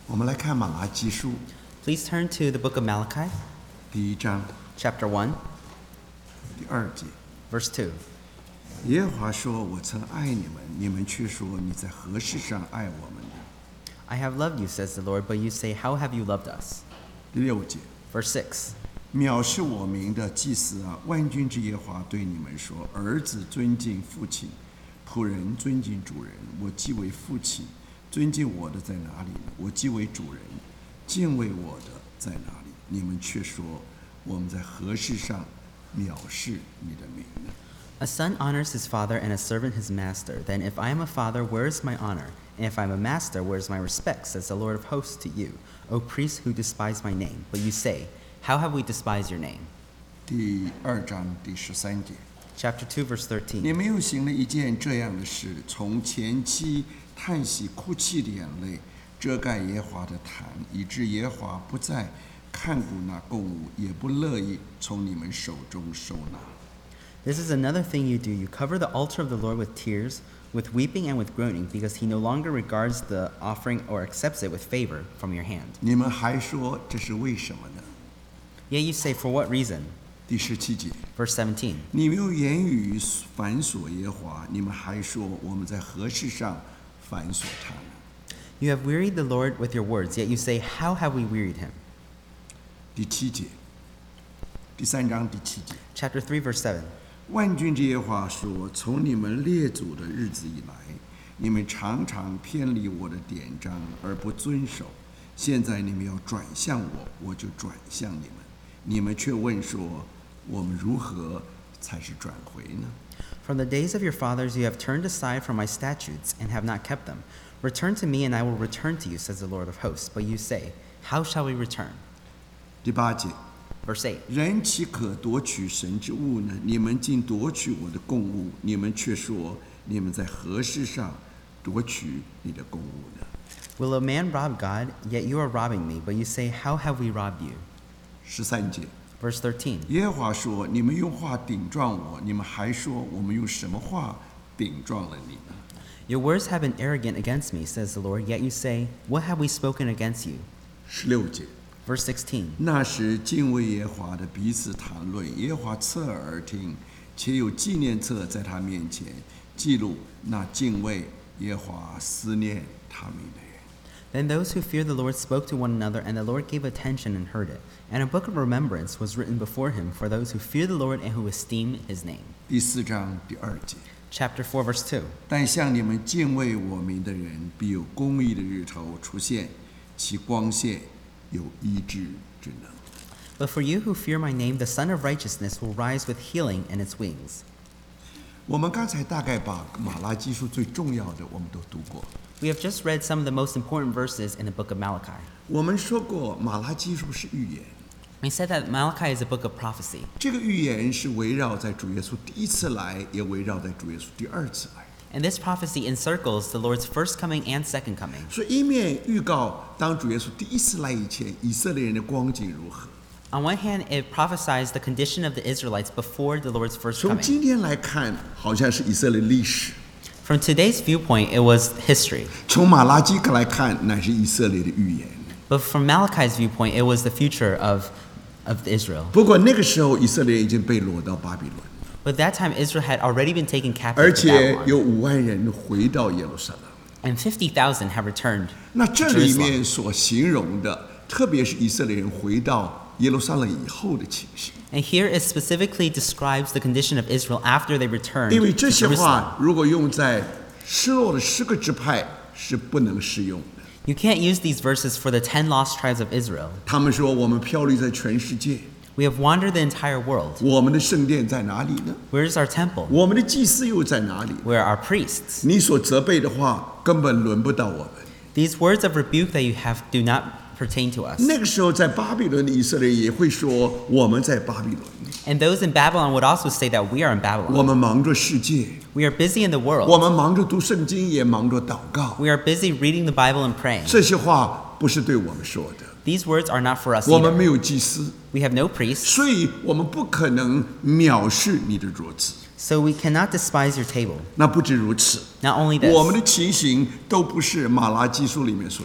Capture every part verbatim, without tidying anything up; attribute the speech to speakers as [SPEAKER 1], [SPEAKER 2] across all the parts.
[SPEAKER 1] 我们来看马拉基书
[SPEAKER 2] Please turn to the book of Malachi,
[SPEAKER 1] 第一章
[SPEAKER 2] chapter one,
[SPEAKER 1] 第二节。
[SPEAKER 2] verse two.
[SPEAKER 1] 耶和华说：“我曾爱你们，你们却说你在何事上爱我们呢？”
[SPEAKER 2] I have loved you, says the Lord, but you say, How have you loved us?
[SPEAKER 1] 第六节。
[SPEAKER 2] Verse six.
[SPEAKER 1] 藐视我名的祭司啊，万军之耶和华对你们说：儿子尊敬父亲，仆人尊敬主人。我既为父亲，尊敬我的在哪里呢？我既为主人，敬畏我的在哪里？你们却说我们在何事上藐视你的名呢？
[SPEAKER 2] A son honors his father and a servant his master. Then if I am a father, where is my honor? And if I am a master, where is my respect? Says the Lord of hosts to you, O priests who despise my name. But you say, How have we despised your name?
[SPEAKER 1] 第二章第十三节。
[SPEAKER 2] Chapter two, verse
[SPEAKER 1] 你
[SPEAKER 2] thirteen.
[SPEAKER 1] 们又行了一件这样的事，从前期叹息哭泣的眼泪，遮盖耶和华的坛，以致耶和华不再看顾那供物，也不乐意从你们手中收纳。
[SPEAKER 2] This is another thing you do. You cover the altar of the Lord with tears, with weeping and with groaning, because he no longer regards the offering or accepts it with favor from your hand.
[SPEAKER 1] 你们还说这是为什么呢？
[SPEAKER 2] Yet you say, For what reason?
[SPEAKER 1] 第十七节，
[SPEAKER 2] Verse seventeen.
[SPEAKER 1] 你们用言语繁琐耶和华，你们还说我们在何事上繁琐他呢？
[SPEAKER 2] You have wearied the Lord with your words, yet you say, How have we wearied him?
[SPEAKER 1] 第七节，第三章第七节。
[SPEAKER 2] Chapter three, verse seven.
[SPEAKER 1] 万军之耶和华说：从你们列祖的日子以来，你们常常偏离我的典章而不遵守。现在你们要转向我，我就转向你们。你们却问说：我们如何才是转回呢？
[SPEAKER 2] From the days of your fathers you have turned aside from my statutes and have not kept them. Return to me, and I will return to you, says the Lord of hosts. But you say, How shall we return?
[SPEAKER 1] 第八节，
[SPEAKER 2] Verse eight.
[SPEAKER 1] 人岂可夺取神之物呢？你们竟夺取我的供物，你们却说：你们在何事上夺取你的供物呢？
[SPEAKER 2] Will a man rob God? Yet you are robbing me. But you say, How have we robbed you?
[SPEAKER 1] 十三节，
[SPEAKER 2] Verse thirteen.
[SPEAKER 1] 耶和华说：你们用话顶撞我，你们还说我们用什么话顶撞了你呢？
[SPEAKER 2] Your words have been arrogant against me, says the Lord. Yet you say, What have we spoken against you?
[SPEAKER 1] 十六节，
[SPEAKER 2] Verse sixteen.
[SPEAKER 1] 那时敬畏耶和华的彼此谈论，耶和华侧耳而听，且有纪念册在他面前记录那敬畏耶和华思念他名的人。
[SPEAKER 2] Then those who feared the Lord spoke to one another, and the Lord gave attention and heard it. And a book of remembrance was written before him for those who fear the Lord and who esteem his name.
[SPEAKER 1] 第四章第二节，
[SPEAKER 2] Chapter four, verse two.
[SPEAKER 1] 但向你们敬畏我名的人，必有公义的日头出现，其光线有医治之能。
[SPEAKER 2] But for you who fear my name, the Son of Righteousness will rise with healing in its wings.
[SPEAKER 1] 我们刚才大概把马拉基书最重要的我们都读过。
[SPEAKER 2] We have just read some of the most important verses in the book of Malachi.
[SPEAKER 1] 我们说过，马拉基书是预言，
[SPEAKER 2] We said that Malachi is a book of prophecy.
[SPEAKER 1] 这个预言是围绕在主耶稣第一次来，也围绕在主耶稣第二次来。
[SPEAKER 2] And this prophecy encircles the Lord's first coming and second coming.
[SPEAKER 1] 所以一面预告当主耶稣第一次来以前，以色列人的光景如何。
[SPEAKER 2] On one hand, it prophesies the condition of the Israelites before the Lord's first
[SPEAKER 1] 从
[SPEAKER 2] coming.
[SPEAKER 1] 今天来看，好像是以色列历史；
[SPEAKER 2] From today's viewpoint, it was history.
[SPEAKER 1] 从马拉基来看，乃是以色列的预言。
[SPEAKER 2] But from Malachi's viewpoint, it was the future of, of Israel.
[SPEAKER 1] 不过那个时候，以色列已经被掳到巴比伦，
[SPEAKER 2] But that time, Israel had already been taken
[SPEAKER 1] 而
[SPEAKER 2] captive to
[SPEAKER 1] 且
[SPEAKER 2] Babylon.
[SPEAKER 1] 有五万人回到耶路撒冷。
[SPEAKER 2] And fifty thousand have returned
[SPEAKER 1] 那
[SPEAKER 2] to
[SPEAKER 1] 这里
[SPEAKER 2] Jerusalem.
[SPEAKER 1] 面所形容的，特别是以色列人回到耶路撒冷以后的情形。
[SPEAKER 2] And here it specifically describes the condition of Israel after they returned
[SPEAKER 1] 因为
[SPEAKER 2] to
[SPEAKER 1] 这些
[SPEAKER 2] Jerusalem.
[SPEAKER 1] 话如果用在失落的十个支派是不能适用的。
[SPEAKER 2] You can't use these verses for the ten lost tribes of Israel.
[SPEAKER 1] 他们说：“我们漂流在全世界，
[SPEAKER 2] We have wandered the entire world.
[SPEAKER 1] 我们的圣殿在哪里呢？
[SPEAKER 2] Where is our temple?
[SPEAKER 1] 我们的祭司又在哪里？
[SPEAKER 2] Where are our priests?
[SPEAKER 1] 你所责备的话根本轮不到我们。”
[SPEAKER 2] These words of rebuke that you have do not pertain to us.
[SPEAKER 1] 那个时候，在巴比伦的以色列也会说：“我们在巴比伦，
[SPEAKER 2] And those in Babylon would also say that we are in
[SPEAKER 1] 我
[SPEAKER 2] Babylon.
[SPEAKER 1] 们忙着世界，
[SPEAKER 2] We are busy in the
[SPEAKER 1] 我
[SPEAKER 2] world.
[SPEAKER 1] 们忙着读圣经，也忙着祷告。
[SPEAKER 2] We are busy reading the Bible and praying.
[SPEAKER 1] 这些话不是对我们说的。
[SPEAKER 2] These words are not for us
[SPEAKER 1] 我们
[SPEAKER 2] either.
[SPEAKER 1] 没有祭司，
[SPEAKER 2] We have no priests,
[SPEAKER 1] 所以我们不可能藐视你的桌子。
[SPEAKER 2] so we cannot despise your table.
[SPEAKER 1] 那不止如此，
[SPEAKER 2] Not only this,
[SPEAKER 1] 我们的情形都不是马拉基书里面所说的。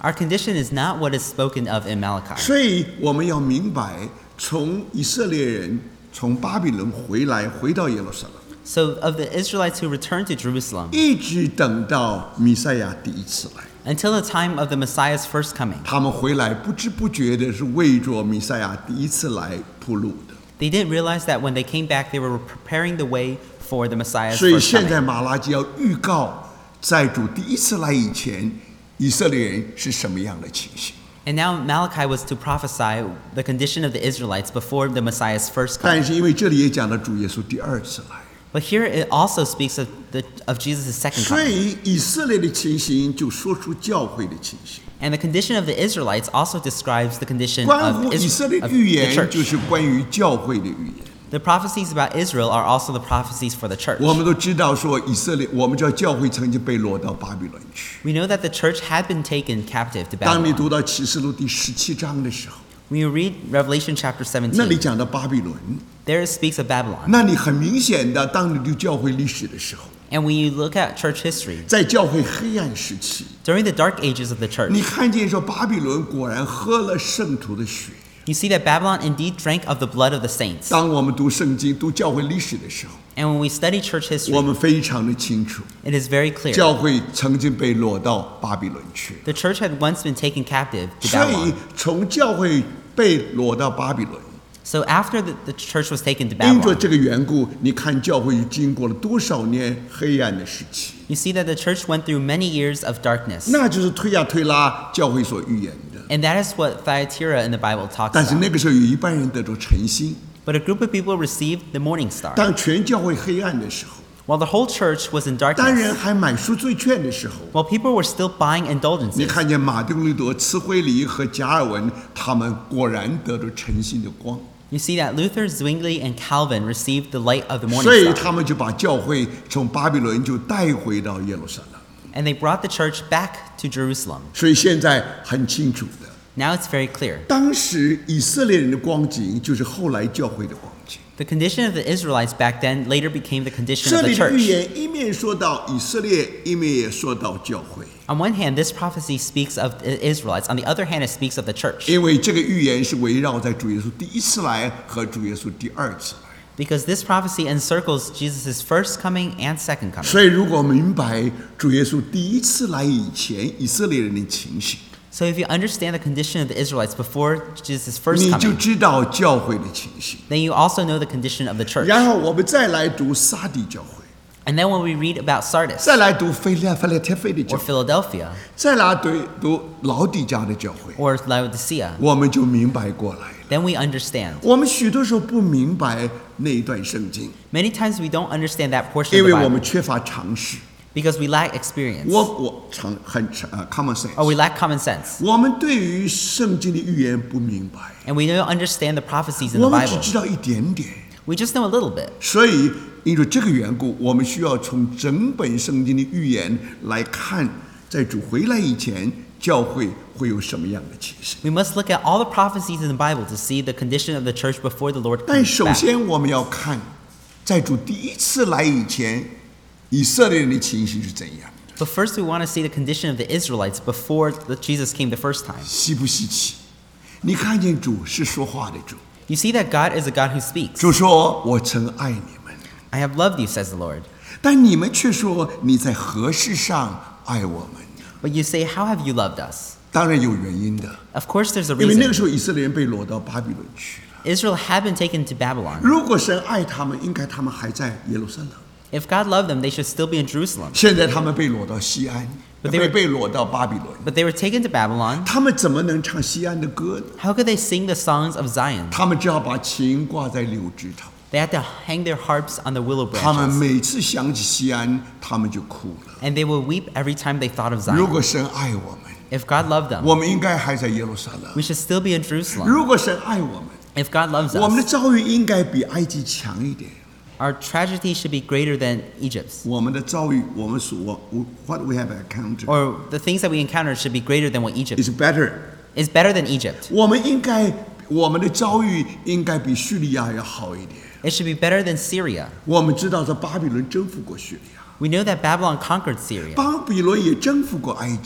[SPEAKER 2] Our condition is not what is spoken of in Malachi.
[SPEAKER 1] 所以我们要明白，从以色列人从巴比伦回来，回到耶路撒冷，
[SPEAKER 2] So of the Israelites who returned to Jerusalem,
[SPEAKER 1] 一直等到弥赛亚第一次来。
[SPEAKER 2] until the time of the Messiah's first coming,
[SPEAKER 1] 他们回来不知不觉的是为着弥赛亚第一次来铺路的。
[SPEAKER 2] they didn't realize that when they came back, they were preparing the way for the Messiah's
[SPEAKER 1] 所以
[SPEAKER 2] first
[SPEAKER 1] 现在
[SPEAKER 2] coming.
[SPEAKER 1] 马拉基要预告，在主第一次来以前，以色列人是什么样的情形。
[SPEAKER 2] And now Malachi was to prophesy the condition of the Israelites before the Messiah's first coming.
[SPEAKER 1] 但是因为这里也讲到主耶稣第二次来，
[SPEAKER 2] But here it also speaks of, the, of Jesus' second
[SPEAKER 1] 所
[SPEAKER 2] coming.
[SPEAKER 1] 以以色列的情形就说出教会的情形。
[SPEAKER 2] And the condition of the Israelites also describes the condition
[SPEAKER 1] 关
[SPEAKER 2] of,
[SPEAKER 1] 乎以
[SPEAKER 2] Is-
[SPEAKER 1] 色列
[SPEAKER 2] of
[SPEAKER 1] 预
[SPEAKER 2] the
[SPEAKER 1] 言，就
[SPEAKER 2] church.
[SPEAKER 1] 是关于教会的预言。
[SPEAKER 2] The prophecies about Israel are also the prophecies for the church.
[SPEAKER 1] 我们都知道说，以色列，我们知道教会曾经被掳到巴比伦去。
[SPEAKER 2] We know that the church had been taken captive to
[SPEAKER 1] 当你读
[SPEAKER 2] Babylon.
[SPEAKER 1] 到启示录第十七章的时候，
[SPEAKER 2] When you read Revelation chapter
[SPEAKER 1] 那里
[SPEAKER 2] seventeen,
[SPEAKER 1] 讲到巴比伦，
[SPEAKER 2] there it speaks of Babylon.
[SPEAKER 1] 那你很明显的，当你读教会历史的时候，
[SPEAKER 2] And when you look at church history,
[SPEAKER 1] 在教会黑暗时期，
[SPEAKER 2] during the dark ages of the church,
[SPEAKER 1] 你看见说巴比伦果然喝了圣徒的血。
[SPEAKER 2] you see that Babylon indeed drank of the blood of the saints.
[SPEAKER 1] 当我们读圣经、读教会历史的时候，
[SPEAKER 2] And when we study church
[SPEAKER 1] 我
[SPEAKER 2] history,
[SPEAKER 1] 们非常的清楚，
[SPEAKER 2] it is very clear.
[SPEAKER 1] 教会曾经被掳到巴比伦去。
[SPEAKER 2] The church had once been taken captive to
[SPEAKER 1] 所以
[SPEAKER 2] Babylon.
[SPEAKER 1] 从教会被掳到巴比伦，
[SPEAKER 2] So after the, the church was taken to
[SPEAKER 1] 因着
[SPEAKER 2] Babylon,
[SPEAKER 1] 这个缘故，你看教会经过了多少年黑暗的时期，
[SPEAKER 2] you see that the church went through many years of darkness.
[SPEAKER 1] 那就是推亚推拉教会所预言的。
[SPEAKER 2] And that is what Thyatira in the Bible talks
[SPEAKER 1] 但是
[SPEAKER 2] about.
[SPEAKER 1] 那个时候有一半人得着晨星，
[SPEAKER 2] But a group of people received the morning star.
[SPEAKER 1] 当全教会黑暗的时候，
[SPEAKER 2] While the whole church was in
[SPEAKER 1] 当
[SPEAKER 2] darkness,
[SPEAKER 1] 人还买赎罪券的时候，
[SPEAKER 2] while people were still buying
[SPEAKER 1] 你
[SPEAKER 2] indulgences,
[SPEAKER 1] 看见马丁路德、慈惠里和加尔文，他们果然得着晨星的光，
[SPEAKER 2] you see that Luther, Zwingli, and Calvin received the light of the
[SPEAKER 1] 所以
[SPEAKER 2] morning
[SPEAKER 1] 他
[SPEAKER 2] star.
[SPEAKER 1] 们就把教会从巴比伦就带回到耶路撒冷。
[SPEAKER 2] And they brought the church back to Jerusalem.
[SPEAKER 1] 所以现在很清楚的，
[SPEAKER 2] Now it's very clear.
[SPEAKER 1] 当时以色列人的光景就是后来教会的光景。
[SPEAKER 2] The condition of the Israelites back then later became the condition
[SPEAKER 1] 这
[SPEAKER 2] of the
[SPEAKER 1] 里的预
[SPEAKER 2] church.
[SPEAKER 1] 言一面说到以色列，一面也说到教会，
[SPEAKER 2] On one hand, this prophecy speaks of the Israelites. On the other hand, it speaks of the church.
[SPEAKER 1] 因为这个预言是围绕在主耶稣第一次来和主耶稣第二次来。
[SPEAKER 2] Because this prophecy encircles Jesus' first coming and second coming.
[SPEAKER 1] 所以，如果明白主耶稣第一次来以前以色列人的情形，
[SPEAKER 2] So if you understand the condition of the Israelites before Jesus' first
[SPEAKER 1] 你就
[SPEAKER 2] coming,
[SPEAKER 1] 知道教会的情形。
[SPEAKER 2] then you also know the condition of the church.
[SPEAKER 1] 然后我们再来读撒底教会，
[SPEAKER 2] And then when we read about Sardis
[SPEAKER 1] 再来读菲利菲拉铁菲的教
[SPEAKER 2] or
[SPEAKER 1] 会，
[SPEAKER 2] Philadelphia
[SPEAKER 1] 再来读读老底家的教会，
[SPEAKER 2] or Laodicea,
[SPEAKER 1] 我们就明白过来了。
[SPEAKER 2] then we understand.
[SPEAKER 1] 我们许多时候不明白那一段圣经，
[SPEAKER 2] Many times we don't understand that portion
[SPEAKER 1] 因
[SPEAKER 2] of
[SPEAKER 1] 为
[SPEAKER 2] the
[SPEAKER 1] 我们
[SPEAKER 2] Bible
[SPEAKER 1] 缺乏常识。
[SPEAKER 2] because we lack experience
[SPEAKER 1] 我我常很呃 common sense，
[SPEAKER 2] or we lack common sense.
[SPEAKER 1] 我们对于圣经的预言不明白，
[SPEAKER 2] And we don't understand the prophecies in
[SPEAKER 1] 我
[SPEAKER 2] the
[SPEAKER 1] 们只
[SPEAKER 2] Bible.
[SPEAKER 1] 知道一点点。
[SPEAKER 2] We just know a little bit.
[SPEAKER 1] 所以，因着这个缘故，我们需要从整本圣经的预言来看，在主回来以前，教会会有什么样的情形。
[SPEAKER 2] We must look at all the prophecies in the Bible to see the condition of the church before the Lord
[SPEAKER 1] 但
[SPEAKER 2] comes
[SPEAKER 1] 首
[SPEAKER 2] back.
[SPEAKER 1] 先，我们要看，在主第一次来以前，以色列人的情形是怎样的，
[SPEAKER 2] But first, we want to see the condition of the Israelites before the, Jesus came the first time.
[SPEAKER 1] 稀不稀奇？你看见主是说话的主，
[SPEAKER 2] You see that God is a God who speaks.
[SPEAKER 1] 主说：“我曾爱你们。”
[SPEAKER 2] I have loved you, says the Lord.
[SPEAKER 1] 但你们却说你在何事上爱我们？
[SPEAKER 2] But you say, how have you loved us?
[SPEAKER 1] 当然有原因的，
[SPEAKER 2] Of course, there's a
[SPEAKER 1] 因为那个
[SPEAKER 2] reason.
[SPEAKER 1] 时候以色列人被掳到巴比伦去了。
[SPEAKER 2] Israel had been taken to Babylon.
[SPEAKER 1] 如果神爱他们，应该他们还在耶路撒冷。
[SPEAKER 2] If God loved them, they should still be in Jerusalem.
[SPEAKER 1] 现在他们被掳到西安，
[SPEAKER 2] But they
[SPEAKER 1] 被
[SPEAKER 2] were-
[SPEAKER 1] 被掳到巴比伦，
[SPEAKER 2] But they were taken to Babylon.
[SPEAKER 1] 他们怎么能唱西安的歌呢？
[SPEAKER 2] How could they sing the songs of Zion?
[SPEAKER 1] 他们只好把琴挂在柳枝头。
[SPEAKER 2] They had to hang their harps on the willow
[SPEAKER 1] 他们
[SPEAKER 2] branches.
[SPEAKER 1] 每次想起西安，他们就哭了。
[SPEAKER 2] And they would weep every time they thought of
[SPEAKER 1] 如
[SPEAKER 2] Zion.
[SPEAKER 1] 果神爱我们，
[SPEAKER 2] If God loved them,
[SPEAKER 1] 我们应该还在耶路撒冷。
[SPEAKER 2] we should still be in Jerusalem.
[SPEAKER 1] 如果神爱我们，
[SPEAKER 2] If God loves
[SPEAKER 1] 我们的
[SPEAKER 2] us,
[SPEAKER 1] 遭遇应该比埃及强一点。
[SPEAKER 2] our tragedy should be greater than Egypt's.
[SPEAKER 1] 我们的遭遇，我们所我 what we have encountered
[SPEAKER 2] Or the things that we encounter should be greater than what Egypt
[SPEAKER 1] is better。
[SPEAKER 2] is better than Egypt.
[SPEAKER 1] 我们应该，我们的遭遇应该比叙利亚要好一点。
[SPEAKER 2] It should be better than Syria.
[SPEAKER 1] 我们知道，在巴比伦征服过叙利亚，
[SPEAKER 2] We know that Babylon conquered Syria.
[SPEAKER 1] 巴比伦也征服过埃及。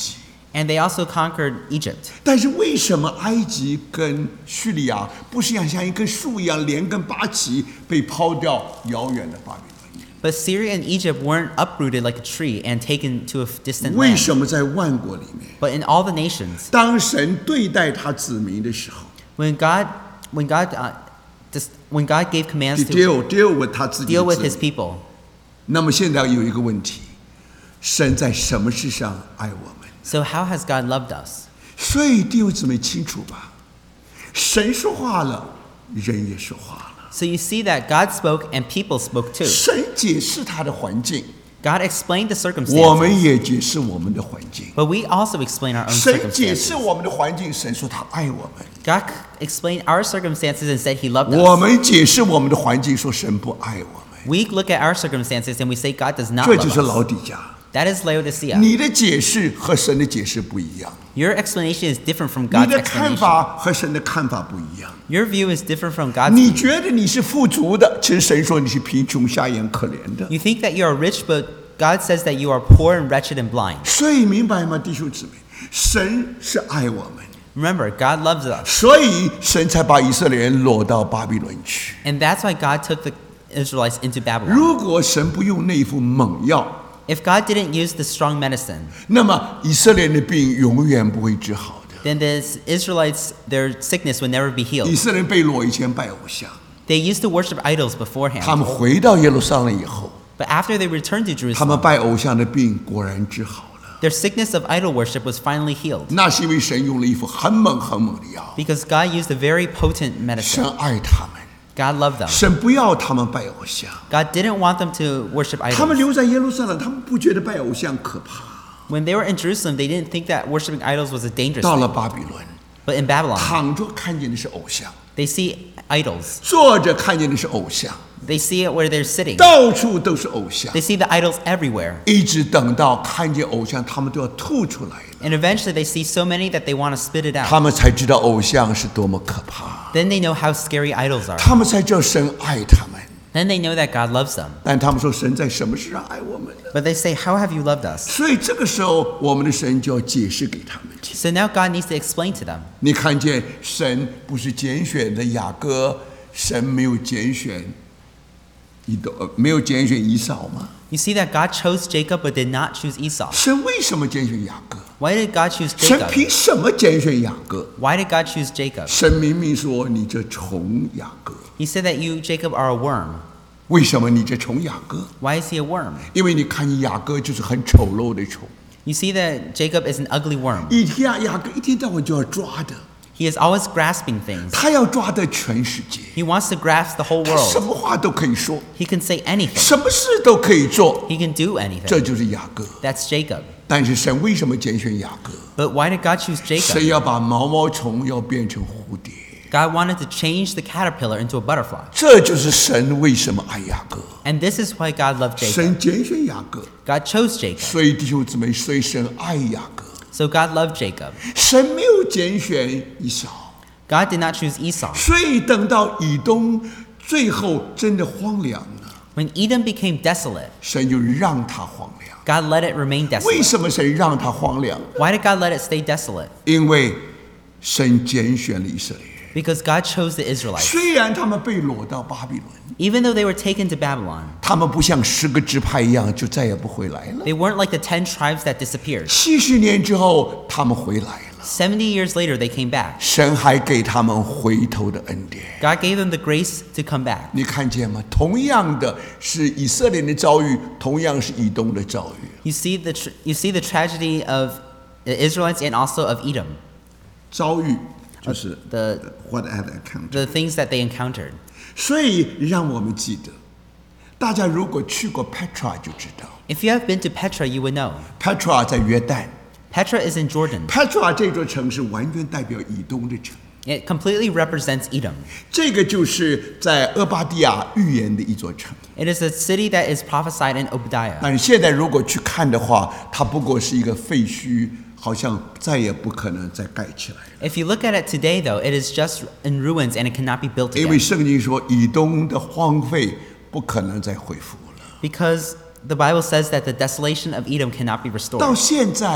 [SPEAKER 2] And they also conquered Egypt.
[SPEAKER 1] 但是为什么埃及跟叙利亚不是像像一根树一样连根拔起，被抛掉遥远的巴比伦？
[SPEAKER 2] But Syria and Egypt weren't uprooted like a tree and taken to a distant
[SPEAKER 1] 为
[SPEAKER 2] land.
[SPEAKER 1] 什么在万国里面，
[SPEAKER 2] But in all the nations,
[SPEAKER 1] 当神对待他子民的时候，
[SPEAKER 2] when God, when God, uh, just, when God gave commands to
[SPEAKER 1] deal deal with 他自己
[SPEAKER 2] deal
[SPEAKER 1] 的
[SPEAKER 2] with
[SPEAKER 1] 子
[SPEAKER 2] His
[SPEAKER 1] 民，
[SPEAKER 2] people,
[SPEAKER 1] 那么现在有一个问题，神在什么事上爱我们？
[SPEAKER 2] so how has God loved us?
[SPEAKER 1] 所以弟兄姊妹清楚吧，神说话了，人也说话了。
[SPEAKER 2] So you see that God spoke and people spoke too.
[SPEAKER 1] 神解释他的环境，
[SPEAKER 2] God explained the
[SPEAKER 1] 我们
[SPEAKER 2] circumstances,
[SPEAKER 1] 也解释我们的环境。
[SPEAKER 2] but we also explain our own
[SPEAKER 1] 神解
[SPEAKER 2] circumstances.
[SPEAKER 1] 释我们的环境，神说他爱我们；
[SPEAKER 2] God explained our circumstances and said He loved
[SPEAKER 1] 我
[SPEAKER 2] us.
[SPEAKER 1] 们解释我们的环境，说神不爱我们。
[SPEAKER 2] We look at our circumstances and we say God does not
[SPEAKER 1] 这
[SPEAKER 2] love
[SPEAKER 1] 就是老
[SPEAKER 2] us.
[SPEAKER 1] 底家。
[SPEAKER 2] That is Laodicea.
[SPEAKER 1] 你的解释和神的解释不一样，
[SPEAKER 2] Your explanation is different from
[SPEAKER 1] 你
[SPEAKER 2] God's
[SPEAKER 1] 的看
[SPEAKER 2] explanation.
[SPEAKER 1] 法和神的看法不一样。
[SPEAKER 2] Your view is different from God's
[SPEAKER 1] 你
[SPEAKER 2] view.
[SPEAKER 1] 觉得你是富足的，其实神说你是贫穷、瞎眼、可怜的。
[SPEAKER 2] You think that you are rich, but God says that you are poor and wretched and blind.
[SPEAKER 1] 所以明白吗，弟兄姊妹？神是爱我们，
[SPEAKER 2] Remember, God loves us.
[SPEAKER 1] 所以神才把以色列人掳到巴比伦去。
[SPEAKER 2] And that's why God took the Israelites into Babylon.
[SPEAKER 1] 如果神不用那一副猛药，
[SPEAKER 2] If God didn't use the strong medicine,
[SPEAKER 1] 那么以色列人的病永远不会治好的。
[SPEAKER 2] then the Israelites, their sickness would never be
[SPEAKER 1] 以
[SPEAKER 2] healed.
[SPEAKER 1] 色列人被掳以前拜偶像，
[SPEAKER 2] They used to worship idols
[SPEAKER 1] 他
[SPEAKER 2] beforehand.
[SPEAKER 1] 们回到耶路撒冷以后，
[SPEAKER 2] But after they returned to
[SPEAKER 1] 他们
[SPEAKER 2] Jerusalem,
[SPEAKER 1] 拜偶像的病果然治好了。
[SPEAKER 2] their sickness of idol worship was finally healed
[SPEAKER 1] 那是因为神用了一副很猛很猛的药，
[SPEAKER 2] because God used a very potent
[SPEAKER 1] 神
[SPEAKER 2] medicine.
[SPEAKER 1] 爱他们，
[SPEAKER 2] God loved them.
[SPEAKER 1] 神不要他们拜偶像。
[SPEAKER 2] God didn't want them to worship
[SPEAKER 1] 他们
[SPEAKER 2] idols.
[SPEAKER 1] 留在耶路撒冷，他们不觉得拜偶像可怕。
[SPEAKER 2] When they were in Jerusalem, they didn't think that worshiping idols was a dangerous
[SPEAKER 1] 到了
[SPEAKER 2] thing.
[SPEAKER 1] 巴比伦，
[SPEAKER 2] But in Babylon,
[SPEAKER 1] 躺着看见的是偶像，
[SPEAKER 2] they see idols.
[SPEAKER 1] 坐着看见的是偶像，
[SPEAKER 2] They see it where they're sitting.
[SPEAKER 1] 到处都是偶像，
[SPEAKER 2] They see the idols everywhere.
[SPEAKER 1] 一直等到看见偶像，他们都要吐出来了，
[SPEAKER 2] And eventually they see so many that they want to spit it
[SPEAKER 1] 他
[SPEAKER 2] out.
[SPEAKER 1] 们才知道偶像是多么可怕，
[SPEAKER 2] Then they know how scary idols are.
[SPEAKER 1] 他们才知道神爱他们。
[SPEAKER 2] Then they know that God loves them.
[SPEAKER 1] 但他们说神在什么事上爱我们呢？
[SPEAKER 2] But they say, How have you loved us?
[SPEAKER 1] 所以这个时候，我们的神就要解释给他们听。
[SPEAKER 2] So now God needs to explain to them.
[SPEAKER 1] 你看见神不是拣选的雅各，神没有拣选以东，呃没有拣选以扫吗？
[SPEAKER 2] You see that God chose Jacob but did not choose Esau.
[SPEAKER 1] 神为什么拣选雅各？
[SPEAKER 2] Why did God choose
[SPEAKER 1] 神
[SPEAKER 2] Jacob?
[SPEAKER 1] 凭什么拣选雅各？
[SPEAKER 2] Why did God choose Jacob?
[SPEAKER 1] 神明明说你这虫雅各，
[SPEAKER 2] He said that you, Jacob, are a worm.
[SPEAKER 1] 为什么你这虫雅各？
[SPEAKER 2] Why is he a worm?
[SPEAKER 1] 因为你看见雅各就是很丑陋的虫，
[SPEAKER 2] You see that Jacob is an ugly worm.
[SPEAKER 1] 一天雅各一天到晚就要抓的，
[SPEAKER 2] He is always grasping things.
[SPEAKER 1] 他要抓的全世界，
[SPEAKER 2] He wants to grasp the whole
[SPEAKER 1] 他什
[SPEAKER 2] world.
[SPEAKER 1] 么话都可以说，
[SPEAKER 2] He can say anything.
[SPEAKER 1] 什么事都可以做，
[SPEAKER 2] He can do anything.
[SPEAKER 1] 这就是雅各。
[SPEAKER 2] That's Jacob.
[SPEAKER 1] 但是神为什么拣选雅各？
[SPEAKER 2] But why did God choose
[SPEAKER 1] 神
[SPEAKER 2] Jacob?
[SPEAKER 1] 要把毛毛虫要变成蝴蝶，
[SPEAKER 2] God wanted to change the caterpillar into a butterfly.
[SPEAKER 1] 这就是神为什么爱雅各。
[SPEAKER 2] And this is why God loved Jacob.
[SPEAKER 1] 神拣选雅各，
[SPEAKER 2] God chose Jacob.
[SPEAKER 1] 所以弟兄姊妹，所以神爱雅各。
[SPEAKER 2] So God loved Jacob.
[SPEAKER 1] 神没有拣选以扫，
[SPEAKER 2] God did not choose Esau.
[SPEAKER 1] 所以等到以东最后真的荒凉了，
[SPEAKER 2] When Edom became desolate,
[SPEAKER 1] 神就让他荒凉。
[SPEAKER 2] God let it remain
[SPEAKER 1] 为
[SPEAKER 2] desolate.
[SPEAKER 1] 什么神让他荒凉？
[SPEAKER 2] Why did God let it stay desolate?
[SPEAKER 1] 因为神拣选了以色列人。
[SPEAKER 2] Because God chose the Israelites.
[SPEAKER 1] 虽然他们被掳到巴比伦，
[SPEAKER 2] Even though they were taken to Babylon,
[SPEAKER 1] 他们不像十个支派一样就再也不回来了。
[SPEAKER 2] they weren't like the ten tribes that disappeared.
[SPEAKER 1] 七十年之后，他们回来了，
[SPEAKER 2] Seventy years later, they came back.
[SPEAKER 1] 神还给他们回头的恩典。
[SPEAKER 2] God gave them the grace to come back.
[SPEAKER 1] 你看见吗？同样的是以色列人的遭遇，同样是以东的遭遇。
[SPEAKER 2] You see the tr- you see the tragedy of the Israelites and also of Edom,
[SPEAKER 1] 遭遇就是
[SPEAKER 2] the
[SPEAKER 1] what had encountered。
[SPEAKER 2] the things that they encountered.
[SPEAKER 1] 所以让我们记得，大家如果去过 Petra 就知道
[SPEAKER 2] If you have been to Petra, you would know.
[SPEAKER 1] ，Petra 在约旦。
[SPEAKER 2] Petra is in Jordan.
[SPEAKER 1] Petra 这座城市完全代表以东的城，
[SPEAKER 2] It completely represents Edom.
[SPEAKER 1] 这个就是在俄巴底亚预言的一座城。
[SPEAKER 2] It is a city that is prophesied in Obadiah.
[SPEAKER 1] 但是现在如果去看的话，它不过是一个废墟，好像再也不可能再盖起来了。
[SPEAKER 2] If you look at it today, though, it is just in ruins and it cannot be built
[SPEAKER 1] 因为
[SPEAKER 2] again.
[SPEAKER 1] 圣经说以东的荒废不可能再恢复了。
[SPEAKER 2] Because the Bible says that the desolation of Edom cannot be
[SPEAKER 1] 到
[SPEAKER 2] restored.
[SPEAKER 1] 现在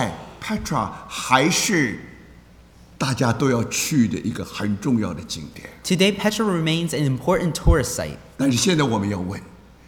[SPEAKER 1] Petra 还是大家都要去的一个很重要的景点。
[SPEAKER 2] Today, Petra remains an important tourist site.
[SPEAKER 1] 但是现在我们要问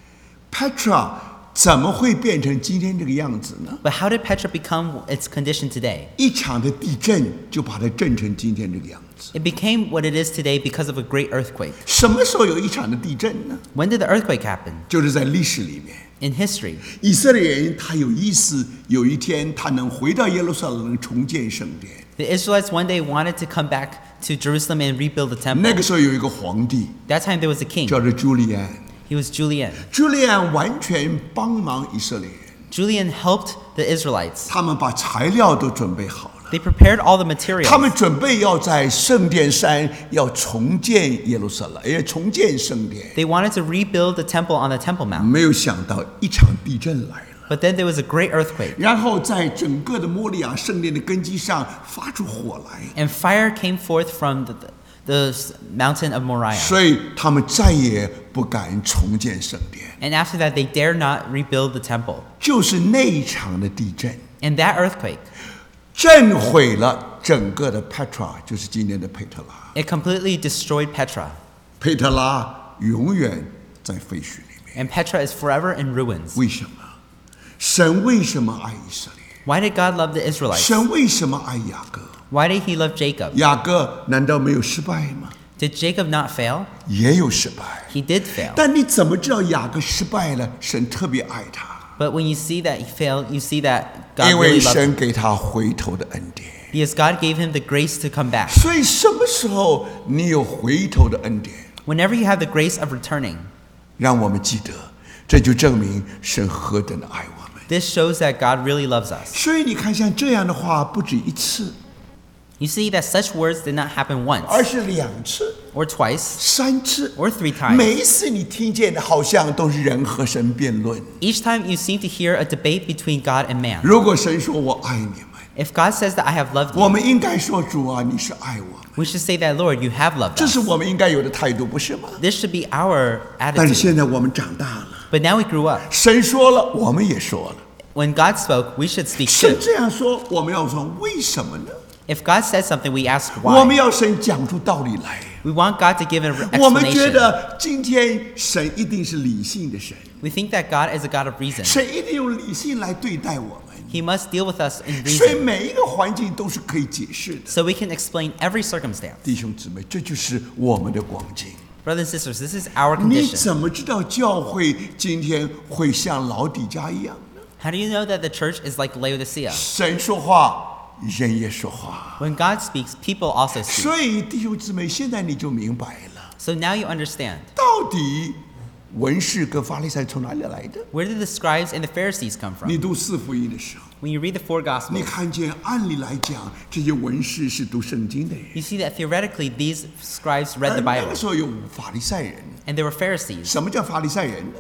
[SPEAKER 1] Petra 怎么会变成今天这个样子呢？
[SPEAKER 2] But how did Petra become its condition today?
[SPEAKER 1] 一场的地震就把它震成今天这个样子。
[SPEAKER 2] It became what it is today because of a great earthquake.
[SPEAKER 1] 什么时候有一场的地震呢？
[SPEAKER 2] When did the earthquake happen?
[SPEAKER 1] 就是在历史里面，
[SPEAKER 2] In history.
[SPEAKER 1] 以色列人他有意思，有一天他能回到耶路撒冷重建圣殿。
[SPEAKER 2] The Israelites one day wanted to come back to Jerusalem and rebuild the
[SPEAKER 1] 那
[SPEAKER 2] temple.
[SPEAKER 1] 个时候有一个皇帝
[SPEAKER 2] That time there was a king.
[SPEAKER 1] 叫做朱利安，
[SPEAKER 2] He was Julian.
[SPEAKER 1] 朱利安完全帮忙以色列人，
[SPEAKER 2] Julian helped the Israelites.
[SPEAKER 1] 他们把材料都准备好了，
[SPEAKER 2] They prepared all the
[SPEAKER 1] 他们
[SPEAKER 2] materials.
[SPEAKER 1] 准备要在圣殿山要重建耶路撒冷，也重建圣殿。
[SPEAKER 2] They wanted to rebuild the temple on the Temple Mount.
[SPEAKER 1] 没有想到一场地震来了，
[SPEAKER 2] But then there was a great earthquake.
[SPEAKER 1] 然后在整个的摩利亚圣殿的根基上发出火来，
[SPEAKER 2] And fire came forth from the, the mountain of Moriah.
[SPEAKER 1] 所以他们再也不敢重建圣殿。
[SPEAKER 2] And after that, they dare not rebuild the temple.
[SPEAKER 1] 就是那一场的地震，
[SPEAKER 2] And that earthquake,
[SPEAKER 1] 震毁了整个的 Petra， 就是今天的佩特拉。
[SPEAKER 2] it completely destroyed Petra.
[SPEAKER 1] 佩特拉永远在废墟里面。
[SPEAKER 2] And Petra is forever in ruins.
[SPEAKER 1] 为什么？神为什么爱以色列？
[SPEAKER 2] Why did God love the Israelites?
[SPEAKER 1] 神为什么爱雅各？
[SPEAKER 2] Why did he love Jacob?
[SPEAKER 1] 雅各难道没有失败吗？
[SPEAKER 2] Did Jacob not fail?
[SPEAKER 1] 也有失败。
[SPEAKER 2] He did fail.
[SPEAKER 1] 但你怎么知道雅各失败了？神特别爱他，
[SPEAKER 2] But when you see that he failed, you see that God
[SPEAKER 1] 因为
[SPEAKER 2] really loved
[SPEAKER 1] 神
[SPEAKER 2] him.
[SPEAKER 1] 给他回头的恩典。
[SPEAKER 2] Because God gave him the grace to come back.
[SPEAKER 1] 所以什么时候你有回头的恩典，
[SPEAKER 2] Whenever you have the grace of returning,
[SPEAKER 1] 让我们记得，这就证明神何等的爱我们。
[SPEAKER 2] this shows that God really loves us.
[SPEAKER 1] 所以你看，像这样的话不止一次，
[SPEAKER 2] You see that such words did not happen
[SPEAKER 1] 而
[SPEAKER 2] once
[SPEAKER 1] 是两次、
[SPEAKER 2] or twice
[SPEAKER 1] 三次，
[SPEAKER 2] or three times.
[SPEAKER 1] 每一次你听见的好像都是人和神辩论。
[SPEAKER 2] Each time you seem to hear a debate between God and man.
[SPEAKER 1] 如果神说我爱你们，
[SPEAKER 2] If God says that I have loved
[SPEAKER 1] 我
[SPEAKER 2] you,
[SPEAKER 1] 们应该说主啊，你是爱我们，
[SPEAKER 2] we should say that, Lord, you have loved
[SPEAKER 1] 这是
[SPEAKER 2] us.
[SPEAKER 1] 我们应该有的态度，不是吗？
[SPEAKER 2] This should be our
[SPEAKER 1] 但是
[SPEAKER 2] attitude.
[SPEAKER 1] 现在我们长大了，
[SPEAKER 2] But now we grew up.
[SPEAKER 1] 神说了，我们也说了。
[SPEAKER 2] When God spoke, we should speak
[SPEAKER 1] 神
[SPEAKER 2] too.
[SPEAKER 1] 这样说，我们要说为什么呢？
[SPEAKER 2] If God says something, we ask
[SPEAKER 1] 我们
[SPEAKER 2] why.
[SPEAKER 1] 要神讲出道理来。
[SPEAKER 2] We want God to give an
[SPEAKER 1] 我们觉
[SPEAKER 2] explanation.
[SPEAKER 1] 得今天神一定是理性的神，
[SPEAKER 2] We think that God is a God of reason.
[SPEAKER 1] 神一定用理性来对待我们，
[SPEAKER 2] He must deal with us in
[SPEAKER 1] 所以
[SPEAKER 2] reason.
[SPEAKER 1] 每一个环境都是可以解释的。
[SPEAKER 2] So we can explain every circumstance.
[SPEAKER 1] 弟兄姊妹，这就是我们的光景。
[SPEAKER 2] Brothers and sisters, this is our
[SPEAKER 1] 你
[SPEAKER 2] condition.
[SPEAKER 1] 怎么知道教会今天会像老底嘉一样呢？
[SPEAKER 2] How do you know that the church is like Laodicea?
[SPEAKER 1] 神说话，人也说话。
[SPEAKER 2] When God speaks, people also speak.
[SPEAKER 1] 所以弟兄姊妹，现在你就明白了，
[SPEAKER 2] So now you understand.
[SPEAKER 1] 到底文士跟法利赛从哪里来的？
[SPEAKER 2] Where did the scribes and the Pharisees come
[SPEAKER 1] 你
[SPEAKER 2] from?
[SPEAKER 1] 读四福音的时候，
[SPEAKER 2] When you read the four
[SPEAKER 1] 你
[SPEAKER 2] Gospels,
[SPEAKER 1] 看见按理来讲，这些文士是读圣经的人，
[SPEAKER 2] you see that theoretically these scribes read
[SPEAKER 1] 而
[SPEAKER 2] the
[SPEAKER 1] 那
[SPEAKER 2] Bible.
[SPEAKER 1] 个时候有法利赛人。
[SPEAKER 2] And there were Pharisees.
[SPEAKER 1] 什么叫法利赛人呢？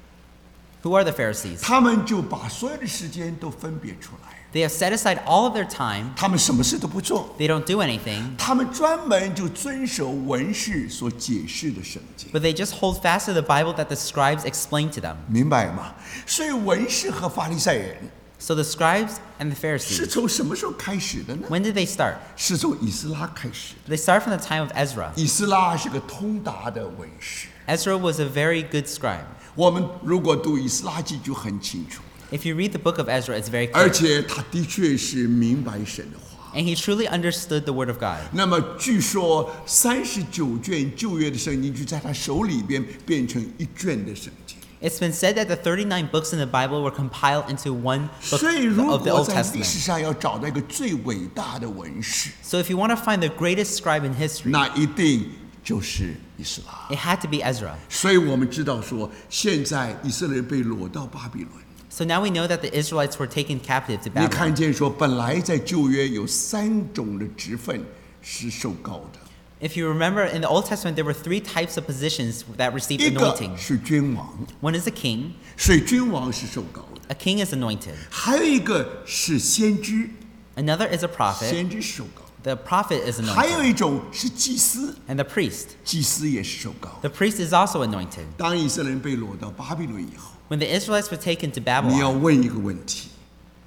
[SPEAKER 2] Who are the Pharisees?
[SPEAKER 1] 他们就把所有的时间都分别出来，
[SPEAKER 2] They have set aside all of their time.
[SPEAKER 1] 他们什么事都不做，
[SPEAKER 2] They don't do anything.
[SPEAKER 1] 他们专门就遵守文士所解释的圣经，
[SPEAKER 2] But they just hold fast to the Bible that the scribes explained to them.
[SPEAKER 1] 明白吗？所以文士和法利赛人
[SPEAKER 2] So the scribes and the
[SPEAKER 1] 是
[SPEAKER 2] Pharisees,
[SPEAKER 1] 从什么时候开始的呢？
[SPEAKER 2] when did they start?
[SPEAKER 1] 是从以斯拉开始的。
[SPEAKER 2] They start from the time of Ezra.
[SPEAKER 1] 以斯拉是个通达的文士，
[SPEAKER 2] Ezra was a very good scribe.
[SPEAKER 1] 我们如果读以斯拉记就很清楚，
[SPEAKER 2] If you read the book of Ezra, it's very
[SPEAKER 1] 而
[SPEAKER 2] clear.
[SPEAKER 1] 且他的确是明白神的话。
[SPEAKER 2] And he truly understood the word of God.
[SPEAKER 1] 那么据说三十九卷旧约的圣经就在他手里边变成一卷的圣经。
[SPEAKER 2] It's been said that the thirty-nine books in the Bible were compiled into one book
[SPEAKER 1] 所以如
[SPEAKER 2] of the
[SPEAKER 1] 果
[SPEAKER 2] Old
[SPEAKER 1] 在历史
[SPEAKER 2] Testament.
[SPEAKER 1] 上要找到一个最伟大的文士，
[SPEAKER 2] So if you want to find the greatest scribe in history,
[SPEAKER 1] 那一定就是以斯拉。
[SPEAKER 2] it had to be Ezra.
[SPEAKER 1] 所以我们知道说，现在以色列人被掳到巴比伦。
[SPEAKER 2] So now we know that the Israelites were taken captive to
[SPEAKER 1] 你
[SPEAKER 2] Babylon.
[SPEAKER 1] 看见说，本来在旧约有三种的职分是受膏的，
[SPEAKER 2] If you remember, in the Old Testament, there were three types of positions that received
[SPEAKER 1] 一个
[SPEAKER 2] anointing.
[SPEAKER 1] 是君王，
[SPEAKER 2] One is a king.
[SPEAKER 1] 所以君王是受膏的；
[SPEAKER 2] A king is anointed.
[SPEAKER 1] 还有一个是先知，
[SPEAKER 2] Another is a prophet.
[SPEAKER 1] 先知是受膏；
[SPEAKER 2] The prophet is
[SPEAKER 1] 还有
[SPEAKER 2] anointed.
[SPEAKER 1] 一种是祭司，
[SPEAKER 2] And the priest.
[SPEAKER 1] 祭司也是受膏。
[SPEAKER 2] The priest is also anointed.
[SPEAKER 1] 当以色列人被掳到巴比伦以后，
[SPEAKER 2] When the Israelites were taken to
[SPEAKER 1] 你要
[SPEAKER 2] Babylon,
[SPEAKER 1] 问一个问题：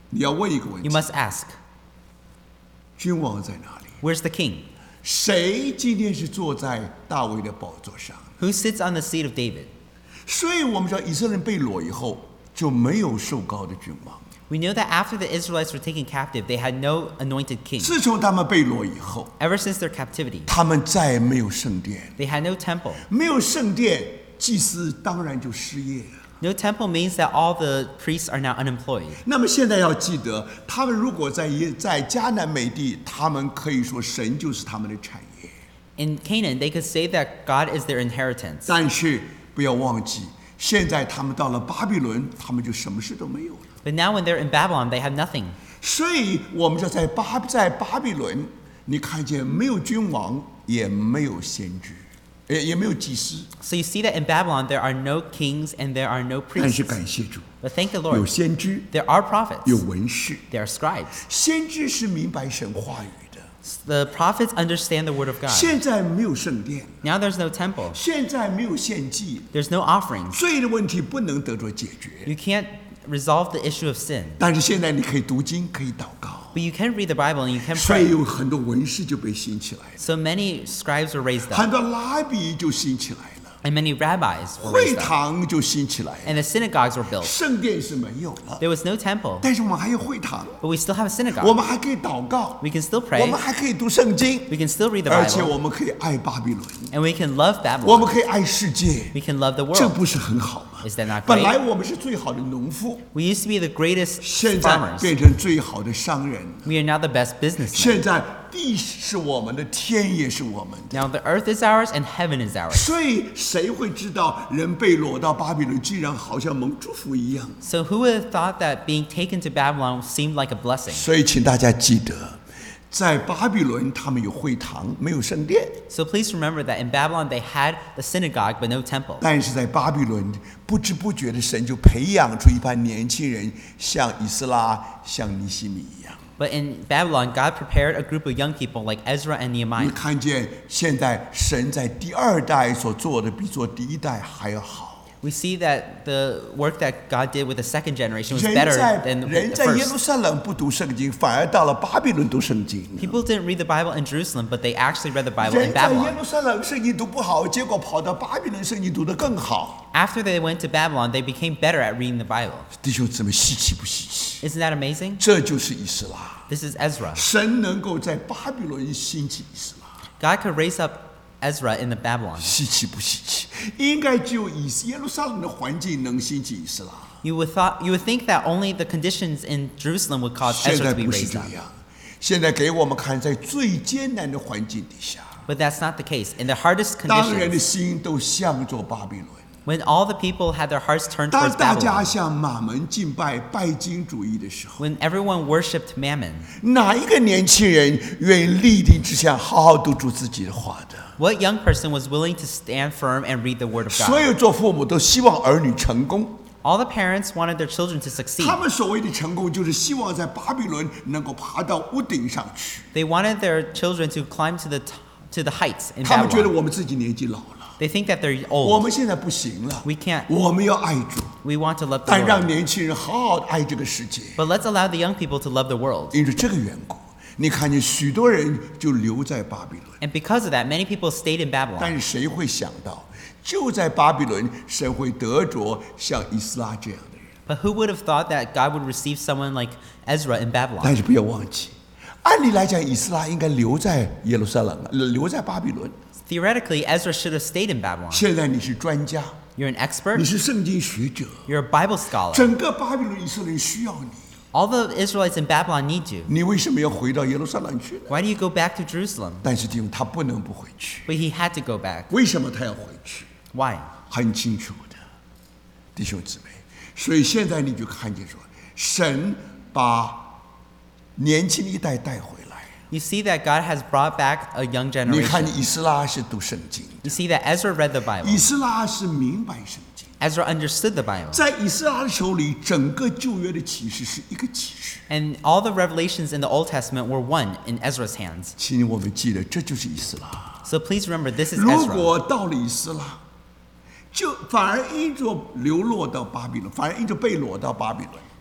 [SPEAKER 1] 你要问一个问
[SPEAKER 2] You
[SPEAKER 1] 题：
[SPEAKER 2] must ask,
[SPEAKER 1] 君王在哪里？
[SPEAKER 2] where's the king?
[SPEAKER 1] 谁今天是坐在大卫的宝座上？
[SPEAKER 2] Who sits on the seat of David?
[SPEAKER 1] 所以我们知道以色列人被掳以后就没有受膏的君王。
[SPEAKER 2] We know that after the Israelites were taken captive, they had no anointed king.
[SPEAKER 1] 自从他们被掳以后，
[SPEAKER 2] Ever since their captivity,
[SPEAKER 1] 他们再也没有圣殿，
[SPEAKER 2] they had no temple.
[SPEAKER 1] 没有圣殿，祭司当然就失业。
[SPEAKER 2] No temple means that all the priests are now unemployed.
[SPEAKER 1] 那么现在要记得，他们如果在耶在迦南美地，他们可以说神就是他们的产业。
[SPEAKER 2] In Canaan, they could say that God is their inheritance.
[SPEAKER 1] 但是不要忘记，现在他们到了巴比伦，他们就什么事都没有了。
[SPEAKER 2] But now when they're in Babylon, they have nothing.
[SPEAKER 1] 所以我们说，在巴在巴比伦，你看见没有君王，也没有先知，也也没有祭司。
[SPEAKER 2] So you see that in Babylon, there are no kings and there are no
[SPEAKER 1] 但
[SPEAKER 2] priests.
[SPEAKER 1] 是感谢主，
[SPEAKER 2] But thank the
[SPEAKER 1] 有
[SPEAKER 2] Lord,
[SPEAKER 1] 先知，
[SPEAKER 2] there are prophets,
[SPEAKER 1] 有文士。
[SPEAKER 2] there are scribes.
[SPEAKER 1] 先知是明白神话语的。
[SPEAKER 2] The prophets understand the word of God.
[SPEAKER 1] 现在没有圣殿，
[SPEAKER 2] Now there's no temple,
[SPEAKER 1] 现在没有献祭，
[SPEAKER 2] there's no offerings.
[SPEAKER 1] 罪的问题不能得着解决。
[SPEAKER 2] You can't resolve the issue of sin.
[SPEAKER 1] 但是现在你可以读经，可以祷告，
[SPEAKER 2] But you can read the Bible and you can
[SPEAKER 1] 所以
[SPEAKER 2] pray.
[SPEAKER 1] 有很多文士就被兴起来了，
[SPEAKER 2] So many scribes were raised
[SPEAKER 1] 很
[SPEAKER 2] up,
[SPEAKER 1] 多拉比就兴起来了，
[SPEAKER 2] and many rabbis were
[SPEAKER 1] 会
[SPEAKER 2] raised up,
[SPEAKER 1] 堂就兴起来了，
[SPEAKER 2] and the synagogues were built.
[SPEAKER 1] 圣殿是没有了，
[SPEAKER 2] There was no temple,
[SPEAKER 1] 但是我们还有会堂，
[SPEAKER 2] but we still have a
[SPEAKER 1] 我
[SPEAKER 2] synagogue.
[SPEAKER 1] 们还可以祷告，
[SPEAKER 2] We can still
[SPEAKER 1] 我
[SPEAKER 2] pray,
[SPEAKER 1] 们还可以读圣经，
[SPEAKER 2] we can still read the
[SPEAKER 1] 而且
[SPEAKER 2] Bible,
[SPEAKER 1] 我们可以爱巴比伦，
[SPEAKER 2] and we can love
[SPEAKER 1] 我们
[SPEAKER 2] Babylon.
[SPEAKER 1] 可以爱世界，
[SPEAKER 2] We can love the
[SPEAKER 1] 这
[SPEAKER 2] world.
[SPEAKER 1] 不是很好吗？
[SPEAKER 2] Is that not
[SPEAKER 1] 本来
[SPEAKER 2] great?
[SPEAKER 1] 我们是最好的农夫，
[SPEAKER 2] We used to be the greatest
[SPEAKER 1] 现在
[SPEAKER 2] farmers.
[SPEAKER 1] 变成最好的商人。
[SPEAKER 2] We are now the best businessmen.
[SPEAKER 1] 现在地是我们的，天也是我们的。
[SPEAKER 2] Now the earth is ours and heaven is ours.
[SPEAKER 1] 所以谁会知道人被掳到巴比伦，竟然好像蒙祝福一样？
[SPEAKER 2] So who would have thought that being taken to Babylon seemed like a blessing?
[SPEAKER 1] 所以请大家记得，在巴比伦他们有会堂，没有圣殿；
[SPEAKER 2] So please remember that in Babylon they had the synagogue but no temple.
[SPEAKER 1] 但是在巴比伦，不知不觉的神就培养出一班年轻人，像以斯拉、像尼希米一样。
[SPEAKER 2] But in Babylon, God prepared a group of young people like Ezra and
[SPEAKER 1] 你
[SPEAKER 2] Nehemiah.
[SPEAKER 1] 看见现在神在第二代所做的，比做第一代还要好。
[SPEAKER 2] We see that the work that God did with the second generation was
[SPEAKER 1] 人
[SPEAKER 2] better
[SPEAKER 1] 在
[SPEAKER 2] than the
[SPEAKER 1] 人在耶路
[SPEAKER 2] first.
[SPEAKER 1] 撒冷不读圣经，反而到了巴比伦读圣经。
[SPEAKER 2] People didn't read the Bible in Jerusalem, but they actually read the Bible
[SPEAKER 1] 人
[SPEAKER 2] in
[SPEAKER 1] 在耶
[SPEAKER 2] Babylon.
[SPEAKER 1] 路撒冷圣经读不好，结果跑到巴比伦圣经读得更好。
[SPEAKER 2] After they went to Babylon, they became better at reading the Bible.
[SPEAKER 1] 弟兄姊妹，稀奇不稀奇？
[SPEAKER 2] Isn't that amazing?
[SPEAKER 1] 这就是以斯拉。
[SPEAKER 2] This is Ezra.
[SPEAKER 1] 神能够在巴比伦兴起以斯拉，
[SPEAKER 2] God could raise up Ezra in the Babylon.
[SPEAKER 1] 稀奇不稀奇？应该只有以耶路撒冷的环境能兴起以斯拉。
[SPEAKER 2] You would thought you would think that only the conditions in Jerusalem would cause
[SPEAKER 1] 现
[SPEAKER 2] Ezra
[SPEAKER 1] 在
[SPEAKER 2] to be
[SPEAKER 1] 不是
[SPEAKER 2] raised
[SPEAKER 1] 这
[SPEAKER 2] up.
[SPEAKER 1] 样，现在给我们看，在最艰难的环境底下，
[SPEAKER 2] But that's not the case. In the hardest
[SPEAKER 1] 当人的
[SPEAKER 2] conditions,
[SPEAKER 1] 心都向着巴比伦。
[SPEAKER 2] when all the people had their hearts turned
[SPEAKER 1] 当
[SPEAKER 2] towards
[SPEAKER 1] 大家
[SPEAKER 2] Babylon,
[SPEAKER 1] 向马门敬拜拜金主义的时候，
[SPEAKER 2] when everyone worshipped Mammon,
[SPEAKER 1] 哪一个年轻人愿意立定志向，好好读出自己的话的？
[SPEAKER 2] what young person was willing to stand firm and read the Word of
[SPEAKER 1] 所
[SPEAKER 2] God?
[SPEAKER 1] 有做父母都希望儿女成功，
[SPEAKER 2] All the parents wanted their children to succeed.
[SPEAKER 1] 他们所谓的成功，就是希望在巴比伦能够爬到屋顶上去。
[SPEAKER 2] They wanted their children to climb to the t- to the heights in
[SPEAKER 1] 他们觉得
[SPEAKER 2] Babylon.
[SPEAKER 1] 我们自己年纪老了，
[SPEAKER 2] They think that they're
[SPEAKER 1] 我
[SPEAKER 2] old.
[SPEAKER 1] 们现在不行了，
[SPEAKER 2] We can't.
[SPEAKER 1] 我们要爱主，
[SPEAKER 2] We want to love the
[SPEAKER 1] 但让
[SPEAKER 2] world.
[SPEAKER 1] 年轻人好好的爱这个世界。
[SPEAKER 2] But let's allow the young people to love the world.
[SPEAKER 1] 因为这个缘故，你看见许多人就留在巴比伦。
[SPEAKER 2] And because of that, many people stayed in
[SPEAKER 1] 但
[SPEAKER 2] Babylon.
[SPEAKER 1] 是谁会想到，就在巴比伦，神会得着像以斯拉这样的人？
[SPEAKER 2] But who would have thought that God would receive someone like Ezra in
[SPEAKER 1] 但
[SPEAKER 2] Babylon?
[SPEAKER 1] 是不要忘记，按理来讲，以斯拉应该留在耶路撒冷，留在巴比伦。
[SPEAKER 2] Theoretically, Ezra should have stayed in Babylon.
[SPEAKER 1] 现在你是专家，
[SPEAKER 2] You're an
[SPEAKER 1] 你
[SPEAKER 2] expert.
[SPEAKER 1] 是圣经学者，
[SPEAKER 2] You're a Bible scholar.
[SPEAKER 1] 整个巴比伦以色列人需要你，
[SPEAKER 2] All the Israelites in Babylon need you.
[SPEAKER 1] 你为什么要回到耶路撒冷去呢？
[SPEAKER 2] Why do you go back to Jerusalem?
[SPEAKER 1] 但是弟兄，他不能不回去。
[SPEAKER 2] But he had to go back.
[SPEAKER 1] 为什么他要回去？
[SPEAKER 2] Why?
[SPEAKER 1] 很清楚的，弟兄姊妹。所以现在你就看见说，神把年轻一代带回来。
[SPEAKER 2] You see that God has brought back a young
[SPEAKER 1] 你看，
[SPEAKER 2] generation.
[SPEAKER 1] 以斯拉是读圣经，
[SPEAKER 2] You see that Ezra read the
[SPEAKER 1] 以
[SPEAKER 2] Bible.
[SPEAKER 1] 斯拉是明白圣经。
[SPEAKER 2] Ezra understood the Bible.
[SPEAKER 1] 在以斯拉的手里，整个旧约的启示是一个启示。
[SPEAKER 2] And all the revelations in the Old Testament were one in Ezra's hands.
[SPEAKER 1] 请我们记得，这就是以斯拉。
[SPEAKER 2] So please remember, this is
[SPEAKER 1] 如
[SPEAKER 2] Ezra.
[SPEAKER 1] 果到了以斯拉，就反而因着流落到巴比伦，反而因着被掳到巴比伦，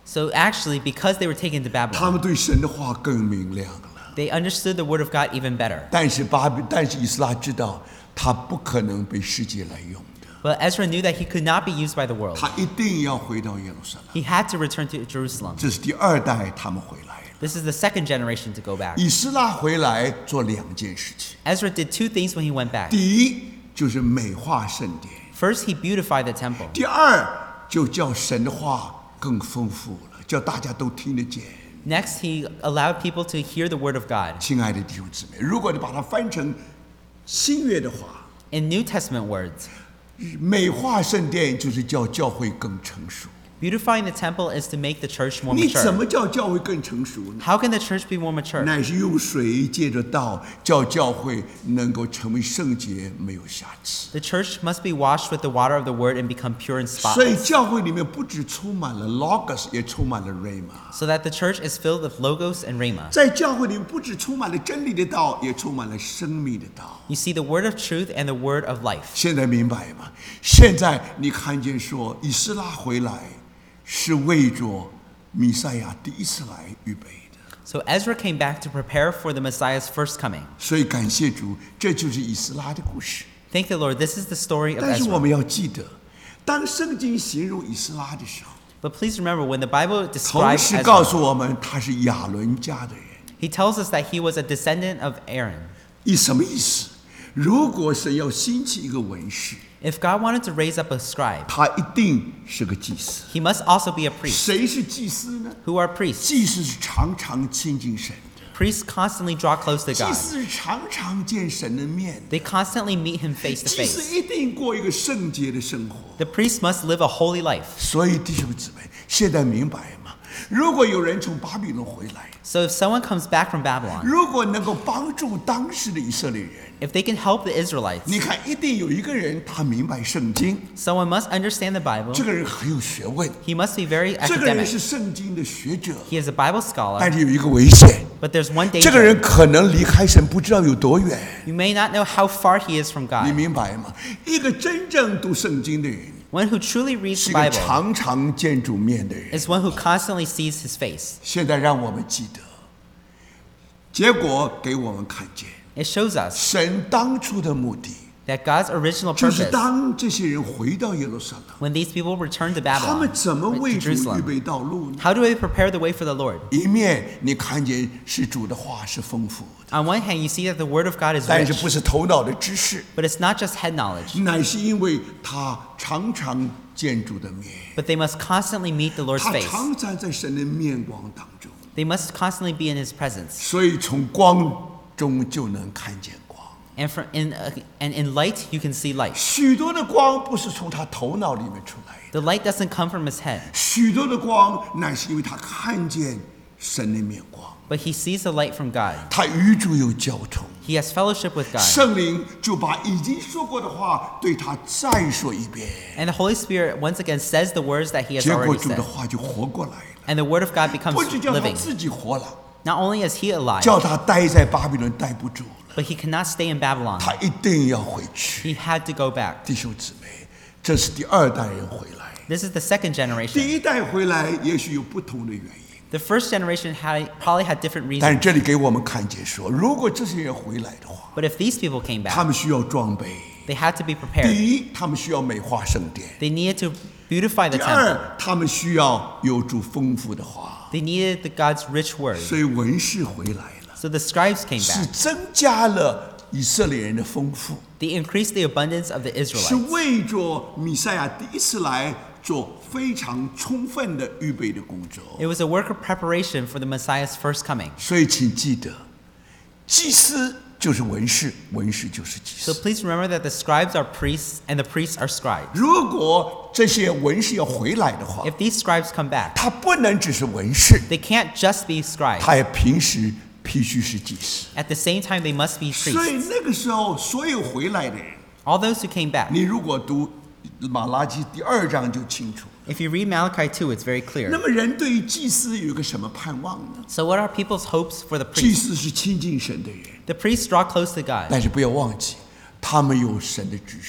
[SPEAKER 2] So actually, because they were taken to
[SPEAKER 1] 他
[SPEAKER 2] Babylon,
[SPEAKER 1] 们对神的话更明亮了。
[SPEAKER 2] they understood the word of God even better.
[SPEAKER 1] 但是巴比，但是以斯拉知道，他不可能被世界来用的，
[SPEAKER 2] But Ezra knew that he could not be used by the world.
[SPEAKER 1] 他一定要回到耶路撒冷。
[SPEAKER 2] He had to return to Jerusalem.
[SPEAKER 1] 这是第二代他们回来了。
[SPEAKER 2] This is the second generation to go back.
[SPEAKER 1] 以斯拉回来做两件事情，
[SPEAKER 2] Ezra did two things when he went back.
[SPEAKER 1] 第一就是美化圣殿，
[SPEAKER 2] First, he beautified the temple.
[SPEAKER 1] 第二就叫神的话更丰富了，叫大家都听得见。
[SPEAKER 2] Next, he allowed people to hear the word of God.
[SPEAKER 1] 亲爱的弟兄姊妹，如果你把它翻成新约的话，
[SPEAKER 2] In New Testament words,
[SPEAKER 1] 美化圣殿就是叫教会更成熟。
[SPEAKER 2] beautifying the temple is to make the church more
[SPEAKER 1] 你怎
[SPEAKER 2] mature.
[SPEAKER 1] 么叫教会更成熟呢？
[SPEAKER 2] How can the church be more mature?
[SPEAKER 1] 乃是用水借着道，叫教会能够成为圣洁，没有瑕疵。
[SPEAKER 2] The church must be washed with the water of the word and become pure and
[SPEAKER 1] 所以
[SPEAKER 2] spotless,
[SPEAKER 1] 教会里面不只充满了 logos， 也充满了 rhema。
[SPEAKER 2] so that the church is filled with logos and rhema.
[SPEAKER 1] 在教会里面不只充满了真理的道，也充满了生命的道。
[SPEAKER 2] You see the word of truth and the word of life.
[SPEAKER 1] 现在明白吗？现在你看见说以斯拉回来是为着弥赛亚第一次来预备的，
[SPEAKER 2] So Ezra came back to prepare for the Messiah's first coming.
[SPEAKER 1] 所以感谢主，这就是以斯拉的故事。
[SPEAKER 2] Thank the Lord, this is the story of
[SPEAKER 1] 但是我
[SPEAKER 2] Ezra.
[SPEAKER 1] 们要记得，当圣经形容以斯拉的时候，
[SPEAKER 2] But please remember, when the Bible
[SPEAKER 1] 同
[SPEAKER 2] describes
[SPEAKER 1] 时告
[SPEAKER 2] Ezra,
[SPEAKER 1] 诉我们他是亚伦家的人。
[SPEAKER 2] he tells us that he was a descendant of Aaron.
[SPEAKER 1] 以什么意思？如果神要兴起一个文士，
[SPEAKER 2] If God wanted to raise up a scribe,
[SPEAKER 1] 他一定是个祭司。
[SPEAKER 2] he must also be a priest.
[SPEAKER 1] 谁是祭司呢？
[SPEAKER 2] Who are priests?
[SPEAKER 1] 祭司是常常亲近神的，
[SPEAKER 2] Priests constantly draw close to
[SPEAKER 1] 祭
[SPEAKER 2] God.
[SPEAKER 1] 司是常常见神的面的，
[SPEAKER 2] They constantly meet him face to
[SPEAKER 1] 祭司
[SPEAKER 2] face.
[SPEAKER 1] 一定过一个圣洁的生活。
[SPEAKER 2] The priest must live a holy life.
[SPEAKER 1] 所以弟兄姊妹，现在明白吗？如果有人从巴比伦回来，
[SPEAKER 2] So if someone comes back from Babylon,
[SPEAKER 1] 如果能够帮助当时的以色列人，
[SPEAKER 2] if they can help the Israelites,
[SPEAKER 1] 你看一定有一个人他明白圣经，
[SPEAKER 2] someone must understand the Bible.
[SPEAKER 1] 这个人很有学问，
[SPEAKER 2] He must be very
[SPEAKER 1] 这个人
[SPEAKER 2] academic.
[SPEAKER 1] 是圣经的学者，
[SPEAKER 2] He is a Bible
[SPEAKER 1] 但
[SPEAKER 2] scholar,
[SPEAKER 1] 是有一个危险，
[SPEAKER 2] but there's one
[SPEAKER 1] 这个人
[SPEAKER 2] danger.
[SPEAKER 1] 可能离开神不知道有多远，
[SPEAKER 2] You may not know how far he is from
[SPEAKER 1] 你
[SPEAKER 2] God.
[SPEAKER 1] 明白吗？一个真正读圣经的人，
[SPEAKER 2] One who truly reads
[SPEAKER 1] 是
[SPEAKER 2] the
[SPEAKER 1] 一个
[SPEAKER 2] Bible
[SPEAKER 1] 常常见主面的人。
[SPEAKER 2] is one who constantly sees his face.
[SPEAKER 1] 现在让我们记得，结果给我们看见，
[SPEAKER 2] It shows us
[SPEAKER 1] 神当初的目的，
[SPEAKER 2] that God's original
[SPEAKER 1] 就是
[SPEAKER 2] purpose,
[SPEAKER 1] 当这些人回到耶路撒冷，
[SPEAKER 2] when these people return to
[SPEAKER 1] 他们
[SPEAKER 2] Babylon,
[SPEAKER 1] 怎么
[SPEAKER 2] to
[SPEAKER 1] 为主预
[SPEAKER 2] Jerusalem,
[SPEAKER 1] 备道路呢？
[SPEAKER 2] how do they prepare the way for the Lord?
[SPEAKER 1] 一面你看见是主的话是丰富的，
[SPEAKER 2] On one hand, you see that the word of God is
[SPEAKER 1] 但是
[SPEAKER 2] rich,
[SPEAKER 1] 不是头脑的知识，
[SPEAKER 2] but it's not just head knowledge,
[SPEAKER 1] 乃是因为他常常见主的面，
[SPEAKER 2] but they must constantly meet the Lord's
[SPEAKER 1] 他
[SPEAKER 2] face.
[SPEAKER 1] 常常在神的面光当中，
[SPEAKER 2] They must constantly be in his presence.
[SPEAKER 1] 所以从光中就能看见光。
[SPEAKER 2] And, from in, uh, and in light, you can see light.
[SPEAKER 1] 许多的光不是从他头脑里面出来的，
[SPEAKER 2] The light doesn't come from his head,
[SPEAKER 1] 许多的光乃是因为他看见神的面光，
[SPEAKER 2] but he sees the light from God.
[SPEAKER 1] 他与主有交通，
[SPEAKER 2] He has fellowship with God.
[SPEAKER 1] 圣灵就把已经说过的话对他再说一遍，
[SPEAKER 2] And the Holy Spirit once again says the words that he has
[SPEAKER 1] 结果
[SPEAKER 2] already
[SPEAKER 1] 主的
[SPEAKER 2] said.
[SPEAKER 1] 话就活过来了，
[SPEAKER 2] And the word of God becomes
[SPEAKER 1] 不只叫他
[SPEAKER 2] living.
[SPEAKER 1] 自己活了，
[SPEAKER 2] Not only is he alive,
[SPEAKER 1] 叫他待在巴比伦待不住了，
[SPEAKER 2] but he cannot stay in Babylon.
[SPEAKER 1] 他一定要回去。
[SPEAKER 2] He had to go back.
[SPEAKER 1] 弟兄姊妹，这是第二代人回来，
[SPEAKER 2] This is the second
[SPEAKER 1] 第
[SPEAKER 2] generation.
[SPEAKER 1] 一代回来也许有不同的原因。
[SPEAKER 2] The first generation had, probably had different
[SPEAKER 1] 但是
[SPEAKER 2] reasons.
[SPEAKER 1] 这里给我们看见说，如果这些人回来的话，
[SPEAKER 2] But if these people came
[SPEAKER 1] 他
[SPEAKER 2] back,
[SPEAKER 1] 们需要装备。
[SPEAKER 2] they had to be prepared.
[SPEAKER 1] 第一，他们需要美化圣殿；
[SPEAKER 2] They needed to beautify
[SPEAKER 1] 第
[SPEAKER 2] the temple.
[SPEAKER 1] 二，他们需要有主丰富的话。
[SPEAKER 2] They needed the God's rich word.
[SPEAKER 1] 所以文士回来了，
[SPEAKER 2] So the scribes came
[SPEAKER 1] 是
[SPEAKER 2] back.
[SPEAKER 1] 增加了以色列人的丰富，
[SPEAKER 2] They increased the abundance of the
[SPEAKER 1] 是
[SPEAKER 2] Israelites.
[SPEAKER 1] 为着弥赛亚第一次来做非常充分的预备的工作。
[SPEAKER 2] It was a work of preparation for the Messiah's first coming.
[SPEAKER 1] 所以请记得，祭司就是文士，文士就是祭
[SPEAKER 2] So
[SPEAKER 1] 司。
[SPEAKER 2] please remember that the scribes are priests and the priests are scribes.
[SPEAKER 1] 如果这些文士要回来的话，
[SPEAKER 2] If these scribes come back,
[SPEAKER 1] 他不能只是文士，
[SPEAKER 2] they can't just be scribes.
[SPEAKER 1] 他也平时必须是祭司。
[SPEAKER 2] At the same time, they must be
[SPEAKER 1] 所以
[SPEAKER 2] priests.
[SPEAKER 1] 那个时候，所有回来的人，
[SPEAKER 2] All those who came back.
[SPEAKER 1] 你如果读马拉基第二章就清楚。
[SPEAKER 2] If you read Malachi two, it's very
[SPEAKER 1] 那
[SPEAKER 2] clear.
[SPEAKER 1] 么人对于祭司有一个什么盼望呢？
[SPEAKER 2] So what are people's hopes for the
[SPEAKER 1] 祭
[SPEAKER 2] priests?
[SPEAKER 1] 司是亲近神的人，
[SPEAKER 2] The priests draw close to God,
[SPEAKER 1] 但是不要忘记，他们有神的指示。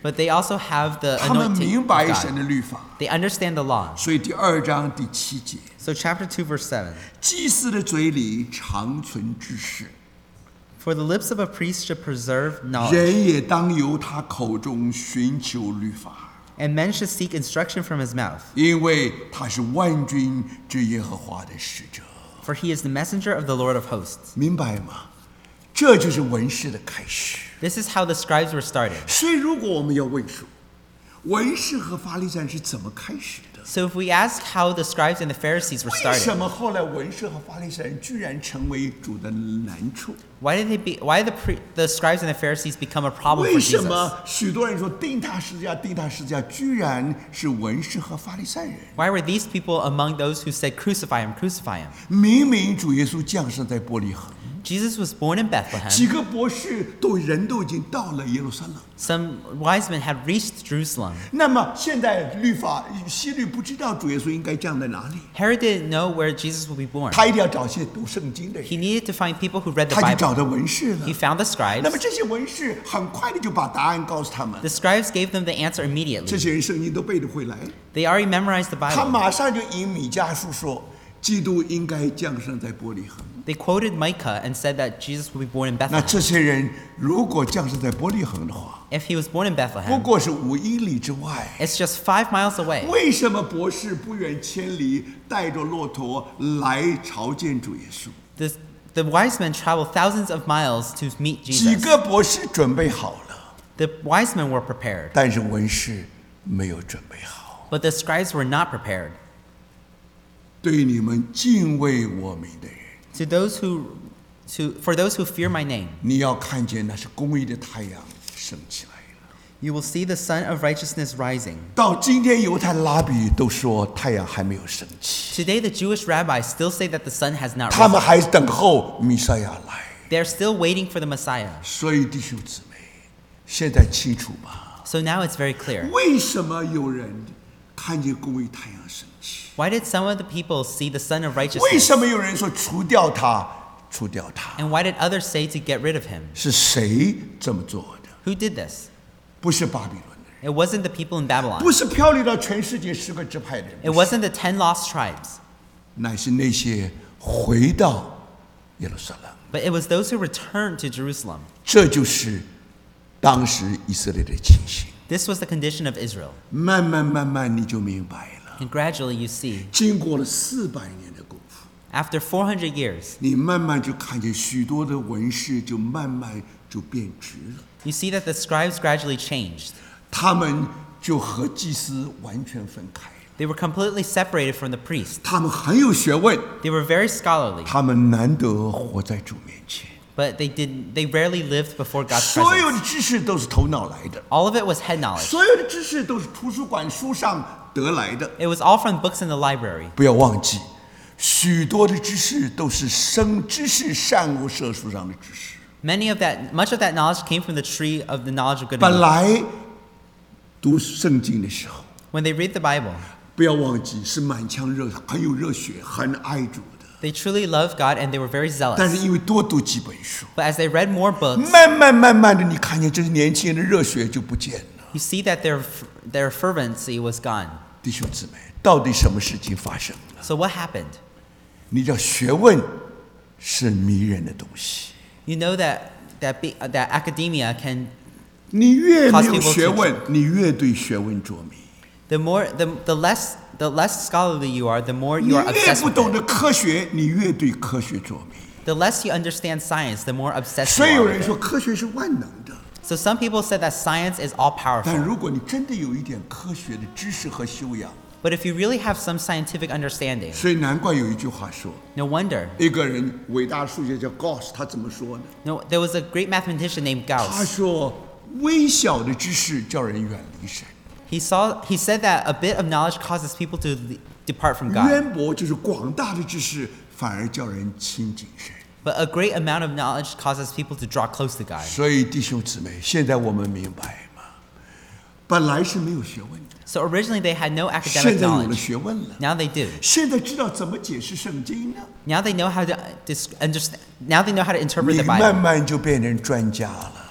[SPEAKER 2] but they also have the
[SPEAKER 1] 他们
[SPEAKER 2] anointing
[SPEAKER 1] 明
[SPEAKER 2] of
[SPEAKER 1] 白神
[SPEAKER 2] God.
[SPEAKER 1] 的律法。
[SPEAKER 2] They understand the law.
[SPEAKER 1] 所以第二章第七节，
[SPEAKER 2] So chapter two, verse seven.
[SPEAKER 1] 祭司的嘴里常存知识，
[SPEAKER 2] For the lips of a priest should preserve knowledge,
[SPEAKER 1] 人也当由他口中寻求律法，
[SPEAKER 2] and men should seek instruction from his mouth.
[SPEAKER 1] 因为他是万军之耶和华的使者。
[SPEAKER 2] For he is the messenger of the Lord of hosts.
[SPEAKER 1] 明白吗？这就是文士的开始。
[SPEAKER 2] This is how the scribes were started.
[SPEAKER 1] 所以，如果我们要问说，文士和法利赛人是怎么开始的？
[SPEAKER 2] So if we ask how the scribes and the Pharisees were
[SPEAKER 1] 为什
[SPEAKER 2] started,
[SPEAKER 1] 么后来文士和法利赛人居然成为主的难处？
[SPEAKER 2] why did they be? Why did the pre, the scribes and the Pharisees become a problem
[SPEAKER 1] 为
[SPEAKER 2] for
[SPEAKER 1] 什
[SPEAKER 2] Jesus?
[SPEAKER 1] 么许多人说定他十字架，定他十字架，居然是文士和法利赛人？
[SPEAKER 2] Why were these people among those who said, "Crucify him, crucify him"?
[SPEAKER 1] 明明主耶稣降生在伯利恒，
[SPEAKER 2] Jesus was born in
[SPEAKER 1] 几
[SPEAKER 2] Bethlehem.
[SPEAKER 1] 个博士都人都已经到了耶路撒冷。
[SPEAKER 2] Some wise men had reached Jerusalem.
[SPEAKER 1] 那么现在律法希律不知道主耶稣应该降在哪里，
[SPEAKER 2] Herod didn't know where Jesus would be born.
[SPEAKER 1] 他一定要找些读圣经的
[SPEAKER 2] He
[SPEAKER 1] 人，
[SPEAKER 2] needed to find people who read the
[SPEAKER 1] 他就
[SPEAKER 2] Bible.
[SPEAKER 1] 找到文士
[SPEAKER 2] He
[SPEAKER 1] 了。
[SPEAKER 2] found the scribes.
[SPEAKER 1] 那么这些文士很快的就把答案告诉他们
[SPEAKER 2] The，scribes gave them the answer
[SPEAKER 1] 这
[SPEAKER 2] immediately.
[SPEAKER 1] 些人圣经都背得回来。
[SPEAKER 2] They already memorized the
[SPEAKER 1] 他
[SPEAKER 2] Bible.
[SPEAKER 1] 马上就引米迦书说，基督应该降生在伯利恒。
[SPEAKER 2] They quoted Micah and said that Jesus would be born in
[SPEAKER 1] 那
[SPEAKER 2] Bethlehem.
[SPEAKER 1] 这些人如果降生在伯利恒的话，
[SPEAKER 2] If he was born in
[SPEAKER 1] 不
[SPEAKER 2] Bethlehem,
[SPEAKER 1] 过是五英里之外。
[SPEAKER 2] it's just five miles away.
[SPEAKER 1] 为什么博士不远千里带着骆驼来朝见主耶稣？
[SPEAKER 2] The, the wise men traveled thousands of miles to meet
[SPEAKER 1] 几
[SPEAKER 2] Jesus.
[SPEAKER 1] 个博士准备好了，
[SPEAKER 2] The wise men were prepared,
[SPEAKER 1] 但是文士没有准备好。
[SPEAKER 2] but the scribes were not prepared.
[SPEAKER 1] 对你们敬畏我名的人，
[SPEAKER 2] To those who, to, for those who fear my name,
[SPEAKER 1] 你要看见那是公义的太阳升起来了。
[SPEAKER 2] you will see the sun of righteousness rising.
[SPEAKER 1] 到今天，犹太拉比都说太阳还没有升起，
[SPEAKER 2] Today, the Jewish rabbis still say that the sun has not
[SPEAKER 1] 他们
[SPEAKER 2] risen.
[SPEAKER 1] 还等候弥赛亚来。
[SPEAKER 2] They're still waiting for the Messiah.
[SPEAKER 1] 所以弟兄姊妹，现在清楚吧？
[SPEAKER 2] So now it's very clear.
[SPEAKER 1] 为什么有人看见公义太阳升起？
[SPEAKER 2] Why did some of the people see the sun of
[SPEAKER 1] 为
[SPEAKER 2] righteousness?
[SPEAKER 1] 什么有人说除掉他，除掉他？
[SPEAKER 2] And why did others say to get rid of him?
[SPEAKER 1] 是谁这么做的？
[SPEAKER 2] Who did this?
[SPEAKER 1] 不是巴比伦的人，
[SPEAKER 2] It wasn't the people in Babylon.
[SPEAKER 1] 不是漂流到全世界十个支派的人，
[SPEAKER 2] It wasn't the ten lost tribes.
[SPEAKER 1] 乃是那些回到耶路撒冷。
[SPEAKER 2] But it was those who returned to Jerusalem.
[SPEAKER 1] 这就是当时以色列的情形。
[SPEAKER 2] This was the condition of Israel.
[SPEAKER 1] 慢慢慢慢，你就明白了。
[SPEAKER 2] And gradually you see,
[SPEAKER 1] 经过了四百年的功夫，
[SPEAKER 2] after four hundred years,
[SPEAKER 1] 你慢慢就看见许多的文士就慢慢就变直了，
[SPEAKER 2] you see that the scribes gradually changed.
[SPEAKER 1] 他们就和祭司完全分开了。
[SPEAKER 2] They were completely separated from the priest.
[SPEAKER 1] 他们很有学问，
[SPEAKER 2] They were very scholarly,
[SPEAKER 1] 他们难得活在主面前，
[SPEAKER 2] but they did they rarely lived before God's
[SPEAKER 1] 所有的
[SPEAKER 2] presence.
[SPEAKER 1] 知识都是头脑来的，
[SPEAKER 2] All of it was head knowledge.
[SPEAKER 1] 所有的知识都是图书馆书上得来的。
[SPEAKER 2] It was all from books in the library.
[SPEAKER 1] 不要忘记，许多的知识都是生知识善恶社书上的知识。
[SPEAKER 2] Many of that, much of that knowledge came from the tree of the knowledge of good and
[SPEAKER 1] 本
[SPEAKER 2] evil.
[SPEAKER 1] 来读圣经的时候，
[SPEAKER 2] When they read the Bible,
[SPEAKER 1] 不要忘记是满腔热，很有热血，很爱主的。
[SPEAKER 2] they truly loved God and they were very
[SPEAKER 1] 但是
[SPEAKER 2] zealous.
[SPEAKER 1] 因为多读几本书，
[SPEAKER 2] But as they read more books,
[SPEAKER 1] 慢慢慢慢的，你看见这些年轻人的热血就不见了。
[SPEAKER 2] you see that their their fervency was gone.
[SPEAKER 1] 弟兄姊妹，到底什么事情发生了？
[SPEAKER 2] So what happened?
[SPEAKER 1] 你知道学问是迷人的东西，
[SPEAKER 2] You know that that be, uh, that academia can
[SPEAKER 1] 你越没
[SPEAKER 2] Cause
[SPEAKER 1] 有
[SPEAKER 2] people to-
[SPEAKER 1] 学问，你越对学问着迷。
[SPEAKER 2] the more the the less the less scholarly you are, the more
[SPEAKER 1] 你
[SPEAKER 2] you are
[SPEAKER 1] 越
[SPEAKER 2] obsessed
[SPEAKER 1] 不
[SPEAKER 2] with
[SPEAKER 1] 懂得
[SPEAKER 2] it.
[SPEAKER 1] 科学，你越对科学着迷。
[SPEAKER 2] The less you understand science, the more obsessed
[SPEAKER 1] 所以
[SPEAKER 2] you
[SPEAKER 1] 有
[SPEAKER 2] are
[SPEAKER 1] 人
[SPEAKER 2] with
[SPEAKER 1] 说
[SPEAKER 2] it.
[SPEAKER 1] 科学是万能的，
[SPEAKER 2] So some people said that science is all
[SPEAKER 1] 但
[SPEAKER 2] powerful.
[SPEAKER 1] 如果你真的有一点科学的知识和修养，
[SPEAKER 2] But if you really have some scientific understanding,
[SPEAKER 1] 所以难怪有一句话说，
[SPEAKER 2] no wonder.
[SPEAKER 1] 一个人伟大数学家 Gauss 他怎么说呢？
[SPEAKER 2] No, there was a great mathematician named
[SPEAKER 1] 他
[SPEAKER 2] Gauss.
[SPEAKER 1] 说微小的知识叫人远离神，
[SPEAKER 2] He saw he said that a bit of knowledge causes people to le- depart from God.
[SPEAKER 1] 渊博就是广大的知识反而叫人亲近神。
[SPEAKER 2] But a great amount of knowledge causes people to draw close to God.
[SPEAKER 1] 所以弟兄姊妹，现在我们明白吗？本来是没有学问的，
[SPEAKER 2] So originally they had no
[SPEAKER 1] 现
[SPEAKER 2] academic
[SPEAKER 1] 在有了
[SPEAKER 2] knowledge.
[SPEAKER 1] 学问了。
[SPEAKER 2] Now they do.
[SPEAKER 1] 现在知道怎么解释圣经了，
[SPEAKER 2] Now they know how to dis- understand. Now they know how to interpret
[SPEAKER 1] 你
[SPEAKER 2] the
[SPEAKER 1] 慢
[SPEAKER 2] Bible.
[SPEAKER 1] 慢就变成专家了。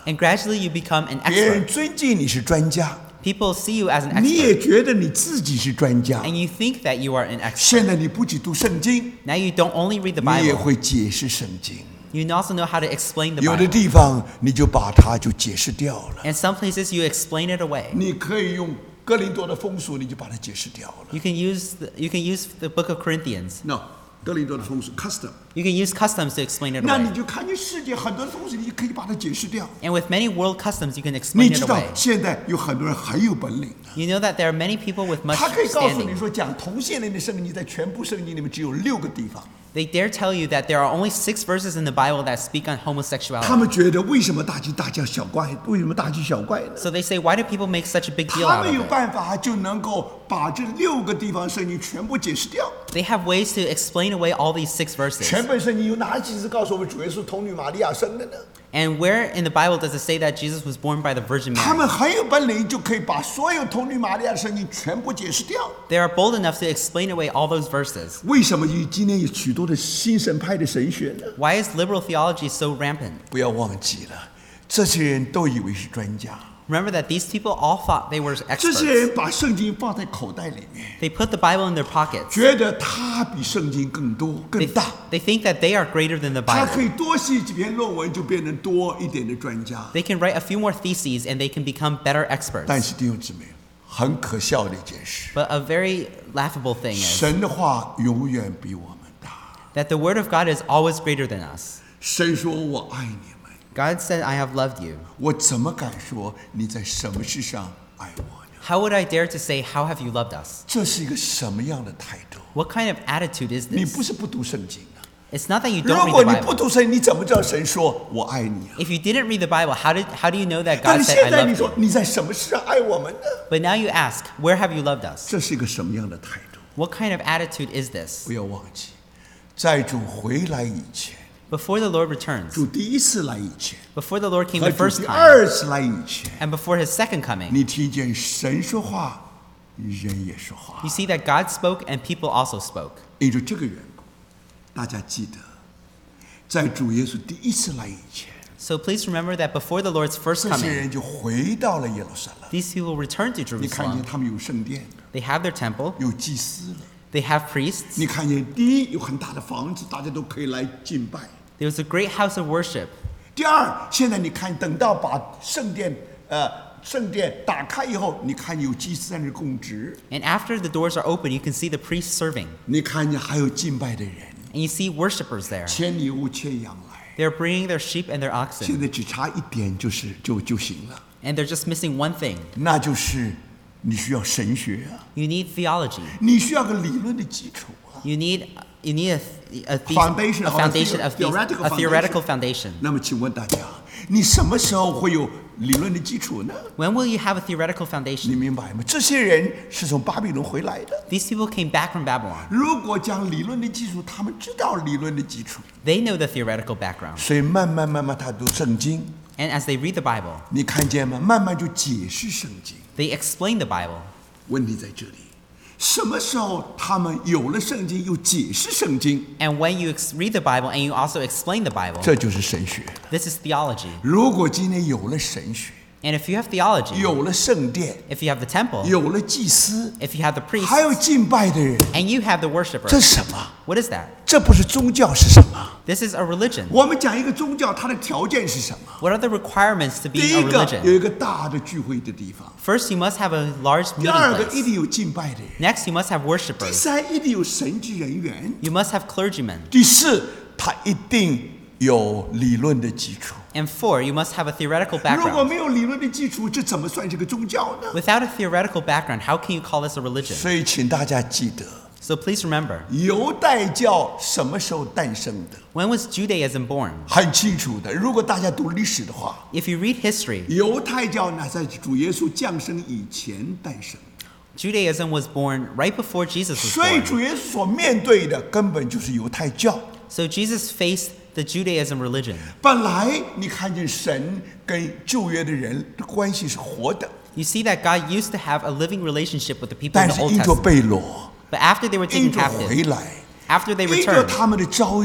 [SPEAKER 2] And gradually you become an
[SPEAKER 1] 别人
[SPEAKER 2] expert.
[SPEAKER 1] 尊敬你是专家，
[SPEAKER 2] People see you as an
[SPEAKER 1] 你
[SPEAKER 2] expert.
[SPEAKER 1] 也觉得你自己是专家。
[SPEAKER 2] And you think that you are an expert.
[SPEAKER 1] 现在你不仅读圣经，
[SPEAKER 2] Now you don't only read the
[SPEAKER 1] 你也
[SPEAKER 2] Bible.
[SPEAKER 1] 会解释圣经。
[SPEAKER 2] You also know how to explain the
[SPEAKER 1] 有的
[SPEAKER 2] Bible.
[SPEAKER 1] 地方你就把它就解释掉了。
[SPEAKER 2] And some places you explain it away.
[SPEAKER 1] 你可以用哥林多的风俗，你就把它解释掉了。
[SPEAKER 2] You can use the, you can use the book of Corinthians.
[SPEAKER 1] No， 哥林多的风俗 custom，
[SPEAKER 2] You can use customs to explain it
[SPEAKER 1] 那
[SPEAKER 2] away.
[SPEAKER 1] 你就看见世界很多东西，你可以把它解释掉。
[SPEAKER 2] And with many world customs, you can
[SPEAKER 1] 你
[SPEAKER 2] explain
[SPEAKER 1] 知
[SPEAKER 2] it
[SPEAKER 1] 道
[SPEAKER 2] away.
[SPEAKER 1] 现在有很多人很有本领的，
[SPEAKER 2] You know that there are many people with much
[SPEAKER 1] 他可以告诉你
[SPEAKER 2] standing.
[SPEAKER 1] 说，讲同性恋的圣经在全部圣经里面只有六个地方。
[SPEAKER 2] They dare tell you that there are only six verses in the Bible that speak on
[SPEAKER 1] 他
[SPEAKER 2] homosexuality.
[SPEAKER 1] 们觉得为什么大惊大叫小怪？为什么大惊小怪呢？
[SPEAKER 2] So they say, why do people make such a big deal
[SPEAKER 1] 他
[SPEAKER 2] out
[SPEAKER 1] 们
[SPEAKER 2] of
[SPEAKER 1] 有
[SPEAKER 2] it?
[SPEAKER 1] 办法就能够把这六个地方圣经全部解释掉。
[SPEAKER 2] They have ways to explain away all these six verses.
[SPEAKER 1] 全本圣经有哪几次告诉我们主耶稣童女玛利亚生的呢？
[SPEAKER 2] And where in the Bible does it say that Jesus was born by the Virgin
[SPEAKER 1] 他
[SPEAKER 2] Mary?
[SPEAKER 1] 们很有本领，就可以把所有童女玛利亚的圣经全部解释掉。
[SPEAKER 2] They are bold enough to explain away all those verses.
[SPEAKER 1] 为什么今天有许多的新神派的神学呢？
[SPEAKER 2] Why is liberal theology so rampant?
[SPEAKER 1] 不要忘记了，这些人都以为是专家，
[SPEAKER 2] Remember that these people all thought they were
[SPEAKER 1] 这
[SPEAKER 2] experts.
[SPEAKER 1] 些人把圣经放在口袋里面，
[SPEAKER 2] They put the Bible in their pockets.
[SPEAKER 1] 觉得他比圣经更多更
[SPEAKER 2] They,
[SPEAKER 1] 大，
[SPEAKER 2] they think that they are greater than the
[SPEAKER 1] 他可
[SPEAKER 2] Bible.
[SPEAKER 1] 以多写几篇论文就变成多一点的专家。
[SPEAKER 2] They can write a few more theses and they can become better
[SPEAKER 1] 但
[SPEAKER 2] experts.
[SPEAKER 1] 是弟兄姊妹，很可笑的一件事，
[SPEAKER 2] But a very laughable thing is
[SPEAKER 1] 神的话永远比我们大。
[SPEAKER 2] that the Word of God is always greater than us.
[SPEAKER 1] 神说：“我爱你们。”
[SPEAKER 2] God said, I have loved you.
[SPEAKER 1] 我怎么敢说你在什么事上爱我呢？
[SPEAKER 2] How would I dare to say, how have you loved us?
[SPEAKER 1] 这是一个什么样的态度？
[SPEAKER 2] What kind of attitude is
[SPEAKER 1] 你
[SPEAKER 2] this?
[SPEAKER 1] 不是不读圣经啊！
[SPEAKER 2] It's not that you
[SPEAKER 1] 如
[SPEAKER 2] don't
[SPEAKER 1] 果
[SPEAKER 2] read
[SPEAKER 1] 你
[SPEAKER 2] the
[SPEAKER 1] 不
[SPEAKER 2] Bible.
[SPEAKER 1] 读圣经，你怎么知道神说我爱你啊？
[SPEAKER 2] If you didn't read the Bible, how did how do you know that
[SPEAKER 1] 但
[SPEAKER 2] God
[SPEAKER 1] 是
[SPEAKER 2] said,
[SPEAKER 1] 现
[SPEAKER 2] I
[SPEAKER 1] 在你
[SPEAKER 2] love
[SPEAKER 1] 说
[SPEAKER 2] you?
[SPEAKER 1] 你在什么事上爱我们呢？
[SPEAKER 2] But now you ask, where have you loved us?
[SPEAKER 1] 这是一个什么样的态度？
[SPEAKER 2] What kind of attitude is this?
[SPEAKER 1] 不要忘记，在主回来以前，
[SPEAKER 2] Before the Lord returns,
[SPEAKER 1] 主第一次来以前，
[SPEAKER 2] before the Lord came
[SPEAKER 1] 和
[SPEAKER 2] the
[SPEAKER 1] 主
[SPEAKER 2] first
[SPEAKER 1] 第
[SPEAKER 2] time,
[SPEAKER 1] 二次来以前，
[SPEAKER 2] and before his second coming,
[SPEAKER 1] 你听见神说话，人也说话
[SPEAKER 2] you。see that God spoke and people also spoke.
[SPEAKER 1] 因着这个缘故，大家记得，在主耶稣第一次来以前，
[SPEAKER 2] So please remember that before the Lord's first
[SPEAKER 1] 这些
[SPEAKER 2] coming,
[SPEAKER 1] 人就回到了耶路撒冷。
[SPEAKER 2] these people returned to
[SPEAKER 1] 你看见
[SPEAKER 2] Jerusalem.
[SPEAKER 1] 他们有圣殿，
[SPEAKER 2] They have their temple,
[SPEAKER 1] 有祭司了。
[SPEAKER 2] they have priests,
[SPEAKER 1] 你看见第一有很大的房子，大家都可以来敬拜。
[SPEAKER 2] there was a great house of worship.
[SPEAKER 1] 第二，现在你看，等到把圣殿呃圣殿打开以后，你看有祭司在那儿供职，
[SPEAKER 2] And after the doors are open, you can see the priests serving.
[SPEAKER 1] 你看见还有敬拜的人，
[SPEAKER 2] And you see worshipers there.
[SPEAKER 1] 牵牛牵羊来，
[SPEAKER 2] They're bringing their sheep and their
[SPEAKER 1] 现
[SPEAKER 2] oxen.
[SPEAKER 1] 在只差一点就是就就行了，
[SPEAKER 2] And they're just missing one thing.
[SPEAKER 1] 那就是你需要神学啊，
[SPEAKER 2] You need theology.
[SPEAKER 1] 你需要个理论的基础啊。
[SPEAKER 2] You need you need a, a, the-
[SPEAKER 1] Foundation,
[SPEAKER 2] a foundation,
[SPEAKER 1] a
[SPEAKER 2] of the-
[SPEAKER 1] theoretical
[SPEAKER 2] a theoretical foundation.
[SPEAKER 1] 那么请问大家，你什么时候会有理论的基础呢？
[SPEAKER 2] When will you have a theoretical
[SPEAKER 1] 你
[SPEAKER 2] foundation?
[SPEAKER 1] 明白吗？这些人是从巴比伦回来的。
[SPEAKER 2] These people came back from Babylon.
[SPEAKER 1] 如果讲理论的基础，他们知道理论的基础，
[SPEAKER 2] They know the theoretical background.
[SPEAKER 1] 所以慢慢慢慢他读圣经，
[SPEAKER 2] And as they read the Bible,
[SPEAKER 1] 你看见吗？慢慢就解释圣经。
[SPEAKER 2] they explain the Bible.
[SPEAKER 1] 问题在这里，什么时候他们有了圣经又解释圣经？
[SPEAKER 2] And when you ex- read the Bible and you also explain the Bible,
[SPEAKER 1] 这就是神学。
[SPEAKER 2] this is theology.
[SPEAKER 1] 如果今天有了神学，
[SPEAKER 2] And if you have theology,
[SPEAKER 1] 有了圣殿，
[SPEAKER 2] if you have the temple,
[SPEAKER 1] 有了祭司，
[SPEAKER 2] if you have the priests,
[SPEAKER 1] 还有敬拜的人，
[SPEAKER 2] and you have the
[SPEAKER 1] 这
[SPEAKER 2] worshipers,
[SPEAKER 1] 是什么？
[SPEAKER 2] what is that?
[SPEAKER 1] 这不是宗教是什么？
[SPEAKER 2] This is a religion.
[SPEAKER 1] 我们讲一个宗教，它的条件是什么？
[SPEAKER 2] What are the requirements to
[SPEAKER 1] 第
[SPEAKER 2] being
[SPEAKER 1] 一
[SPEAKER 2] a
[SPEAKER 1] 个有
[SPEAKER 2] religion?
[SPEAKER 1] 一个大的聚会的地方，
[SPEAKER 2] First, you must have a large
[SPEAKER 1] 第二
[SPEAKER 2] meeting
[SPEAKER 1] 个
[SPEAKER 2] place.
[SPEAKER 1] 一定有敬拜的人，
[SPEAKER 2] Next, you must have
[SPEAKER 1] 第
[SPEAKER 2] worshipers.
[SPEAKER 1] 三一定有神职人员，
[SPEAKER 2] You must have clergymen.
[SPEAKER 1] 第四他一定有理论的基础。
[SPEAKER 2] And four, you must have a theoretical
[SPEAKER 1] 如果
[SPEAKER 2] background.
[SPEAKER 1] 没有理论的基础，这怎么算是个宗教呢？
[SPEAKER 2] Without a theoretical background, how can you call this a religion?
[SPEAKER 1] 所以请大家记得，
[SPEAKER 2] So please remember,
[SPEAKER 1] 犹太教什么时候诞生的？
[SPEAKER 2] when was Judaism born?
[SPEAKER 1] 很清楚的。如果大家读历史的话，
[SPEAKER 2] If you read history,
[SPEAKER 1] 犹太教呢在主耶稣降生以前诞生，
[SPEAKER 2] Judaism was born right before Jesus was
[SPEAKER 1] 所以
[SPEAKER 2] born.
[SPEAKER 1] 主耶稣所面对的根本就是犹太教。
[SPEAKER 2] So Jesus faced the Judaism religion.
[SPEAKER 1] 本来你看见神跟旧约的人的关系是活的，
[SPEAKER 2] You see that God used to have a living relationship with the people
[SPEAKER 1] 但
[SPEAKER 2] in
[SPEAKER 1] 是
[SPEAKER 2] the Old
[SPEAKER 1] 因着
[SPEAKER 2] Testament.
[SPEAKER 1] 被掳，
[SPEAKER 2] But after they were
[SPEAKER 1] 因
[SPEAKER 2] taken
[SPEAKER 1] 着回
[SPEAKER 2] captive,
[SPEAKER 1] 来，
[SPEAKER 2] after they
[SPEAKER 1] 因着
[SPEAKER 2] returned,
[SPEAKER 1] 他们的遭遇，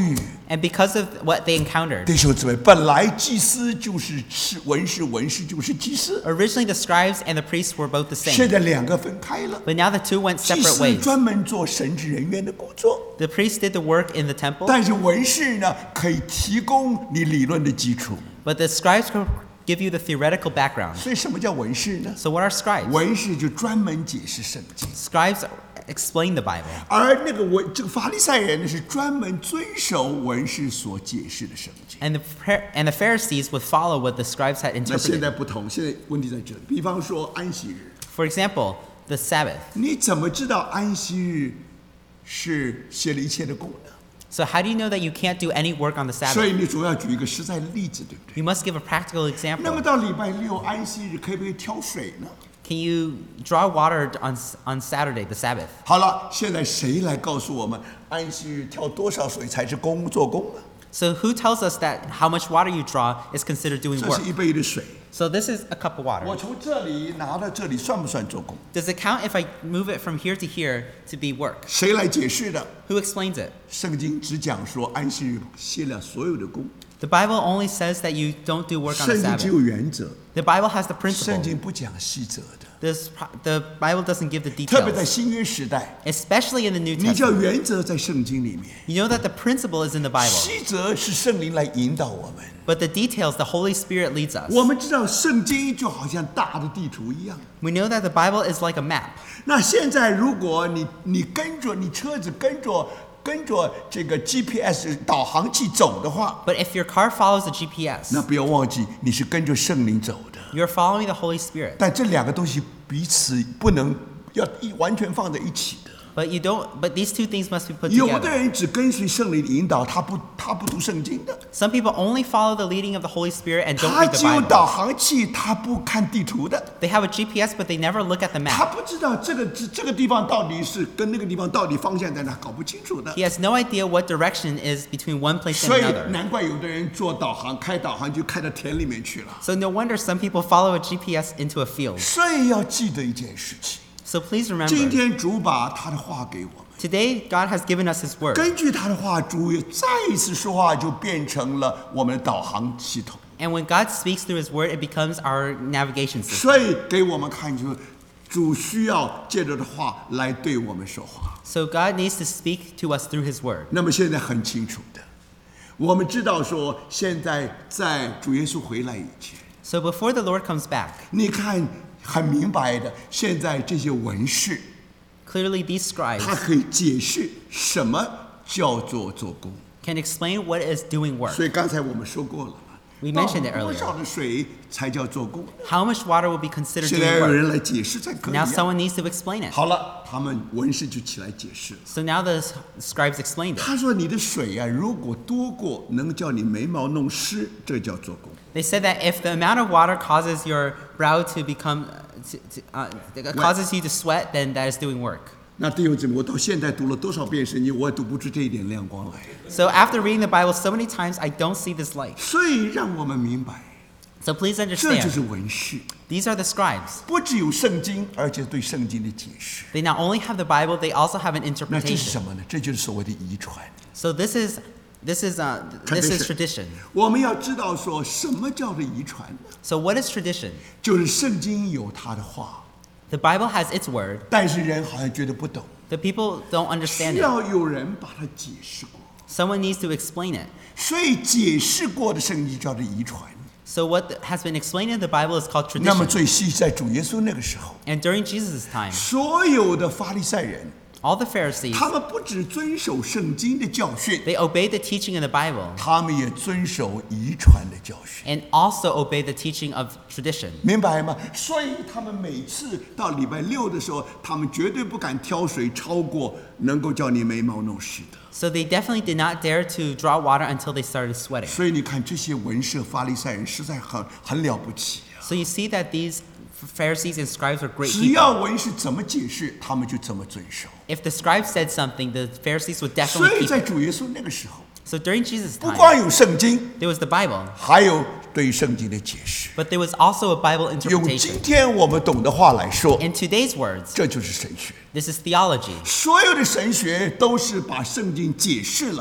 [SPEAKER 2] And because of what they encountered,
[SPEAKER 1] 弟兄姊妹，本来祭司就是是文士，文士就是祭司，
[SPEAKER 2] originally the scribes and the priests were both the
[SPEAKER 1] 现
[SPEAKER 2] same.
[SPEAKER 1] 在两个分开了。
[SPEAKER 2] But now the two went
[SPEAKER 1] 祭
[SPEAKER 2] separate
[SPEAKER 1] 司
[SPEAKER 2] ways.
[SPEAKER 1] 专门做神职人员的工作，
[SPEAKER 2] The priests did the work in the temple,
[SPEAKER 1] 但是文士呢，可以提供你理论的基础。
[SPEAKER 2] but the scribes could give you the theoretical background.
[SPEAKER 1] 所以什么叫文士呢？
[SPEAKER 2] So what are scribes?
[SPEAKER 1] 文士就专门解释圣经，
[SPEAKER 2] Scribes explain the Bible.
[SPEAKER 1] 而那个文这个法利赛人呢，是专门遵守文士所解释的圣经。
[SPEAKER 2] And the, Phar- and the Pharisees would follow what the scribes had
[SPEAKER 1] 那现
[SPEAKER 2] interpreted.
[SPEAKER 1] 在不同，现在问题在这里。比方说安息日，
[SPEAKER 2] For example, the Sabbath.
[SPEAKER 1] 你怎么知道安息日是歇了一切的工呢？
[SPEAKER 2] So how do you know that you can't do any work on the
[SPEAKER 1] 所
[SPEAKER 2] Sabbath?
[SPEAKER 1] 以你总要举一个实在的例子，对不对？
[SPEAKER 2] You must give a practical
[SPEAKER 1] 那么
[SPEAKER 2] example.
[SPEAKER 1] 到礼拜六安息日，可不可以挑水呢？
[SPEAKER 2] Can you draw water on, on Saturday, the Sabbath?
[SPEAKER 1] 好了，现在谁来告诉我们安息日挑多少水才是工做工呢？
[SPEAKER 2] So who tells us that how much water you draw is considered doing
[SPEAKER 1] 这
[SPEAKER 2] work?
[SPEAKER 1] 是一杯的水，
[SPEAKER 2] So this is a cup of
[SPEAKER 1] 我
[SPEAKER 2] water.
[SPEAKER 1] 从这里拿到这里算不算做工？
[SPEAKER 2] Does it count if I move it from here to here to be work?
[SPEAKER 1] 谁来解释的？
[SPEAKER 2] Who explains it?
[SPEAKER 1] 圣经只讲说安息日歇了所有的工，
[SPEAKER 2] The Bible only says that you don't do work on
[SPEAKER 1] 圣
[SPEAKER 2] the
[SPEAKER 1] 经只
[SPEAKER 2] Sabbath.
[SPEAKER 1] 有原则，
[SPEAKER 2] The Bible has the
[SPEAKER 1] 圣
[SPEAKER 2] principle.
[SPEAKER 1] 经不讲细则的。
[SPEAKER 2] This, the Bible doesn't give the
[SPEAKER 1] 特别在
[SPEAKER 2] details,
[SPEAKER 1] 新约时代，
[SPEAKER 2] especially in the New
[SPEAKER 1] 你知道
[SPEAKER 2] Testament.
[SPEAKER 1] 原则在圣经里面，
[SPEAKER 2] You know that the principle is in the Bible,
[SPEAKER 1] 细则是圣灵来引导我们。
[SPEAKER 2] but the details, the Holy Spirit leads us.
[SPEAKER 1] 我们知道圣经就好像大的地图一样。
[SPEAKER 2] We know that the Bible is like a map.
[SPEAKER 1] 那现在如果你你跟着你车子跟着跟着这个 G P S 导航器走的话，
[SPEAKER 2] But if your car follows the G P S,
[SPEAKER 1] 那不要忘记你是跟着圣灵走的。
[SPEAKER 2] you're following the Holy Spirit.
[SPEAKER 1] 但这两个东西彼此不能要一完全放在一起的。
[SPEAKER 2] But you don't. But these two things must be put
[SPEAKER 1] 有的
[SPEAKER 2] together.
[SPEAKER 1] 人只跟随圣灵的引导，他不他不读圣经的，
[SPEAKER 2] Some people only follow the leading of the Holy Spirit and don't
[SPEAKER 1] 他
[SPEAKER 2] read
[SPEAKER 1] 只
[SPEAKER 2] the
[SPEAKER 1] 有导
[SPEAKER 2] Bible.
[SPEAKER 1] 航器，他不看地图的，
[SPEAKER 2] They have a G P S, but they never look at the
[SPEAKER 1] 他
[SPEAKER 2] map.
[SPEAKER 1] 不知道这个这这个地方到底是跟那个地方到底方向在哪，搞不清楚的。
[SPEAKER 2] He has no idea what direction is between one place and
[SPEAKER 1] 所以
[SPEAKER 2] another.
[SPEAKER 1] 难怪有的人做导航开导航就开到田里面去了。
[SPEAKER 2] So no wonder some people follow a G P S into a field.
[SPEAKER 1] 所以要记得一件事情，
[SPEAKER 2] So please
[SPEAKER 1] 今
[SPEAKER 2] remember,
[SPEAKER 1] 天主把他的话给我们，
[SPEAKER 2] today God has given us His word.
[SPEAKER 1] 根据他的话，主又再一次说话，就变成了我们的导航系统。
[SPEAKER 2] And when God speaks through His word, it becomes our navigation system.
[SPEAKER 1] 所以给我们看出，主需要借着的话来对我们说话。
[SPEAKER 2] So God needs to speak to us through His word.
[SPEAKER 1] 那么现在很清楚的，我们知道说，现在在主耶稣回来以前，
[SPEAKER 2] So before the Lord comes back,
[SPEAKER 1] 你看很明白的，现在这些文士，
[SPEAKER 2] clearly these scribes
[SPEAKER 1] 他可以解释什么叫做做工。
[SPEAKER 2] can explain what is doing work.
[SPEAKER 1] 所以刚才我们说过了嘛，
[SPEAKER 2] We
[SPEAKER 1] 到
[SPEAKER 2] mentioned it
[SPEAKER 1] 多
[SPEAKER 2] earlier.
[SPEAKER 1] 少的水才叫做工？
[SPEAKER 2] How much water will be considered
[SPEAKER 1] 现在
[SPEAKER 2] doing
[SPEAKER 1] 有
[SPEAKER 2] work?
[SPEAKER 1] 人来解释才可以、
[SPEAKER 2] Now
[SPEAKER 1] 啊。
[SPEAKER 2] someone needs to explain it.
[SPEAKER 1] 好了，他们文士就起来解释。
[SPEAKER 2] So now the scribes explained it.
[SPEAKER 1] 他说：“你的水啊，如果多过能叫你眉毛弄湿，这叫做工。
[SPEAKER 2] They said that if the amount of water causes your brow to become, to, to, uh, causes you to sweat, then that is doing work.
[SPEAKER 1] 那弟兄姊妹，我到现在读了多少遍圣经，我也读不出这一点亮光来。
[SPEAKER 2] So after reading the Bible so many times, I don't see this light.
[SPEAKER 1] 所以让我们明白，
[SPEAKER 2] So please
[SPEAKER 1] 这就是
[SPEAKER 2] understand,
[SPEAKER 1] 文士，
[SPEAKER 2] these are the scribes.
[SPEAKER 1] 不只有圣经，而且对圣经的解释。
[SPEAKER 2] They not only have the Bible, they also have an
[SPEAKER 1] 那这是
[SPEAKER 2] interpretation.
[SPEAKER 1] 什么呢？这就是所谓的遗传。
[SPEAKER 2] So this is, this is, uh, this is tradition.
[SPEAKER 1] 我们要知道说什么叫做遗传呢？
[SPEAKER 2] So what is tradition?
[SPEAKER 1] 就是圣经有他的话，
[SPEAKER 2] The Bible has its word.
[SPEAKER 1] 但是人好像觉得不懂，
[SPEAKER 2] The people don't understand
[SPEAKER 1] 需
[SPEAKER 2] it.
[SPEAKER 1] 要有人把它解释过。
[SPEAKER 2] Someone needs to explain it.
[SPEAKER 1] 所以解释过的圣经叫做遗传。
[SPEAKER 2] So what has been explained in the Bible is called
[SPEAKER 1] 那么
[SPEAKER 2] tradition.
[SPEAKER 1] 最细在主耶稣那个时候，
[SPEAKER 2] And during Jesus' time,
[SPEAKER 1] 所有的法利赛人，
[SPEAKER 2] all the Pharisees,
[SPEAKER 1] 他们不只遵守圣经的教训，
[SPEAKER 2] they obeyed the teaching in the Bible
[SPEAKER 1] 他们也遵守遗传的教训，
[SPEAKER 2] and also obeyed the teaching of tradition.
[SPEAKER 1] 明白吗？所以他们每次到礼拜六的时候，他们绝对不敢挑水超过能够叫你眉毛弄湿的。
[SPEAKER 2] So they definitely did not dare to draw water until they started sweating.
[SPEAKER 1] 所以你看，这些文士法利赛人实在很很了不起啊！
[SPEAKER 2] So you see that these Pharisees and scribes were great
[SPEAKER 1] 只要
[SPEAKER 2] people.
[SPEAKER 1] 文士怎么解释，他们就怎么遵守。
[SPEAKER 2] If the scribes said something, the Pharisees would
[SPEAKER 1] 所
[SPEAKER 2] definitely
[SPEAKER 1] 以
[SPEAKER 2] keep
[SPEAKER 1] 在
[SPEAKER 2] it.
[SPEAKER 1] 主耶稣那个时候，
[SPEAKER 2] So during Jesus'
[SPEAKER 1] 不
[SPEAKER 2] time,
[SPEAKER 1] 光有圣经，
[SPEAKER 2] there was the Bible,
[SPEAKER 1] 还有对圣经的解释。
[SPEAKER 2] but there was also a Bible
[SPEAKER 1] 用
[SPEAKER 2] interpretation.
[SPEAKER 1] 今天我们懂的话来说，
[SPEAKER 2] In today's words,
[SPEAKER 1] 这就是神学。
[SPEAKER 2] this is theology.
[SPEAKER 1] 所有的神学都是把圣经解释了，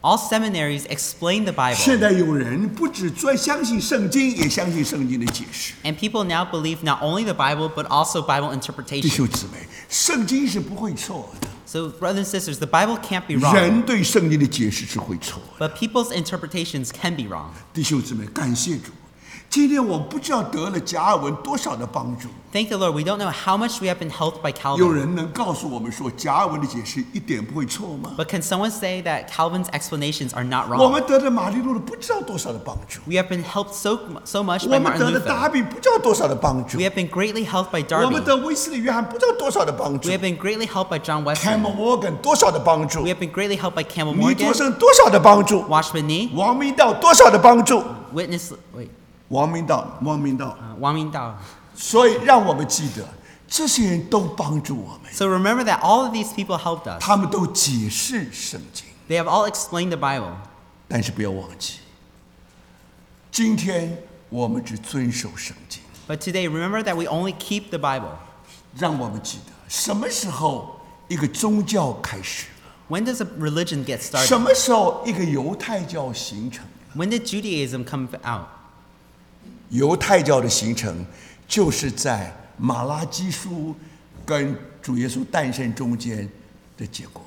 [SPEAKER 2] All seminaries explain the
[SPEAKER 1] 现
[SPEAKER 2] Bible.
[SPEAKER 1] 在有人不只专相信圣经，也相信圣经的解释。
[SPEAKER 2] And people now believe not only the Bible, but also Bible
[SPEAKER 1] 弟
[SPEAKER 2] interpretation.
[SPEAKER 1] 兄姊妹，圣经是不会错的，
[SPEAKER 2] So, brothers and sisters, the Bible can't be wrong,
[SPEAKER 1] 人对圣经的解释是会错的。
[SPEAKER 2] but people's interpretations can be wrong.
[SPEAKER 1] 弟兄姊妹，感谢主，今天我不知道得了加尔文多少的帮助。
[SPEAKER 2] Thank the Lord, we don't know how much we have been helped by
[SPEAKER 1] 有
[SPEAKER 2] Calvin.
[SPEAKER 1] 人能告诉我们说加尔文的解释一点不会错吗？
[SPEAKER 2] But can someone say that Calvin's explanations are not
[SPEAKER 1] 我
[SPEAKER 2] wrong?
[SPEAKER 1] 们得了马利路的不知道多少的帮助，
[SPEAKER 2] We have been helped so, so much
[SPEAKER 1] 我
[SPEAKER 2] by
[SPEAKER 1] 们
[SPEAKER 2] Martin
[SPEAKER 1] 得了达
[SPEAKER 2] Luther.
[SPEAKER 1] 比不知道多少的帮助
[SPEAKER 2] We，have been greatly helped by
[SPEAKER 1] 我们
[SPEAKER 2] Darby.
[SPEAKER 1] 得威斯利约翰不知道多少的帮助
[SPEAKER 2] We have been greatly helped by John
[SPEAKER 1] ，Cam
[SPEAKER 2] Wesley.
[SPEAKER 1] Morgan 多少的帮助
[SPEAKER 2] We，have been greatly helped by Campbell
[SPEAKER 1] 尼多
[SPEAKER 2] Morgan,
[SPEAKER 1] 生多少的帮助，
[SPEAKER 2] Watchman Nee,
[SPEAKER 1] 王明道多少的帮助，
[SPEAKER 2] Witness, wait,
[SPEAKER 1] 王明道，王明道。
[SPEAKER 2] uh, Wang Mingdao.
[SPEAKER 1] 所以让我们记得，这些人都帮助我们，
[SPEAKER 2] So remember that all of these people helped us.
[SPEAKER 1] 他们都解释圣经。
[SPEAKER 2] They have all explained the Bible.
[SPEAKER 1] 但是不要忘记，今天我们只遵守圣经。
[SPEAKER 2] But today, remember that we only keep the Bible.
[SPEAKER 1] 让我们记得，什么时候一个宗教开始了？
[SPEAKER 2] When does a religion get
[SPEAKER 1] 什
[SPEAKER 2] started?
[SPEAKER 1] 么时候一个犹太教形成了？
[SPEAKER 2] When did Judaism come out?
[SPEAKER 1] 犹太教的形成，就是在马拉基书跟主耶稣诞生中间的结果。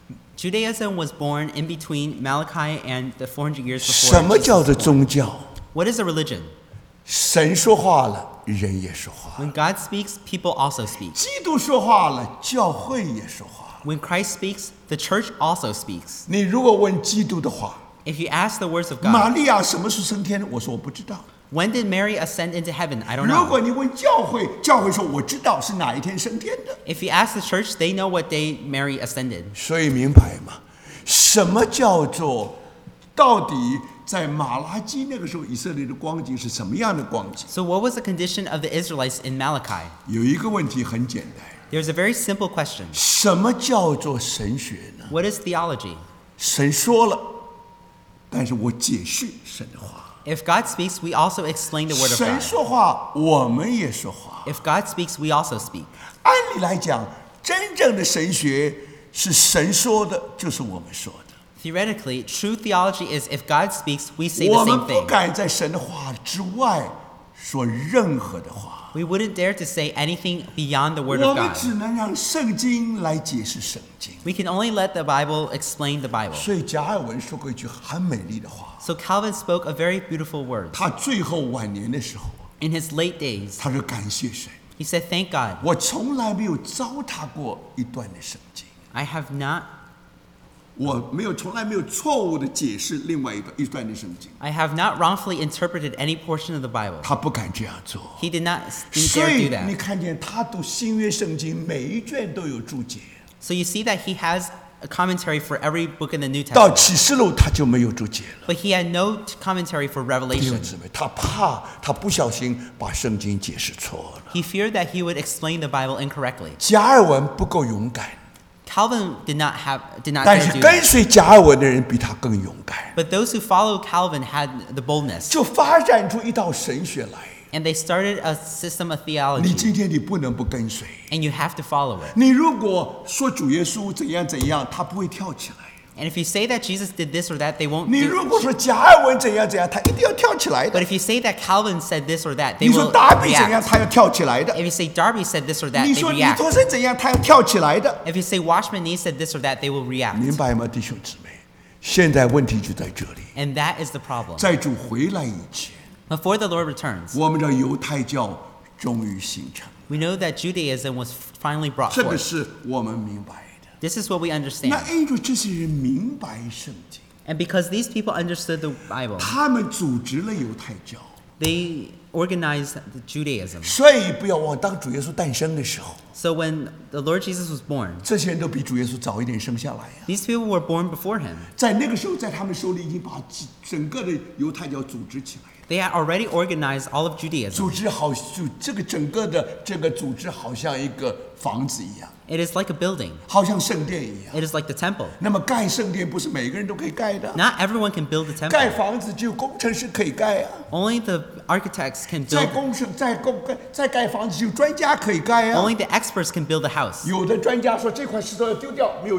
[SPEAKER 2] Judaism was born in between Malachi and the four hundred years
[SPEAKER 1] 什
[SPEAKER 2] before.
[SPEAKER 1] 么
[SPEAKER 2] Jesus
[SPEAKER 1] 叫
[SPEAKER 2] was
[SPEAKER 1] 做
[SPEAKER 2] born.
[SPEAKER 1] 宗教？
[SPEAKER 2] What is a religion?
[SPEAKER 1] 神说话了，人也说话；
[SPEAKER 2] When God speaks, people also speak.
[SPEAKER 1] 基督说话了，教会也说话。
[SPEAKER 2] When Christ speaks, the church also speaks.
[SPEAKER 1] 你如果问基督的话，
[SPEAKER 2] If you ask the words of
[SPEAKER 1] 玛
[SPEAKER 2] God,
[SPEAKER 1] 利亚什么时候升天？我说我不知道。
[SPEAKER 2] when did Mary ascend into heaven? I don't
[SPEAKER 1] 如果
[SPEAKER 2] know.
[SPEAKER 1] 你问教会，教会说我知道是哪一天升天的。
[SPEAKER 2] If you ask the church, they know what day Mary ascended.
[SPEAKER 1] 所以明白吗？什么叫做到底在马拉基那个时候以色列的光景是什么样的光景？
[SPEAKER 2] So what was the condition of the Israelites in Malachi?
[SPEAKER 1] 有一个问题很简单，
[SPEAKER 2] There's a very simple question.
[SPEAKER 1] 什么叫做神学呢？
[SPEAKER 2] What is theology?
[SPEAKER 1] 神说了，但是我解释神的话。
[SPEAKER 2] If God speaks, we also explain the word of
[SPEAKER 1] 神
[SPEAKER 2] God.
[SPEAKER 1] 说话，我们也说话。
[SPEAKER 2] If God speaks, we also speak.
[SPEAKER 1] 按理来讲，真正的神学是神说的，就是我们说的。
[SPEAKER 2] Theoretically, true theology is if God speaks, we say
[SPEAKER 1] 我
[SPEAKER 2] the
[SPEAKER 1] 们
[SPEAKER 2] same
[SPEAKER 1] 不
[SPEAKER 2] thing.
[SPEAKER 1] 敢在神的话之外说任何的话，
[SPEAKER 2] We wouldn't dare to say anything beyond the word
[SPEAKER 1] 我
[SPEAKER 2] of
[SPEAKER 1] 们
[SPEAKER 2] God.
[SPEAKER 1] 只能让圣经来解释圣经。
[SPEAKER 2] We can only let the Bible explain the Bible.
[SPEAKER 1] 所以加尔文说过一句很美丽的话，
[SPEAKER 2] So Calvin spoke a very beautiful word.
[SPEAKER 1] 他最后晚年的时候，
[SPEAKER 2] In his late days,
[SPEAKER 1] 他说感谢神，
[SPEAKER 2] he said, "Thank God,
[SPEAKER 1] 我从来没有糟蹋过一段的圣经，
[SPEAKER 2] I have not,
[SPEAKER 1] 我没有从来没有错误的解释另外一段一段的圣经。
[SPEAKER 2] I have not wrongfully interpreted any portion of the Bible."
[SPEAKER 1] 他不敢这样做。
[SPEAKER 2] He did not
[SPEAKER 1] 所
[SPEAKER 2] dare
[SPEAKER 1] 以
[SPEAKER 2] do
[SPEAKER 1] 你
[SPEAKER 2] that.
[SPEAKER 1] 看见他读新约圣经，每一卷都有注解。
[SPEAKER 2] So you see that he has a commentary for every book in the New
[SPEAKER 1] 到
[SPEAKER 2] Testament,
[SPEAKER 1] 启示录他就没有注解了。
[SPEAKER 2] but he had no t- commentary for
[SPEAKER 1] 弟兄
[SPEAKER 2] Revelation.
[SPEAKER 1] 姊妹，他怕他不小心把圣经解释错了。
[SPEAKER 2] He feared that he would explain the Bible incorrectly.
[SPEAKER 1] 加尔文不够勇敢，
[SPEAKER 2] Calvin did not have did not
[SPEAKER 1] 但
[SPEAKER 2] dare
[SPEAKER 1] 是
[SPEAKER 2] do
[SPEAKER 1] 跟
[SPEAKER 2] that.
[SPEAKER 1] 随加尔文的人比他更勇敢，
[SPEAKER 2] But those who followed Calvin had the boldness,
[SPEAKER 1] 就发展出一道神学来。
[SPEAKER 2] and they started a system of
[SPEAKER 1] 你
[SPEAKER 2] theology,
[SPEAKER 1] 今天你不能不跟随。
[SPEAKER 2] and you have to follow it.
[SPEAKER 1] 你如果说主耶稣怎样怎样，他不会跳起来；
[SPEAKER 2] And if you say that Jesus did this or that, they won't
[SPEAKER 1] 你
[SPEAKER 2] do
[SPEAKER 1] 如
[SPEAKER 2] it.
[SPEAKER 1] 果说加尔文怎样怎样，他一定要跳起来
[SPEAKER 2] But
[SPEAKER 1] 的；
[SPEAKER 2] if you say that Calvin said this or that, they
[SPEAKER 1] 你说
[SPEAKER 2] will
[SPEAKER 1] 达比怎样，
[SPEAKER 2] react.
[SPEAKER 1] 他要跳起来的；
[SPEAKER 2] If you say Darby said this or that,
[SPEAKER 1] 你
[SPEAKER 2] they
[SPEAKER 1] 说尼
[SPEAKER 2] react.
[SPEAKER 1] 托生怎样，他要跳起来的。
[SPEAKER 2] If you say Watchman Nee said this or that, they will react.
[SPEAKER 1] 明白吗，弟兄姊妹？现在问题就在这里，
[SPEAKER 2] And that is the problem.
[SPEAKER 1] 在主回来以前，
[SPEAKER 2] Before the Lord returns,
[SPEAKER 1] 我们的犹太教终于形成，
[SPEAKER 2] we know that Judaism was finally brought
[SPEAKER 1] 这个
[SPEAKER 2] forth.
[SPEAKER 1] 是我们明白的。
[SPEAKER 2] This is what we
[SPEAKER 1] 那
[SPEAKER 2] understand.
[SPEAKER 1] 因着这些人明白圣经，
[SPEAKER 2] And because these people understood the Bible,
[SPEAKER 1] 他们组织了犹太教。
[SPEAKER 2] they organized the Judaism.
[SPEAKER 1] 所以不要忘，当主耶稣诞生的时候，
[SPEAKER 2] So when the Lord Jesus was born,
[SPEAKER 1] 这些人都比主耶稣早一点生下来呀、
[SPEAKER 2] these people were born before him.
[SPEAKER 1] 在那个时候，在他们手里已经把整个的犹太教组织起来了。
[SPEAKER 2] They had already organized all of Judaism.
[SPEAKER 1] 组织好，就这个整个的这个组织好像一个房子一样，
[SPEAKER 2] It is like a building.
[SPEAKER 1] 好像圣殿一样。
[SPEAKER 2] It is like the temple.
[SPEAKER 1] 那么盖圣殿不是每个人都可以盖的，
[SPEAKER 2] Not everyone can build a
[SPEAKER 1] 盖
[SPEAKER 2] temple.
[SPEAKER 1] 房子只有工程师可以盖啊，
[SPEAKER 2] Only the architects can
[SPEAKER 1] 在
[SPEAKER 2] build.
[SPEAKER 1] 工程在工盖在盖房子只有专家可以盖啊。
[SPEAKER 2] Only the experts can build a house.
[SPEAKER 1] 有的专家说这块石头要丢掉没有用，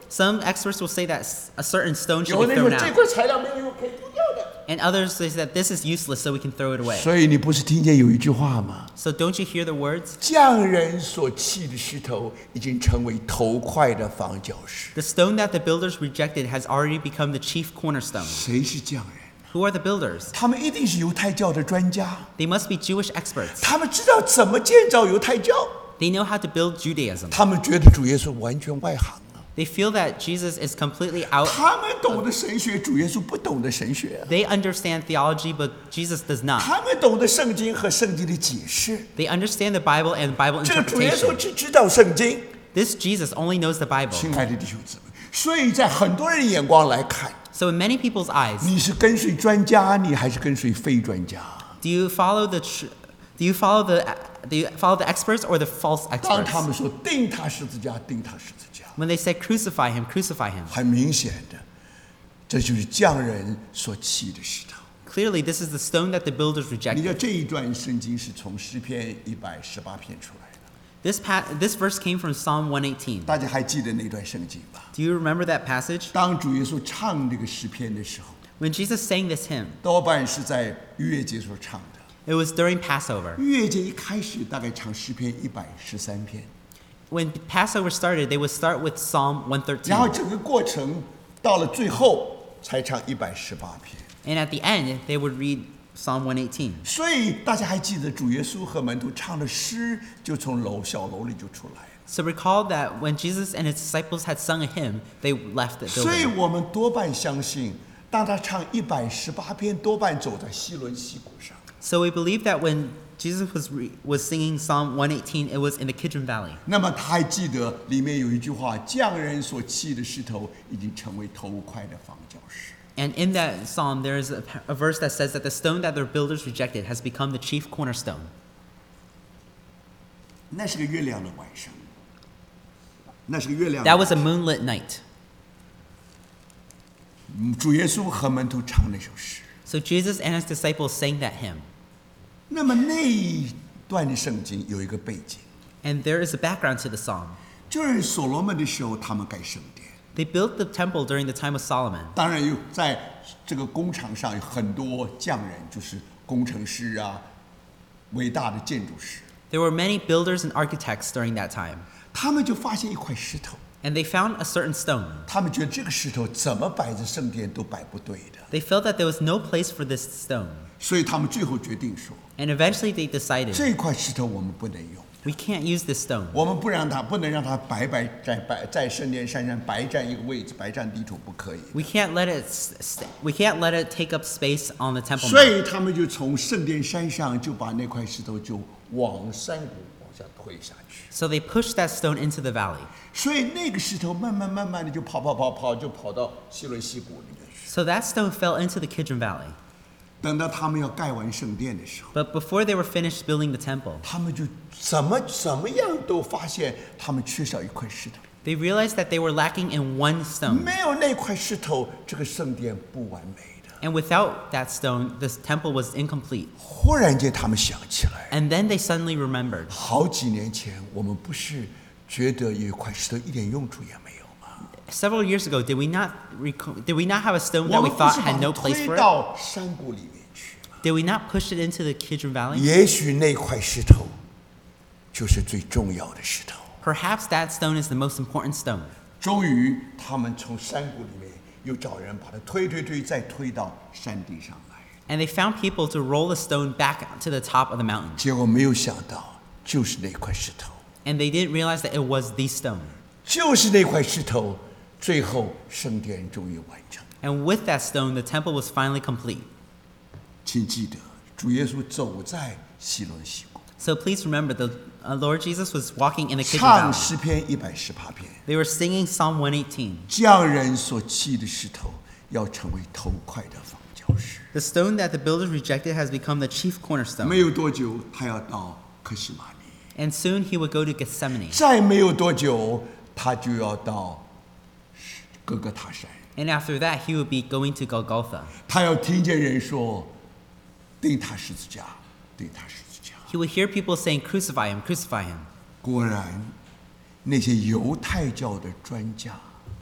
[SPEAKER 2] Some experts will say that a certain stone should
[SPEAKER 1] 有
[SPEAKER 2] be
[SPEAKER 1] 人说
[SPEAKER 2] thrown
[SPEAKER 1] 这
[SPEAKER 2] out.
[SPEAKER 1] 块材料没有用，可以丢掉的。
[SPEAKER 2] And others say that this is useless, so we can throw it away.
[SPEAKER 1] 所以你不是听见有一句话吗？
[SPEAKER 2] So don't you hear the words?
[SPEAKER 1] 匠人所弃的石头，已经成为头块的房角石。
[SPEAKER 2] The stone that the builders rejected has already become the chief cornerstone.
[SPEAKER 1] 谁是匠人？
[SPEAKER 2] Who are the builders?
[SPEAKER 1] 他们一定是犹太教的专家，
[SPEAKER 2] They must be Jewish experts.
[SPEAKER 1] 他们知道怎么建造犹太教，
[SPEAKER 2] They know how to build Judaism.
[SPEAKER 1] 他们觉得主耶稣完全外行啊。
[SPEAKER 2] They feel that Jesus is completely out.
[SPEAKER 1] 他们懂得神学，主耶稣不懂得神学。
[SPEAKER 2] They understand theology, but Jesus does not.
[SPEAKER 1] 他们懂得圣经和圣经的解释，
[SPEAKER 2] They understand the Bible and Bible
[SPEAKER 1] 这个主耶稣
[SPEAKER 2] interpretation.
[SPEAKER 1] 只知道圣经。
[SPEAKER 2] This Jesus only knows the Bible.
[SPEAKER 1] 亲爱的弟兄姊妹，所以在很多人的眼光来看，
[SPEAKER 2] So in many people's eyes,
[SPEAKER 1] 你是跟随专家，你还是跟随非专家？
[SPEAKER 2] do you follow the tr- do you follow the do you follow the experts or the false
[SPEAKER 1] 当
[SPEAKER 2] experts?
[SPEAKER 1] 他们说钉他十字架，钉他十字架，
[SPEAKER 2] When they say crucify him, crucify him.
[SPEAKER 1] 很明显的，这就是匠人所弃的石头。
[SPEAKER 2] Clearly, this is the stone that the builders
[SPEAKER 1] 你
[SPEAKER 2] rejected.
[SPEAKER 1] 看这一段圣经是从诗篇一百十八篇出来的，
[SPEAKER 2] This pa- this verse came from Psalm one eighteen.
[SPEAKER 1] 大家还记得那段圣经吧？
[SPEAKER 2] Do you remember that passage?
[SPEAKER 1] 当主耶稣唱这个诗篇的时候，
[SPEAKER 2] When Jesus sang this hymn,
[SPEAKER 1] 多半是在逾越节所唱的。
[SPEAKER 2] it was during Passover.
[SPEAKER 1] 逾越节一开始大概唱诗篇一百十三篇，
[SPEAKER 2] When Passover started, they would start with Psalm one
[SPEAKER 1] 然后
[SPEAKER 2] thirteen.
[SPEAKER 1] 整个过程到了最后才唱一百十八篇。
[SPEAKER 2] And at the end, they would read Psalm one eighteen.
[SPEAKER 1] 所以大家还记得主耶稣和门徒唱的诗，就从楼小楼里就出来了。
[SPEAKER 2] So recall that when Jesus and his disciples had sung a hymn, they left the
[SPEAKER 1] 所以
[SPEAKER 2] building.
[SPEAKER 1] 我们多半相信，当他唱一百十八篇，多半走在西伦溪谷上。
[SPEAKER 2] So we believe that when Jesus was re- was singing Psalm one eighteen, it was in the Kidron Valley.
[SPEAKER 1] 那么他还记得里面有一句话：匠人所弃的石头，已经成为头块的房角石。
[SPEAKER 2] And in that psalm, there is a, a verse that says that the stone that their builders rejected has become the chief cornerstone.
[SPEAKER 1] 那是个月亮的晚上，那是个月亮的
[SPEAKER 2] That
[SPEAKER 1] 晚
[SPEAKER 2] was a
[SPEAKER 1] 上。
[SPEAKER 2] moonlit night.
[SPEAKER 1] 主耶稣和门徒唱那首诗。
[SPEAKER 2] So Jesus and his disciples sang that hymn.
[SPEAKER 1] 那么那一段的圣经有一个背景，
[SPEAKER 2] And there is a background to the psalm.
[SPEAKER 1] 就是所罗门的时候，他们盖圣殿。
[SPEAKER 2] They built the temple during the time of Solomon.
[SPEAKER 1] 当然有在这个工厂上有很多匠人，就是工程师啊，伟大的建筑师。
[SPEAKER 2] There were many builders and architects during that time.
[SPEAKER 1] 他们就发现一块石头，
[SPEAKER 2] And they found a certain stone.
[SPEAKER 1] 他们觉得这个石头怎么摆在圣殿都摆不对的，
[SPEAKER 2] They felt that there was no place for this stone.
[SPEAKER 1] 所以他们最后决定说，
[SPEAKER 2] And eventually they decided,
[SPEAKER 1] 这块石头我们不能用，
[SPEAKER 2] we can't use this stone.
[SPEAKER 1] 我们不让它不能让它白白在白在圣殿山上白占一个位置，白占地图不可以。
[SPEAKER 2] We can't let it st- we can't let it take up space on the temple
[SPEAKER 1] 所
[SPEAKER 2] mount.
[SPEAKER 1] 以他们就从圣殿山上就把那块石头就往山谷往下推下去。
[SPEAKER 2] So they pushed that stone into the valley.
[SPEAKER 1] 所以那个石头慢慢慢慢的就跑跑跑跑，就跑到西伦溪谷里面去。
[SPEAKER 2] So that stone fell into the Kidron Valley.
[SPEAKER 1] 等到他们要盖完圣殿的时候，
[SPEAKER 2] But before they were finished building the temple,
[SPEAKER 1] 他们就怎么怎么样都发现他们缺少一块石头，
[SPEAKER 2] they realized that they were lacking in one stone.
[SPEAKER 1] 没有那块石头，这个圣殿不完美的。
[SPEAKER 2] And without that stone, this temple was incomplete.
[SPEAKER 1] 忽然间，他们想起来，
[SPEAKER 2] And then they suddenly remembered.
[SPEAKER 1] 好几年前我们不是觉得有一块石头一点用处也没有吗？
[SPEAKER 2] Several years ago, did we not rec- did we not have a stone
[SPEAKER 1] 我
[SPEAKER 2] that we
[SPEAKER 1] 们不
[SPEAKER 2] thought
[SPEAKER 1] 是把
[SPEAKER 2] had
[SPEAKER 1] 它
[SPEAKER 2] no place
[SPEAKER 1] 推
[SPEAKER 2] for it?
[SPEAKER 1] 到山谷里面去吗？
[SPEAKER 2] Did we not push it into the Kidron Valley?
[SPEAKER 1] 也许那块石头就是最重要的石头。
[SPEAKER 2] Perhaps that stone is the most important stone.
[SPEAKER 1] 终于，他们从山谷里面又找人把它推推推，再推到山顶上来。
[SPEAKER 2] And they found people to roll the stone back to the top of the mountain.
[SPEAKER 1] 结果没有想到，就是那块石头，
[SPEAKER 2] And they didn't realize that it was the stone.
[SPEAKER 1] 就是那块石头，最后圣殿终于完成。
[SPEAKER 2] And with that stone, the temple was finally complete.
[SPEAKER 1] 请记得，主耶稣走在西伦溪谷，
[SPEAKER 2] So please remember, the uh, Lord Jesus was walking in the Kidron
[SPEAKER 1] 唱
[SPEAKER 2] Valley.
[SPEAKER 1] 诗篇一百十八篇，
[SPEAKER 2] They were singing Psalm one eighteen.
[SPEAKER 1] 匠人所弃的石头，要成为头块的房角石。
[SPEAKER 2] The stone that the builders rejected has become the chief
[SPEAKER 1] 没
[SPEAKER 2] cornerstone.
[SPEAKER 1] 有多久，他要到克西马尼；
[SPEAKER 2] And soon he would go to Gethsemane.
[SPEAKER 1] 再没有多久，他就要到哥哥塔山。
[SPEAKER 2] And after that, he would be going to Golgotha.
[SPEAKER 1] 他要听见人说：“钉他十字架，钉他十字架。
[SPEAKER 2] He would hear people saying, crucify him, crucify him. ”
[SPEAKER 1] 果然，那些犹太教的专家，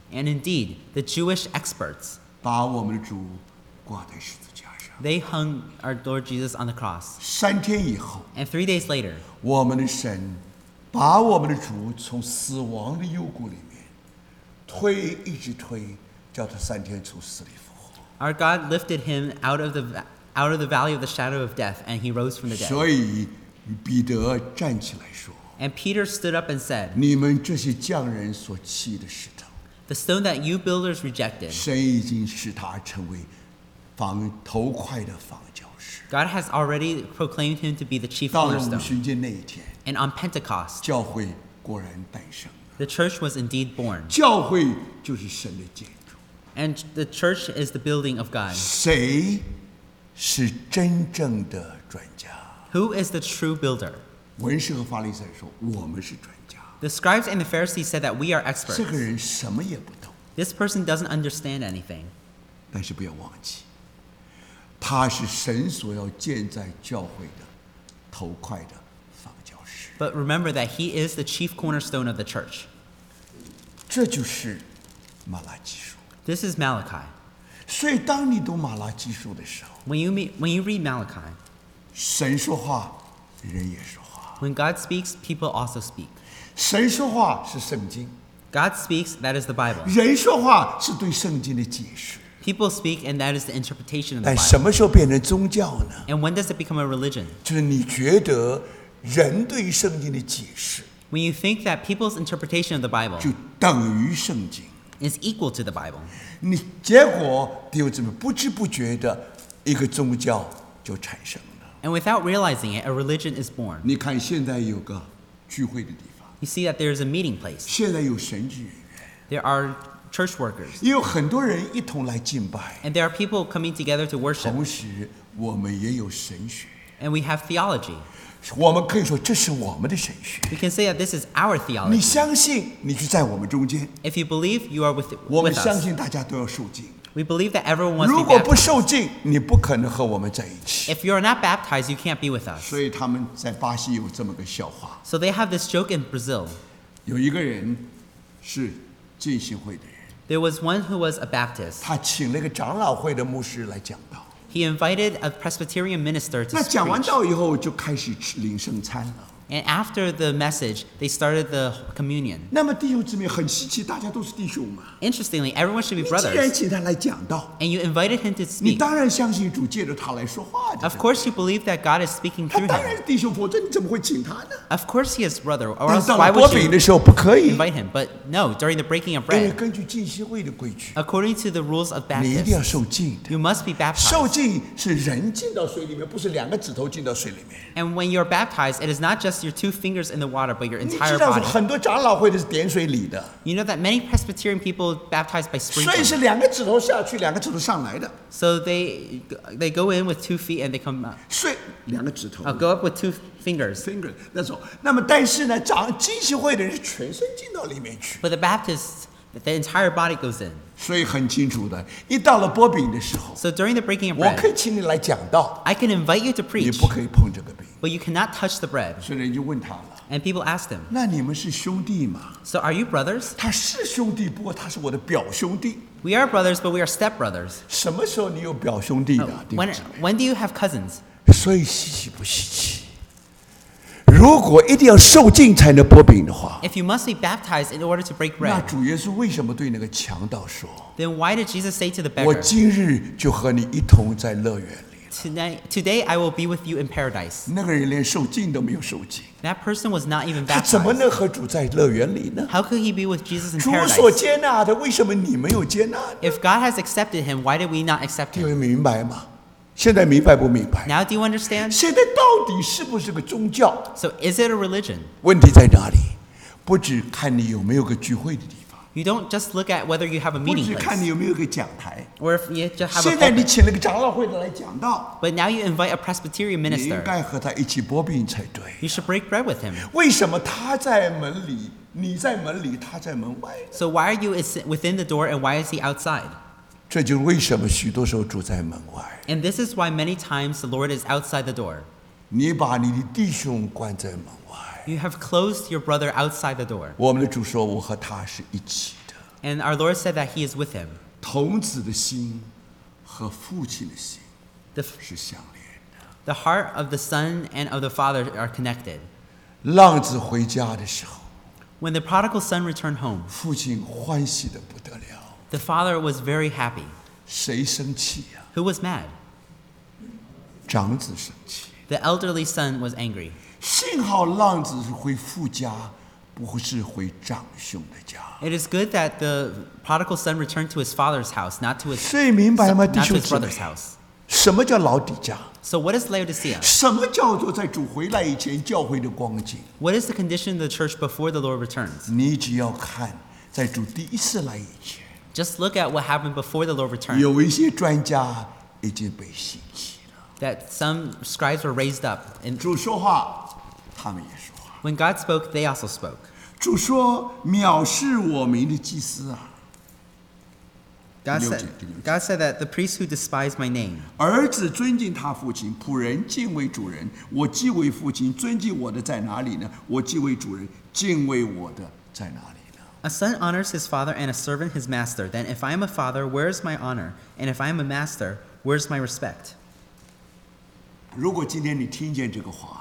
[SPEAKER 2] And indeed, the Jewish experts,
[SPEAKER 1] 把我们的主挂在十字架上。
[SPEAKER 2] they hung our Lord Jesus on the cross.
[SPEAKER 1] 三天以后，
[SPEAKER 2] And three days later,
[SPEAKER 1] 我们的神把我们的主从死亡的幽谷里面推，一直推，叫他三天从死里复活。
[SPEAKER 2] our God lifted him out of the va- out of the valley of the shadow of death, and he rose from the dead.
[SPEAKER 1] 所以彼得站起来说
[SPEAKER 2] And Peter stood up and said,：“
[SPEAKER 1] 你们这些匠人所弃的石头，
[SPEAKER 2] The stone that you builders rejected,
[SPEAKER 1] 神已经使它成为房头块的房角石。
[SPEAKER 2] God has already proclaimed him to be the chief
[SPEAKER 1] 到了五
[SPEAKER 2] cornerstone.
[SPEAKER 1] 旬节那一天，
[SPEAKER 2] And on Pentecost,
[SPEAKER 1] 教会果然诞生了。
[SPEAKER 2] the church was indeed born.
[SPEAKER 1] 教会就是神的建筑。
[SPEAKER 2] And the church is the building of God.
[SPEAKER 1] 谁是真正的专家？
[SPEAKER 2] Who is the true builder?
[SPEAKER 1] 文士和法利赛说：“我们是专家。
[SPEAKER 2] The scribes and the Pharisees said that we are ” experts.
[SPEAKER 1] 这个人什么也不懂，
[SPEAKER 2] This person doesn't understand anything.
[SPEAKER 1] 但是不要忘记，他是神所要建在教会的头块的房角石。
[SPEAKER 2] But remember that he is the chief cornerstone of the church.
[SPEAKER 1] 这就是马拉基书。
[SPEAKER 2] This is Malachi.
[SPEAKER 1] 所以，当你读马拉基书的时候，
[SPEAKER 2] When you, meet, when you read Malachi,
[SPEAKER 1] 神说话，人也说话。
[SPEAKER 2] when God speaks, people also speak.
[SPEAKER 1] 神说话是圣经，
[SPEAKER 2] God speaks, that is the Bible.
[SPEAKER 1] 人说话是对圣经的解释。
[SPEAKER 2] People speak, and that is the interpretation of the
[SPEAKER 1] 但
[SPEAKER 2] Bible.
[SPEAKER 1] 什么时候变成宗教呢？
[SPEAKER 2] And when does it become a religion?
[SPEAKER 1] 就是你觉得人对圣经的解释
[SPEAKER 2] When you think that people's interpretation of the Bible
[SPEAKER 1] 就等于圣经，
[SPEAKER 2] is equal to the Bible.
[SPEAKER 1] 你结果弟兄姊妹不知不觉的一个宗教就产生了。
[SPEAKER 2] And without realizing it, a religion is born.
[SPEAKER 1] 你看现在有个聚会的地方，
[SPEAKER 2] You see that there's a meeting place.
[SPEAKER 1] 现在有神职人员，
[SPEAKER 2] There are church workers.
[SPEAKER 1] 也有很多人一同来敬拜。
[SPEAKER 2] And there are people coming together to worship.
[SPEAKER 1] 同时，我们也有神学，
[SPEAKER 2] And we have theology.
[SPEAKER 1] 我们可以说这是我们的神学。
[SPEAKER 2] We can say that this is our
[SPEAKER 1] 你
[SPEAKER 2] theology.
[SPEAKER 1] 相信，你就在我们中间。
[SPEAKER 2] If you believe, you are with,
[SPEAKER 1] 我们
[SPEAKER 2] with
[SPEAKER 1] 相
[SPEAKER 2] us.
[SPEAKER 1] 信大家都要受敬。
[SPEAKER 2] We believe that everyone wants to
[SPEAKER 1] 如
[SPEAKER 2] be
[SPEAKER 1] 果不
[SPEAKER 2] baptized.
[SPEAKER 1] 受敬，你不可能和我们在一起。
[SPEAKER 2] If you're not baptized, you can't be with us.
[SPEAKER 1] 所以他们在巴西有这么个笑话：
[SPEAKER 2] So they have this joke in Brazil.
[SPEAKER 1] 有一个人是浸信会的人，
[SPEAKER 2] There was one who was a Baptist.
[SPEAKER 1] 他请了一个长老会的牧师来讲道。
[SPEAKER 2] He invited a Presbyterian minister to
[SPEAKER 1] 那讲完
[SPEAKER 2] preach.
[SPEAKER 1] 道以后，就开始吃领圣餐了。
[SPEAKER 2] And after the message, they started the communion.
[SPEAKER 1] 那么弟兄姊妹很稀奇，大家都是弟兄嘛。
[SPEAKER 2] Interestingly, everyone should be
[SPEAKER 1] 你既然
[SPEAKER 2] brothers.
[SPEAKER 1] 请他来讲道，
[SPEAKER 2] And you invited him to
[SPEAKER 1] 你
[SPEAKER 2] speak.
[SPEAKER 1] 当然相信主借着他来说话的。
[SPEAKER 2] Of course, you believe that God is speaking
[SPEAKER 1] 他
[SPEAKER 2] through
[SPEAKER 1] 当然
[SPEAKER 2] him.
[SPEAKER 1] 是弟兄，否则你怎么会请他呢？
[SPEAKER 2] Of course, he is brother, or
[SPEAKER 1] 但
[SPEAKER 2] else
[SPEAKER 1] 到
[SPEAKER 2] why
[SPEAKER 1] 了剥
[SPEAKER 2] would
[SPEAKER 1] 饼
[SPEAKER 2] you
[SPEAKER 1] 的时候不可以，
[SPEAKER 2] invite him? But no, during the breaking of
[SPEAKER 1] 因为
[SPEAKER 2] bread,
[SPEAKER 1] 根据浸信会的规矩，
[SPEAKER 2] according to the rules of
[SPEAKER 1] 你一定要
[SPEAKER 2] Baptists,
[SPEAKER 1] 受浸的。
[SPEAKER 2] you must be
[SPEAKER 1] 受
[SPEAKER 2] baptized.
[SPEAKER 1] 浸是人进到水里面，不是两个指头进到水里面。
[SPEAKER 2] And when you're baptized, it is not just your two fingers in the water, but your
[SPEAKER 1] 你
[SPEAKER 2] entire
[SPEAKER 1] 知道说
[SPEAKER 2] body.
[SPEAKER 1] 很多长老会的是点水礼的，
[SPEAKER 2] You know that many Presbyterian people baptize by
[SPEAKER 1] 所以
[SPEAKER 2] sprinkling.
[SPEAKER 1] 是两个指头下去，两个指头上来的。
[SPEAKER 2] So they they go in with two feet and they come out.
[SPEAKER 1] 所以两个指头
[SPEAKER 2] Uh, go up with two fingers.
[SPEAKER 1] finger 那种。那么但是呢，长浸信会的人是全身进到里面去，
[SPEAKER 2] But the Baptists, the entire body goes in.
[SPEAKER 1] 所以很清楚的。一到了剥饼的时候，
[SPEAKER 2] So during the breaking of
[SPEAKER 1] 我可
[SPEAKER 2] bread,
[SPEAKER 1] 以请你来讲道，
[SPEAKER 2] I can invite you to
[SPEAKER 1] 你
[SPEAKER 2] preach,
[SPEAKER 1] 不可以碰这个饼。
[SPEAKER 2] but you cannot touch the bread.
[SPEAKER 1] 所以人就问他了：
[SPEAKER 2] And people asked him,
[SPEAKER 1] 那你们是兄弟吗？
[SPEAKER 2] So are you brothers?
[SPEAKER 1] 他是兄弟，不过他是我的表兄弟。
[SPEAKER 2] We are brothers, but we are stepbrothers.
[SPEAKER 1] 什么时候你有表兄弟的？
[SPEAKER 2] Uh,
[SPEAKER 1] 弟兄
[SPEAKER 2] when,
[SPEAKER 1] 姊妹
[SPEAKER 2] when do you have cousins?
[SPEAKER 1] 所以稀奇不稀奇？如果一定要受浸才能剥饼的话，
[SPEAKER 2] If you must be baptized in order to break
[SPEAKER 1] 那
[SPEAKER 2] bread,
[SPEAKER 1] 主耶稣为什么对那个强盗说
[SPEAKER 2] then why did Jesus say to the：“
[SPEAKER 1] 我
[SPEAKER 2] beggar,
[SPEAKER 1] 今日就和你一同在乐园里。
[SPEAKER 2] Tonight, Today I will be with you in paradise?” ”
[SPEAKER 1] 那个人连受浸都没有受浸，
[SPEAKER 2] That person was not even
[SPEAKER 1] 他怎么
[SPEAKER 2] baptized.
[SPEAKER 1] 能和主在乐园里呢？
[SPEAKER 2] How could he be with Jesus in
[SPEAKER 1] 主所
[SPEAKER 2] paradise?
[SPEAKER 1] 接纳的，为什么你没有接纳呢？
[SPEAKER 2] If God has accepted him, why did we not accept
[SPEAKER 1] 弟
[SPEAKER 2] him?
[SPEAKER 1] 兄明白吗？现在明白不明白？
[SPEAKER 2] Now do you understand?
[SPEAKER 1] 现在到底是不是个宗教？
[SPEAKER 2] So is it a religion?
[SPEAKER 1] 问题在哪里？不只看你有没有个聚会的地方，
[SPEAKER 2] You don't just look at whether you have a
[SPEAKER 1] 不
[SPEAKER 2] meeting
[SPEAKER 1] 只看你
[SPEAKER 2] place
[SPEAKER 1] 有没有个讲台。
[SPEAKER 2] or if you just have a
[SPEAKER 1] 现在你
[SPEAKER 2] pulpit.
[SPEAKER 1] 请了个长老会的来讲道，
[SPEAKER 2] But now you invite a Presbyterian
[SPEAKER 1] 你应
[SPEAKER 2] minister.
[SPEAKER 1] 该和他一起剥饼才对。
[SPEAKER 2] You should break bread with him.
[SPEAKER 1] 为什么他在门里，你在门里，他在门外？
[SPEAKER 2] So why are you is- within the door and why is he outside?
[SPEAKER 1] 这就是为什么许多时候住在门外。
[SPEAKER 2] And this is why many times the Lord is outside the door.
[SPEAKER 1] 你把你的弟兄关在门外。
[SPEAKER 2] You have closed your brother outside the door.
[SPEAKER 1] 我们的主说：“我和他是一起的。
[SPEAKER 2] And our Lord said that he is with him.
[SPEAKER 1] 童子的心和父亲的心
[SPEAKER 2] The,
[SPEAKER 1] 是相连的。
[SPEAKER 2] the heart of the Son and of the Father are connected.
[SPEAKER 1] 浪子回家的时候，
[SPEAKER 2] When the prodigal son returned home,
[SPEAKER 1] 父亲欢喜的不得了。
[SPEAKER 2] the father was very happy.
[SPEAKER 1] 谁生气呀、
[SPEAKER 2] Who was mad?
[SPEAKER 1] 长子生气。
[SPEAKER 2] The elderly son was angry.
[SPEAKER 1] 幸好浪子是回父家，不是回长兄的家。
[SPEAKER 2] It is good that the prodigal son returned to his father's house, not to his,
[SPEAKER 1] 所以明白吗，弟
[SPEAKER 2] not to
[SPEAKER 1] 兄
[SPEAKER 2] his
[SPEAKER 1] 姊妹？
[SPEAKER 2] brother's house.
[SPEAKER 1] 什么叫老底家？
[SPEAKER 2] So what is Laodicea?
[SPEAKER 1] 什么叫做在主回来以前教会的光景？
[SPEAKER 2] What is the condition of the church before the Lord returns?
[SPEAKER 1] 你只要看，在主第一次来以前，
[SPEAKER 2] Just look at what happened before the Lord returned.
[SPEAKER 1] 有一些专家已经被兴起了。
[SPEAKER 2] That some scribes were raised up. And
[SPEAKER 1] 主说话，他们也说话。
[SPEAKER 2] when God spoke, they also spoke.
[SPEAKER 1] 主说：“藐视我名的祭司啊，
[SPEAKER 2] God
[SPEAKER 1] 六
[SPEAKER 2] said,
[SPEAKER 1] 节，第六节。
[SPEAKER 2] God said that the priests who despise my name,
[SPEAKER 1] 儿子尊敬他父亲，仆人敬畏主人。我既为父亲，尊敬我的在哪里呢？我既为主人，敬畏我的在哪里呢？”
[SPEAKER 2] a son honors his father and a servant his master. Then if I am a father, where is my honor? And if I am a master, where is my respect?
[SPEAKER 1] 如果今天你听见这个话，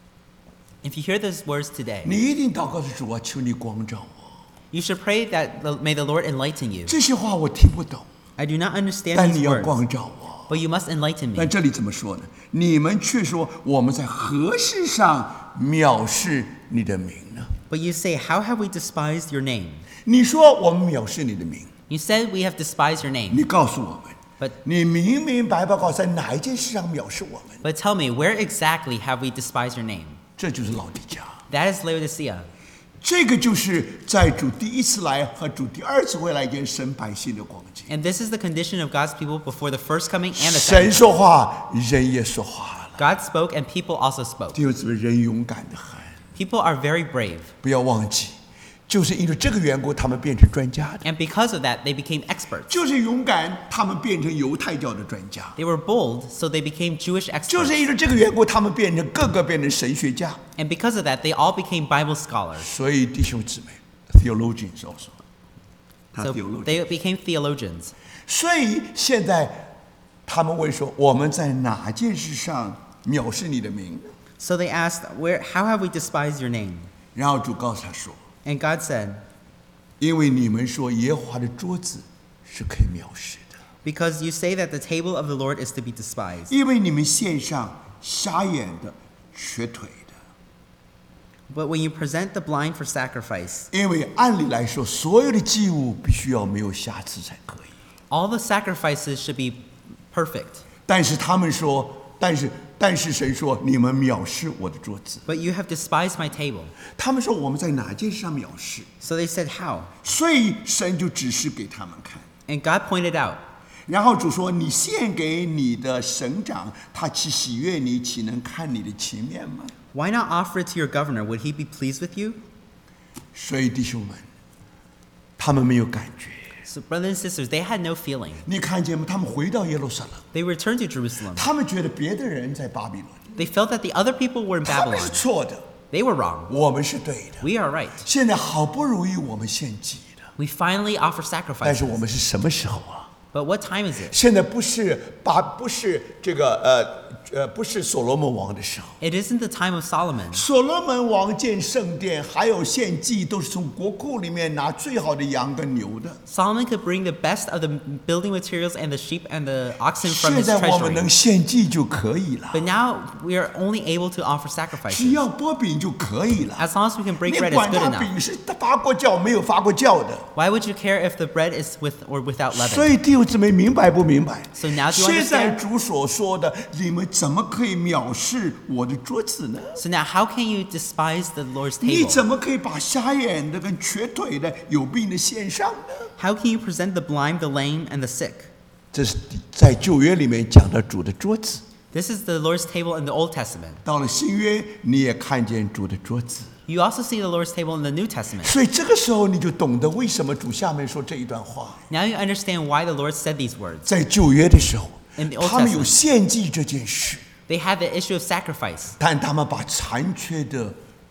[SPEAKER 2] If you hear these words today,
[SPEAKER 1] 你一定祷告的主啊，求你光照我。
[SPEAKER 2] you should pray that the, may the Lord enlighten you.
[SPEAKER 1] 这些话我听不懂，
[SPEAKER 2] I do not understand
[SPEAKER 1] 但
[SPEAKER 2] these
[SPEAKER 1] 你要
[SPEAKER 2] words,
[SPEAKER 1] 光照我。
[SPEAKER 2] but you must enlighten me.
[SPEAKER 1] 但这里怎么说呢？你们却说我们在何事上藐视你的名呢？
[SPEAKER 2] But you say, how have we despised your name?
[SPEAKER 1] 你说我们藐视你的名，
[SPEAKER 2] You said we have despised your name.
[SPEAKER 1] 你告诉我们，
[SPEAKER 2] But,
[SPEAKER 1] 你明明白白告诉在哪一件事上藐视我们？
[SPEAKER 2] but tell me, where exactly have we despised your name?
[SPEAKER 1] 这就是老底家。
[SPEAKER 2] That is Laodicea.
[SPEAKER 1] 这个就是在主第一次来和主第二次回来间神百姓的光景。
[SPEAKER 2] And this is the condition of God's people before the first coming and the
[SPEAKER 1] 神
[SPEAKER 2] second.
[SPEAKER 1] 说话，人也说话了。
[SPEAKER 2] God spoke and people also spoke.
[SPEAKER 1] 弟兄姊妹，人勇敢的很，
[SPEAKER 2] People are very brave.
[SPEAKER 1] 不要忘记，就是因为这个缘故，他们变成专家的。
[SPEAKER 2] And because of that, they became experts.
[SPEAKER 1] 就是勇敢，他们变成犹太教的专家。
[SPEAKER 2] They were bold, so they became Jewish
[SPEAKER 1] 就是
[SPEAKER 2] experts.
[SPEAKER 1] 因为这个缘故，他们变成个个变成神学家。
[SPEAKER 2] And because of that, they all became Bible scholars.
[SPEAKER 1] 所以弟兄姊妹 ，theologians also，他
[SPEAKER 2] So
[SPEAKER 1] theologian。
[SPEAKER 2] they became theologians.
[SPEAKER 1] 所以现在他们问说，我们在哪件事上藐视你的名？
[SPEAKER 2] So they asked, "Where? How have we despised your name?"
[SPEAKER 1] 然后主告诉他说，
[SPEAKER 2] And God said,
[SPEAKER 1] 因为你们说耶和华的桌子是可以藐视的，
[SPEAKER 2] "Because you say that the table of the Lord is to be despised.
[SPEAKER 1] 因为你们献上瞎眼的、瘸腿的。
[SPEAKER 2] But when you present the blind for sacrifice,
[SPEAKER 1] 因为按理来说，所有的祭物必须要没有瑕疵才可以。
[SPEAKER 2] all the sacrifices should be perfect.
[SPEAKER 1] 但是他们说，但是但是神说，你们藐视我的桌子。
[SPEAKER 2] But you have despised my table."
[SPEAKER 1] 他们说我们在哪件事上藐视？
[SPEAKER 2] So they said, "How?"
[SPEAKER 1] 所以神就指示给他们看。
[SPEAKER 2] And God pointed out,
[SPEAKER 1] 然后主说：“你献给你的省长，他岂喜悦你？岂能看你的情面吗？”
[SPEAKER 2] "Why not offer it to your governor? Would he be pleased with you?"
[SPEAKER 1] 所以弟兄们，他们没有感觉。
[SPEAKER 2] So brothers and sisters, they had no feeling.
[SPEAKER 1] 你看见吗？他们回到耶路撒冷，
[SPEAKER 2] They returned to Jerusalem.
[SPEAKER 1] 他们觉得别的人在巴比伦，
[SPEAKER 2] They felt that the other people were in
[SPEAKER 1] 他们是
[SPEAKER 2] Babylon.
[SPEAKER 1] 错的，
[SPEAKER 2] They were wrong.
[SPEAKER 1] 我们是对的。
[SPEAKER 2] We are right.
[SPEAKER 1] 现在好不容易我们献祭了，
[SPEAKER 2] We finally offer
[SPEAKER 1] 但是
[SPEAKER 2] sacrifices.
[SPEAKER 1] 我们是什么时候啊？
[SPEAKER 2] But what time is it?
[SPEAKER 1] 现在不是巴，不是这个呃呃，不是所罗门王的时候。
[SPEAKER 2] It isn't the time of Solomon.
[SPEAKER 1] 所罗门王建圣殿，还有献祭，都是从国库里面拿最好的羊跟牛的。
[SPEAKER 2] Solomon could bring the best of the building materials and the sheep and the oxen from
[SPEAKER 1] 现
[SPEAKER 2] his
[SPEAKER 1] 在我们
[SPEAKER 2] treasury.
[SPEAKER 1] 能献祭就可以了，
[SPEAKER 2] But now we are only able to offer
[SPEAKER 1] 只
[SPEAKER 2] sacrifices.
[SPEAKER 1] 要剥饼就可以了。
[SPEAKER 2] As long as we can break
[SPEAKER 1] 你
[SPEAKER 2] bread,
[SPEAKER 1] 管
[SPEAKER 2] it's good
[SPEAKER 1] 他
[SPEAKER 2] enough.
[SPEAKER 1] 饼是发过酵没有发过酵的。
[SPEAKER 2] Why would you care if the bread is with or without
[SPEAKER 1] 所
[SPEAKER 2] leaven?
[SPEAKER 1] 以弟兄姊妹明白不明白？
[SPEAKER 2] So now do you
[SPEAKER 1] 现在
[SPEAKER 2] understand?
[SPEAKER 1] 主所说的，你们怎么可以藐视我的桌子呢？
[SPEAKER 2] So now how can you despise the Lord's
[SPEAKER 1] 你
[SPEAKER 2] table?
[SPEAKER 1] 怎么可以把瞎眼的跟瘸腿的、有病的献上呢？
[SPEAKER 2] How can you present the blind, the lame, and the sick?
[SPEAKER 1] 这是在旧约里面讲到主的桌子，
[SPEAKER 2] This is the Lord's table in the Old Testament.
[SPEAKER 1] 到了新约你也看见主的桌子，
[SPEAKER 2] You also see the Lord's table in the New Testament.
[SPEAKER 1] 所以这个时候你就懂得为什么主下面说这一段话。
[SPEAKER 2] Now you understand why the Lord said these words.
[SPEAKER 1] 在旧约的时候
[SPEAKER 2] In the Old，
[SPEAKER 1] 他们有
[SPEAKER 2] Testament
[SPEAKER 1] 献祭这件事，
[SPEAKER 2] They had the issue of sacrifice,
[SPEAKER 1] 但他们把残缺的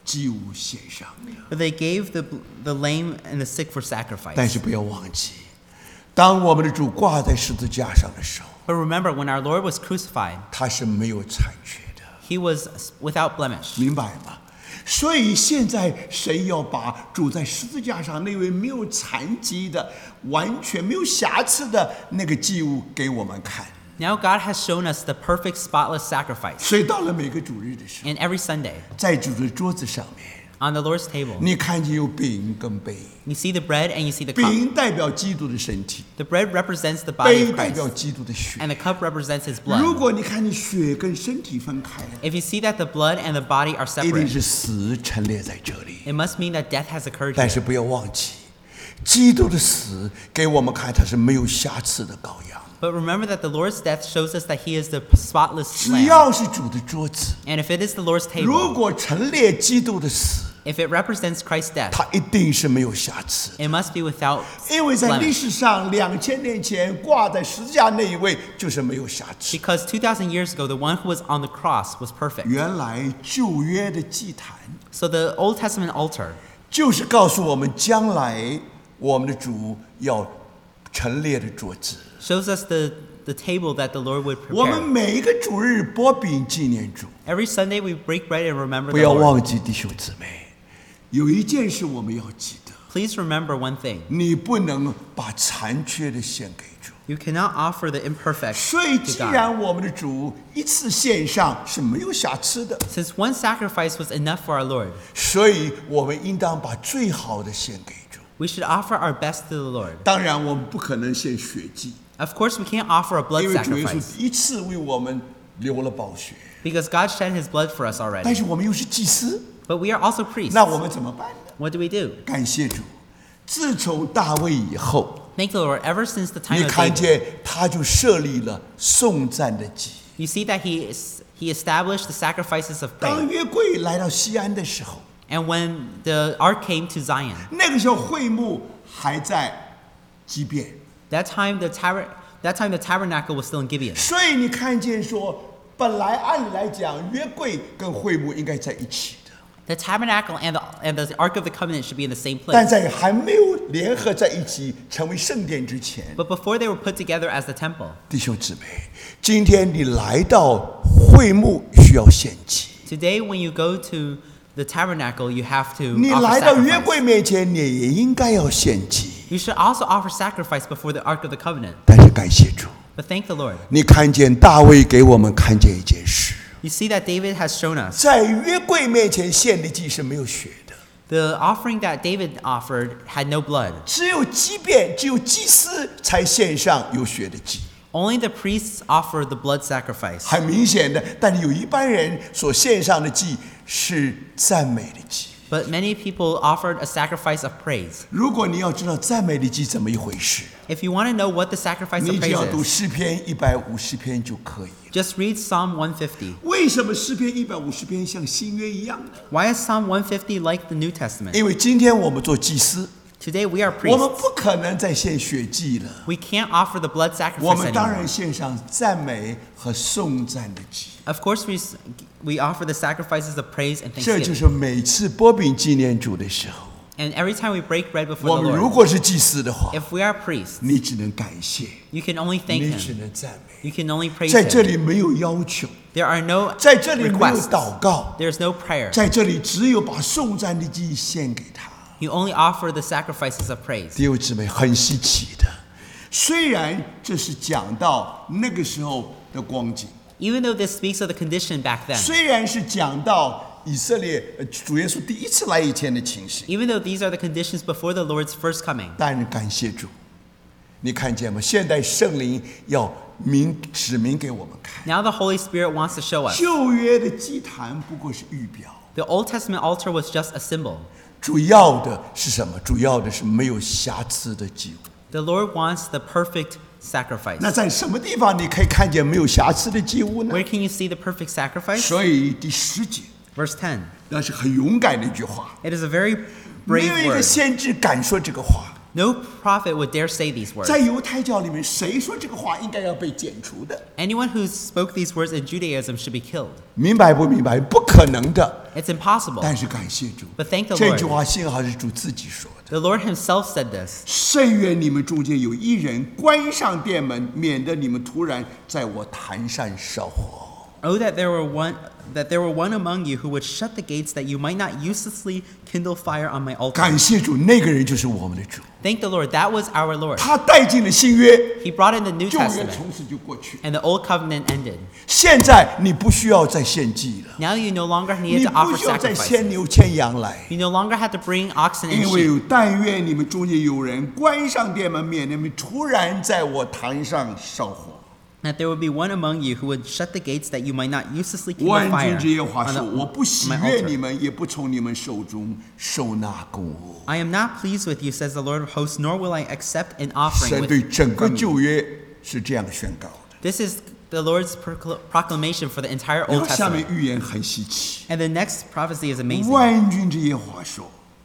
[SPEAKER 1] 祭物献上的。
[SPEAKER 2] But they gave the, the lame and the sick for
[SPEAKER 1] 但是
[SPEAKER 2] sacrifice.
[SPEAKER 1] 不要忘记，当我们的主挂在十字架上的时候，
[SPEAKER 2] But remember, when our Lord was crucified,
[SPEAKER 1] 他是没有残缺的，
[SPEAKER 2] he was without blemish.
[SPEAKER 1] 明白吗？所以现在神要把主在十字架上那位没有残疾的、完全没有瑕疵的那个祭物给我们看。
[SPEAKER 2] Now God has shown us the perfect, spotless sacrifice.
[SPEAKER 1] 所以到了每个主日的时候，
[SPEAKER 2] And every Sunday,
[SPEAKER 1] 在主的桌子上面，
[SPEAKER 2] on the Lord's table,
[SPEAKER 1] 你看见有饼跟杯，
[SPEAKER 2] you see the bread and you see the cup.
[SPEAKER 1] 饼代表基督的身体，
[SPEAKER 2] The bread represents the body
[SPEAKER 1] 杯
[SPEAKER 2] of
[SPEAKER 1] 代表
[SPEAKER 2] Christ,
[SPEAKER 1] 基督的血。
[SPEAKER 2] and the cup represents his
[SPEAKER 1] 如
[SPEAKER 2] blood.
[SPEAKER 1] 果你看见血跟身体分开了，
[SPEAKER 2] If you see that the blood and the body are
[SPEAKER 1] 一定
[SPEAKER 2] separate,
[SPEAKER 1] 是死陈列在这里。
[SPEAKER 2] it must mean that death has occurred
[SPEAKER 1] 但
[SPEAKER 2] here.
[SPEAKER 1] 是不要忘记，基督的死给我们看，他是没有瑕疵的羔羊。
[SPEAKER 2] But remember that the Lord's death shows us that he is the spotless
[SPEAKER 1] 只
[SPEAKER 2] lamb.
[SPEAKER 1] 要是主的桌子，
[SPEAKER 2] And if it is the Lord's
[SPEAKER 1] 如
[SPEAKER 2] table,
[SPEAKER 1] 果陈列基督的死，
[SPEAKER 2] if it represents Christ's death,
[SPEAKER 1] 他一定是没有瑕疵。
[SPEAKER 2] it must be without
[SPEAKER 1] 因为在历
[SPEAKER 2] blemish.
[SPEAKER 1] 史上，两千年前挂在十字架那一位就是没有瑕疵。
[SPEAKER 2] Because two thousand years ago, the one who was on the cross was perfect.
[SPEAKER 1] 原来旧约的祭坛
[SPEAKER 2] So the Old Testament altar
[SPEAKER 1] 就是告诉我们，将来我们的主要陈列的桌子。
[SPEAKER 2] shows us the, the table that the Lord would
[SPEAKER 1] 我们
[SPEAKER 2] prepare.
[SPEAKER 1] 每一个主日拨饼纪念主。
[SPEAKER 2] Every Sunday we break bread and remember
[SPEAKER 1] 不
[SPEAKER 2] the
[SPEAKER 1] 要
[SPEAKER 2] Lord.
[SPEAKER 1] 忘记，弟兄姊妹，有一件事我们要记得，
[SPEAKER 2] Please remember one thing.
[SPEAKER 1] 你不能把残缺的献给主。
[SPEAKER 2] You cannot offer the imperfect
[SPEAKER 1] 所以，
[SPEAKER 2] to
[SPEAKER 1] 既
[SPEAKER 2] God.
[SPEAKER 1] 然我们的主一次献上是没有瑕疵的，
[SPEAKER 2] Since one sacrifice was enough for our Lord,
[SPEAKER 1] 所以我们应当把最好的献给主。
[SPEAKER 2] we should offer our best to the Lord.
[SPEAKER 1] 当然，我们不可能献血祭，
[SPEAKER 2] Of course, we can't offer a blood
[SPEAKER 1] 因为主耶稣
[SPEAKER 2] sacrifice
[SPEAKER 1] 一次为我们流了宝血。
[SPEAKER 2] because God shed his blood for us
[SPEAKER 1] 但
[SPEAKER 2] already.
[SPEAKER 1] 是我们又是祭司，
[SPEAKER 2] But we are also priests.
[SPEAKER 1] 那我们怎么办呢？
[SPEAKER 2] What do we do?
[SPEAKER 1] 感谢主，自从大卫以后，
[SPEAKER 2] Thank the Lord. Ever since the
[SPEAKER 1] 你
[SPEAKER 2] time of
[SPEAKER 1] 看
[SPEAKER 2] David,
[SPEAKER 1] 见他就设立了颂赞的祭。
[SPEAKER 2] you see that he is, he established the sacrifices of
[SPEAKER 1] 当
[SPEAKER 2] praise.
[SPEAKER 1] 约柜来到西安的时候，
[SPEAKER 2] And when the ark came to Zion,
[SPEAKER 1] 那个时候会幕还在畸变，
[SPEAKER 2] that time the taber- that time the tabernacle was still in Gibeon.
[SPEAKER 1] 所以你看见说，本来按理来讲，约柜跟会幕应该在一起的，
[SPEAKER 2] The tabernacle and the, and the ark of the covenant should be in the same
[SPEAKER 1] 但
[SPEAKER 2] place.
[SPEAKER 1] 在还没有联合在一起成为圣殿之前，
[SPEAKER 2] But before they were put together as the temple,
[SPEAKER 1] 弟兄姊妹，今天你来到会幕需要献祭，
[SPEAKER 2] today when you go to the tabernacle, you have to
[SPEAKER 1] 你
[SPEAKER 2] offer
[SPEAKER 1] 来到约柜
[SPEAKER 2] sacrifice.
[SPEAKER 1] 面前，你也应该要献祭。
[SPEAKER 2] You should also offer sacrifice before the ark of the covenant.
[SPEAKER 1] 但是感谢主，
[SPEAKER 2] But thank the Lord.
[SPEAKER 1] 你看见大卫给我们看见一件事，
[SPEAKER 2] You see that David has shown us
[SPEAKER 1] 在约柜面前献的祭是没有血的。
[SPEAKER 2] the offering that David offered had no blood.
[SPEAKER 1] 只有祭便，只有祭司才献上有血的祭，
[SPEAKER 2] Only the priests offered the blood sacrifice.
[SPEAKER 1] 很明显的。但有一般人所献上的祭是赞美的祭。
[SPEAKER 2] But many people offered a sacrifice of praise.
[SPEAKER 1] 如果你要知道赞美的祭怎么一回事，
[SPEAKER 2] If you want to know what the sacrifice
[SPEAKER 1] 你
[SPEAKER 2] of
[SPEAKER 1] 只要读
[SPEAKER 2] praise is,
[SPEAKER 1] 诗篇一百五十篇就可以。
[SPEAKER 2] just read Psalm one fifty.
[SPEAKER 1] 为什么诗篇一百五十篇像新约一样呢？
[SPEAKER 2] Why is Psalm one fifty like the New Testament?
[SPEAKER 1] 因为今天我们做祭司，
[SPEAKER 2] Today we are
[SPEAKER 1] 我们
[SPEAKER 2] priests.
[SPEAKER 1] 不可能再献血祭了，
[SPEAKER 2] We can't offer the blood
[SPEAKER 1] 我
[SPEAKER 2] sacrifice
[SPEAKER 1] 们当
[SPEAKER 2] anymore.
[SPEAKER 1] 然献上赞美和颂赞的祭。
[SPEAKER 2] Of course, we, s- we offer the sacrifices of praise and
[SPEAKER 1] 这就
[SPEAKER 2] thanksgiving.
[SPEAKER 1] 是每次拨饼纪念主的时候，
[SPEAKER 2] And every time we break bread
[SPEAKER 1] 我
[SPEAKER 2] before
[SPEAKER 1] 们
[SPEAKER 2] the
[SPEAKER 1] 如
[SPEAKER 2] Lord,
[SPEAKER 1] 果是祭司的话，
[SPEAKER 2] if we are priests,
[SPEAKER 1] 你只能感谢，
[SPEAKER 2] you can only thank
[SPEAKER 1] 你只
[SPEAKER 2] Him.
[SPEAKER 1] 能赞美。
[SPEAKER 2] You can only praise
[SPEAKER 1] 在这
[SPEAKER 2] Him.
[SPEAKER 1] 里没有要求，
[SPEAKER 2] There are no
[SPEAKER 1] 在这里没有
[SPEAKER 2] requests.
[SPEAKER 1] 祷告，
[SPEAKER 2] There's no prayer.
[SPEAKER 1] 在这里只有把颂赞的祭献给他。
[SPEAKER 2] You only offer the sacrifices of praise.
[SPEAKER 1] 弟兄姊妹，很稀奇的。虽然这是讲到那个时候的光景，
[SPEAKER 2] Even though this speaks of the condition back then,
[SPEAKER 1] 虽然是讲到以色列呃主耶稣第一次来以前的情形，
[SPEAKER 2] even though these are the conditions before the Lord's first coming,
[SPEAKER 1] 但感谢主，你看见吗？现在圣灵要明指明给我们看，
[SPEAKER 2] now the Holy Spirit wants to show us.
[SPEAKER 1] 旧约的祭坛不过是预表，
[SPEAKER 2] The Old Testament altar was just a symbol.
[SPEAKER 1] 主要的是什么？主要的是没有瑕疵的祭物。
[SPEAKER 2] The Lord wants the perfect sacrifice.
[SPEAKER 1] 那在什么地方你可以看见没有瑕疵的祭物呢？
[SPEAKER 2] Where can you see the perfect sacrifice?
[SPEAKER 1] 所以第十节
[SPEAKER 2] Verse ten.
[SPEAKER 1] 那是很勇敢的一句话，
[SPEAKER 2] It is a very
[SPEAKER 1] 没
[SPEAKER 2] brave
[SPEAKER 1] 有一个
[SPEAKER 2] word.
[SPEAKER 1] 先知敢说这个话。
[SPEAKER 2] No prophet would dare say these words.
[SPEAKER 1] 在犹太教里面，谁说这个话应该要被剪除的？
[SPEAKER 2] Anyone who spoke these words in Judaism should be killed.
[SPEAKER 1] 明白不明白？不可能的。
[SPEAKER 2] It's impossible.
[SPEAKER 1] 但是感谢主，
[SPEAKER 2] But thank the
[SPEAKER 1] 这句
[SPEAKER 2] Lord.
[SPEAKER 1] 话幸好是主自己说的。
[SPEAKER 2] The Lord himself said this.
[SPEAKER 1] 甚愿你们中间有一人关上店门，免得你们突然在我坛上烧火。
[SPEAKER 2] Oh, that there were one that there were one among you who would shut the gates, that you might not uselessly kindle fire on my altar.
[SPEAKER 1] 感谢主，那个人就是我们的主，
[SPEAKER 2] Thank the Lord. That was our Lord.
[SPEAKER 1] 他带进了新约，
[SPEAKER 2] He brought in the New
[SPEAKER 1] 旧约
[SPEAKER 2] Testament,
[SPEAKER 1] 从此就过去。
[SPEAKER 2] and the Old Covenant ended.
[SPEAKER 1] 现在你不需要再献祭了，
[SPEAKER 2] Now you no longer
[SPEAKER 1] 你
[SPEAKER 2] needed to
[SPEAKER 1] 不
[SPEAKER 2] offer
[SPEAKER 1] 需要再牵
[SPEAKER 2] sacrifices.
[SPEAKER 1] 牛牵羊来。
[SPEAKER 2] You no longer had to bring oxen and
[SPEAKER 1] 因为
[SPEAKER 2] sheep.
[SPEAKER 1] 有但愿你们中间有人关上店门，免得你们突然在我坛上烧火。
[SPEAKER 2] That there would be one among you who would shut the gates, that you might not uselessly kindle
[SPEAKER 1] 万
[SPEAKER 2] fire
[SPEAKER 1] 军之耶和华
[SPEAKER 2] on
[SPEAKER 1] 说：“
[SPEAKER 2] the-
[SPEAKER 1] 我不喜
[SPEAKER 2] my
[SPEAKER 1] 悦
[SPEAKER 2] altar.
[SPEAKER 1] 你们，也不从你们手中收纳供物。
[SPEAKER 2] I am not pleased with you, says the Lord of hosts, nor will I accept an offering
[SPEAKER 1] 神
[SPEAKER 2] with
[SPEAKER 1] 对整个
[SPEAKER 2] from you.
[SPEAKER 1] 旧约是这样宣告的。
[SPEAKER 2] This is the Lord's procl- proclamation for the entire
[SPEAKER 1] 然
[SPEAKER 2] Old
[SPEAKER 1] 后下面
[SPEAKER 2] Testament.
[SPEAKER 1] 预言很稀奇，
[SPEAKER 2] And the next prophecy is amazing.
[SPEAKER 1] 万军之耶和华说：“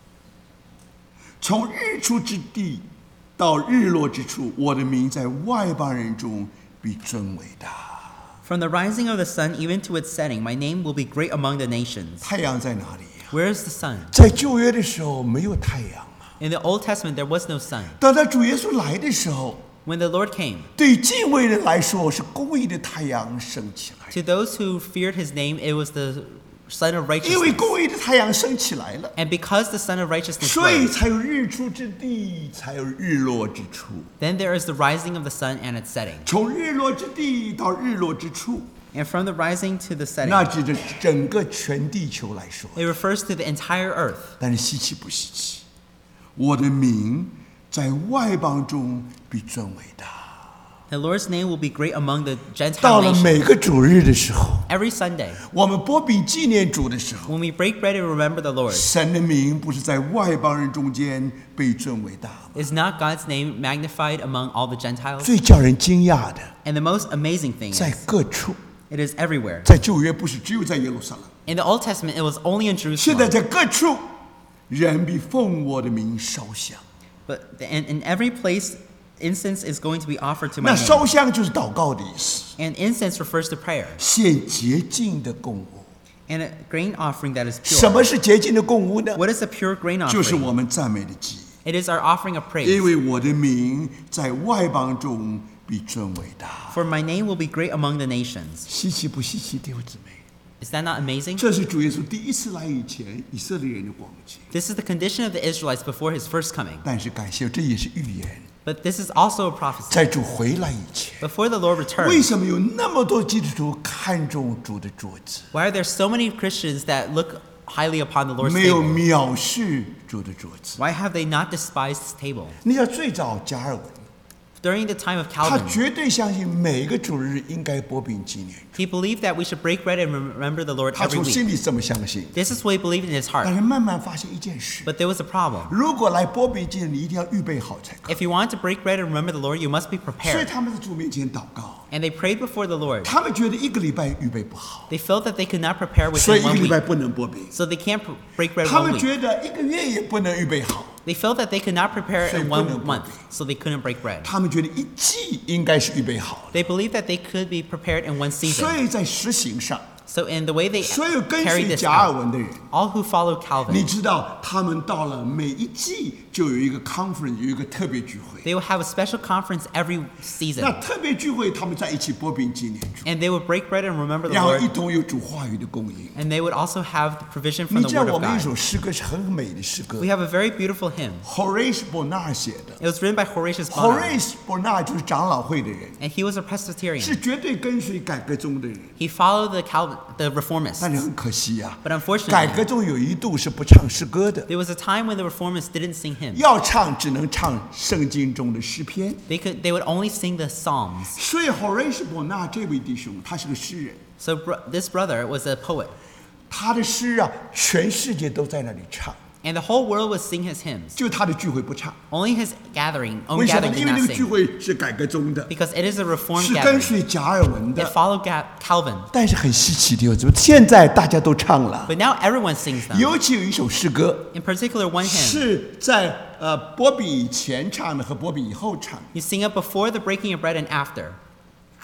[SPEAKER 1] 从日出之地到日落之处，我的名在外邦人中必尊伟大。
[SPEAKER 2] From the rising of the sun even to its setting, my name will be great among the nations.
[SPEAKER 1] 太阳在哪里呀？
[SPEAKER 2] Where is the sun?
[SPEAKER 1] 在旧约的时候没有太阳啊，
[SPEAKER 2] In the Old Testament, there was no sun.
[SPEAKER 1] 等到主耶稣来的时候，
[SPEAKER 2] When the Lord came,
[SPEAKER 1] 对敬畏人来说是公义的太阳升起来，
[SPEAKER 2] to those who feared his name, it was the sun of
[SPEAKER 1] 因为
[SPEAKER 2] righteousness.
[SPEAKER 1] 公义的太阳升起来了，
[SPEAKER 2] And because the sun of righteousness
[SPEAKER 1] 所以
[SPEAKER 2] rose,
[SPEAKER 1] 才有日出之地，才有日落之处。
[SPEAKER 2] then there is the rising of the sun and its setting.
[SPEAKER 1] 从日落之地到日落之处，
[SPEAKER 2] And from the rising to the
[SPEAKER 1] 那
[SPEAKER 2] setting,
[SPEAKER 1] 指着整个全地球来说。
[SPEAKER 2] it refers to the entire earth.
[SPEAKER 1] 但是稀奇不稀奇？我的名在外邦中必尊伟大。
[SPEAKER 2] The Lord's name will be great among the
[SPEAKER 1] 到
[SPEAKER 2] Gentile
[SPEAKER 1] 了
[SPEAKER 2] nations.
[SPEAKER 1] 每个主日的时候，
[SPEAKER 2] Every Sunday,
[SPEAKER 1] 我们波比纪念主的时候，
[SPEAKER 2] when we break bread and remember the Lord,
[SPEAKER 1] 神的名不是在外邦人中间被尊伟大吗？
[SPEAKER 2] is not God's name magnified among all the Gentiles?
[SPEAKER 1] 最叫人惊讶的，
[SPEAKER 2] And the most amazing thing
[SPEAKER 1] 在
[SPEAKER 2] is,
[SPEAKER 1] 各处，
[SPEAKER 2] it is everywhere.
[SPEAKER 1] 在旧约不是只有在耶路撒冷，
[SPEAKER 2] In the Old Testament, it was only in
[SPEAKER 1] 现在
[SPEAKER 2] Jerusalem.
[SPEAKER 1] 在各处，人必奉我的名烧香。
[SPEAKER 2] But in, in every place, incense is going to be offered to my
[SPEAKER 1] 那
[SPEAKER 2] name.
[SPEAKER 1] 烧香就是祷告的意思，
[SPEAKER 2] And incense refers to prayer.
[SPEAKER 1] 献洁净的供物。
[SPEAKER 2] And a grain offering that is
[SPEAKER 1] 什
[SPEAKER 2] pure.
[SPEAKER 1] 么是洁净的供物呢？
[SPEAKER 2] What is a pure grain
[SPEAKER 1] 就是
[SPEAKER 2] offering?
[SPEAKER 1] 我们赞美的祭。
[SPEAKER 2] It is our offering of
[SPEAKER 1] 因
[SPEAKER 2] praise.
[SPEAKER 1] 为我的名在外邦中必尊伟大。
[SPEAKER 2] For my name will be great among the nations.
[SPEAKER 1] 稀奇不稀奇，弟兄姊妹？
[SPEAKER 2] Is that not amazing?
[SPEAKER 1] 这是主耶稣第一次来以前以色列人的光景。
[SPEAKER 2] This is the condition of the Israelites before his first coming.
[SPEAKER 1] 但是感谢，这也是预言，
[SPEAKER 2] But this is also a prophecy.
[SPEAKER 1] 在主回来以前，
[SPEAKER 2] Before the Lord
[SPEAKER 1] 为
[SPEAKER 2] returns,
[SPEAKER 1] 什么有那么多基督徒看重主的桌子，
[SPEAKER 2] why are there so many Christians that look highly upon the Lord's
[SPEAKER 1] 没有
[SPEAKER 2] table?
[SPEAKER 1] 藐视主的桌子？
[SPEAKER 2] Why have they not despised his table?
[SPEAKER 1] 你要最早加尔文，
[SPEAKER 2] During the time of
[SPEAKER 1] 他
[SPEAKER 2] Calvin,
[SPEAKER 1] 绝对相信每个主日应该波饼纪念。
[SPEAKER 2] he believed that we should break bread and remember the Lord
[SPEAKER 1] 他
[SPEAKER 2] every
[SPEAKER 1] 从
[SPEAKER 2] week.
[SPEAKER 1] 心里这么相信。
[SPEAKER 2] This is what he believed in his
[SPEAKER 1] 但
[SPEAKER 2] heart.
[SPEAKER 1] 是慢慢发现一件事：
[SPEAKER 2] But there was a problem.
[SPEAKER 1] 如果来波饼纪念，你一定要预备好才可以。
[SPEAKER 2] If you want to break bread and remember the Lord, you must be
[SPEAKER 1] 所以
[SPEAKER 2] prepared.
[SPEAKER 1] 他们在主面前祷告，
[SPEAKER 2] And they prayed before the Lord.
[SPEAKER 1] 他们觉得一个礼拜预备不好，
[SPEAKER 2] They felt that they could not prepare
[SPEAKER 1] 所以
[SPEAKER 2] within
[SPEAKER 1] 一个
[SPEAKER 2] one
[SPEAKER 1] 礼拜
[SPEAKER 2] week.
[SPEAKER 1] 不能波饼。
[SPEAKER 2] So they can't pr- break bread
[SPEAKER 1] 他
[SPEAKER 2] one
[SPEAKER 1] 们
[SPEAKER 2] week.
[SPEAKER 1] 觉得一个月也不能预备好，
[SPEAKER 2] They felt that they could not prepare
[SPEAKER 1] So
[SPEAKER 2] in
[SPEAKER 1] they
[SPEAKER 2] one
[SPEAKER 1] couldn't
[SPEAKER 2] month.
[SPEAKER 1] break.
[SPEAKER 2] So they couldn't break bread.
[SPEAKER 1] 他们觉得一季应该是预备好的。
[SPEAKER 2] They believed that they could be prepared in one
[SPEAKER 1] 所
[SPEAKER 2] season.
[SPEAKER 1] 以在实行上，
[SPEAKER 2] So in the way they
[SPEAKER 1] 所有跟
[SPEAKER 2] carried
[SPEAKER 1] 随
[SPEAKER 2] this
[SPEAKER 1] 加尔
[SPEAKER 2] out,
[SPEAKER 1] 文的人，
[SPEAKER 2] all who followed
[SPEAKER 1] 你
[SPEAKER 2] Calvin,
[SPEAKER 1] 知道他们到了每一季就有一个 conference， 有一个特别聚会。
[SPEAKER 2] they would have a special conference every season.
[SPEAKER 1] 那特别聚会，他们在一起波饼纪念主，
[SPEAKER 2] And they would break bread and remember the
[SPEAKER 1] 然后
[SPEAKER 2] Lord.
[SPEAKER 1] 一同有主话语的供应。
[SPEAKER 2] And they would also have the provision from
[SPEAKER 1] 你
[SPEAKER 2] the
[SPEAKER 1] 知道
[SPEAKER 2] Word
[SPEAKER 1] 我
[SPEAKER 2] of
[SPEAKER 1] 们一
[SPEAKER 2] God.
[SPEAKER 1] 首诗歌是很美的诗歌
[SPEAKER 2] We have a very beautiful hymn.
[SPEAKER 1] ，Horace Bonar 写的。
[SPEAKER 2] It was written by Horatius Bonar.
[SPEAKER 1] Horace Bonar 就是长老会的人，
[SPEAKER 2] And he was a Presbyterian.
[SPEAKER 1] 是绝对跟随改革宗的人。
[SPEAKER 2] He followed the Calvin, the Reformists.
[SPEAKER 1] 但是很可惜呀、
[SPEAKER 2] But unfortunately,
[SPEAKER 1] 改革宗有一度是不唱诗歌的，
[SPEAKER 2] there was a time when the Reformists didn't sing hymns.
[SPEAKER 1] 要唱只能唱圣经中的诗篇。
[SPEAKER 2] They could, they would only sing the Psalms.
[SPEAKER 1] 所以 Horace Bonar 这位弟兄，他是个诗人，
[SPEAKER 2] So bro- this brother was a poet.
[SPEAKER 1] 他的诗啊，全世界都在那里唱，
[SPEAKER 2] And the whole world would sing his hymns.
[SPEAKER 1] 就他的聚会不唱。
[SPEAKER 2] Only his gathering, own
[SPEAKER 1] 为什么
[SPEAKER 2] gathering
[SPEAKER 1] 呢？
[SPEAKER 2] did
[SPEAKER 1] 因为
[SPEAKER 2] not
[SPEAKER 1] 那个聚
[SPEAKER 2] sing.
[SPEAKER 1] 会是改革宗的，
[SPEAKER 2] Because it is a reformed
[SPEAKER 1] 是跟
[SPEAKER 2] gathering.
[SPEAKER 1] 随加尔文
[SPEAKER 2] It
[SPEAKER 1] 的。
[SPEAKER 2] followed Ga- Calvin.
[SPEAKER 1] 但是很稀奇的，怎么现在大家都唱了？
[SPEAKER 2] But now everyone sings them.
[SPEAKER 1] 尤其有一首诗歌
[SPEAKER 2] In particular, one hymn.
[SPEAKER 1] 是在呃波比以前唱的和波比以后唱的。
[SPEAKER 2] You sing it before the breaking of bread and after.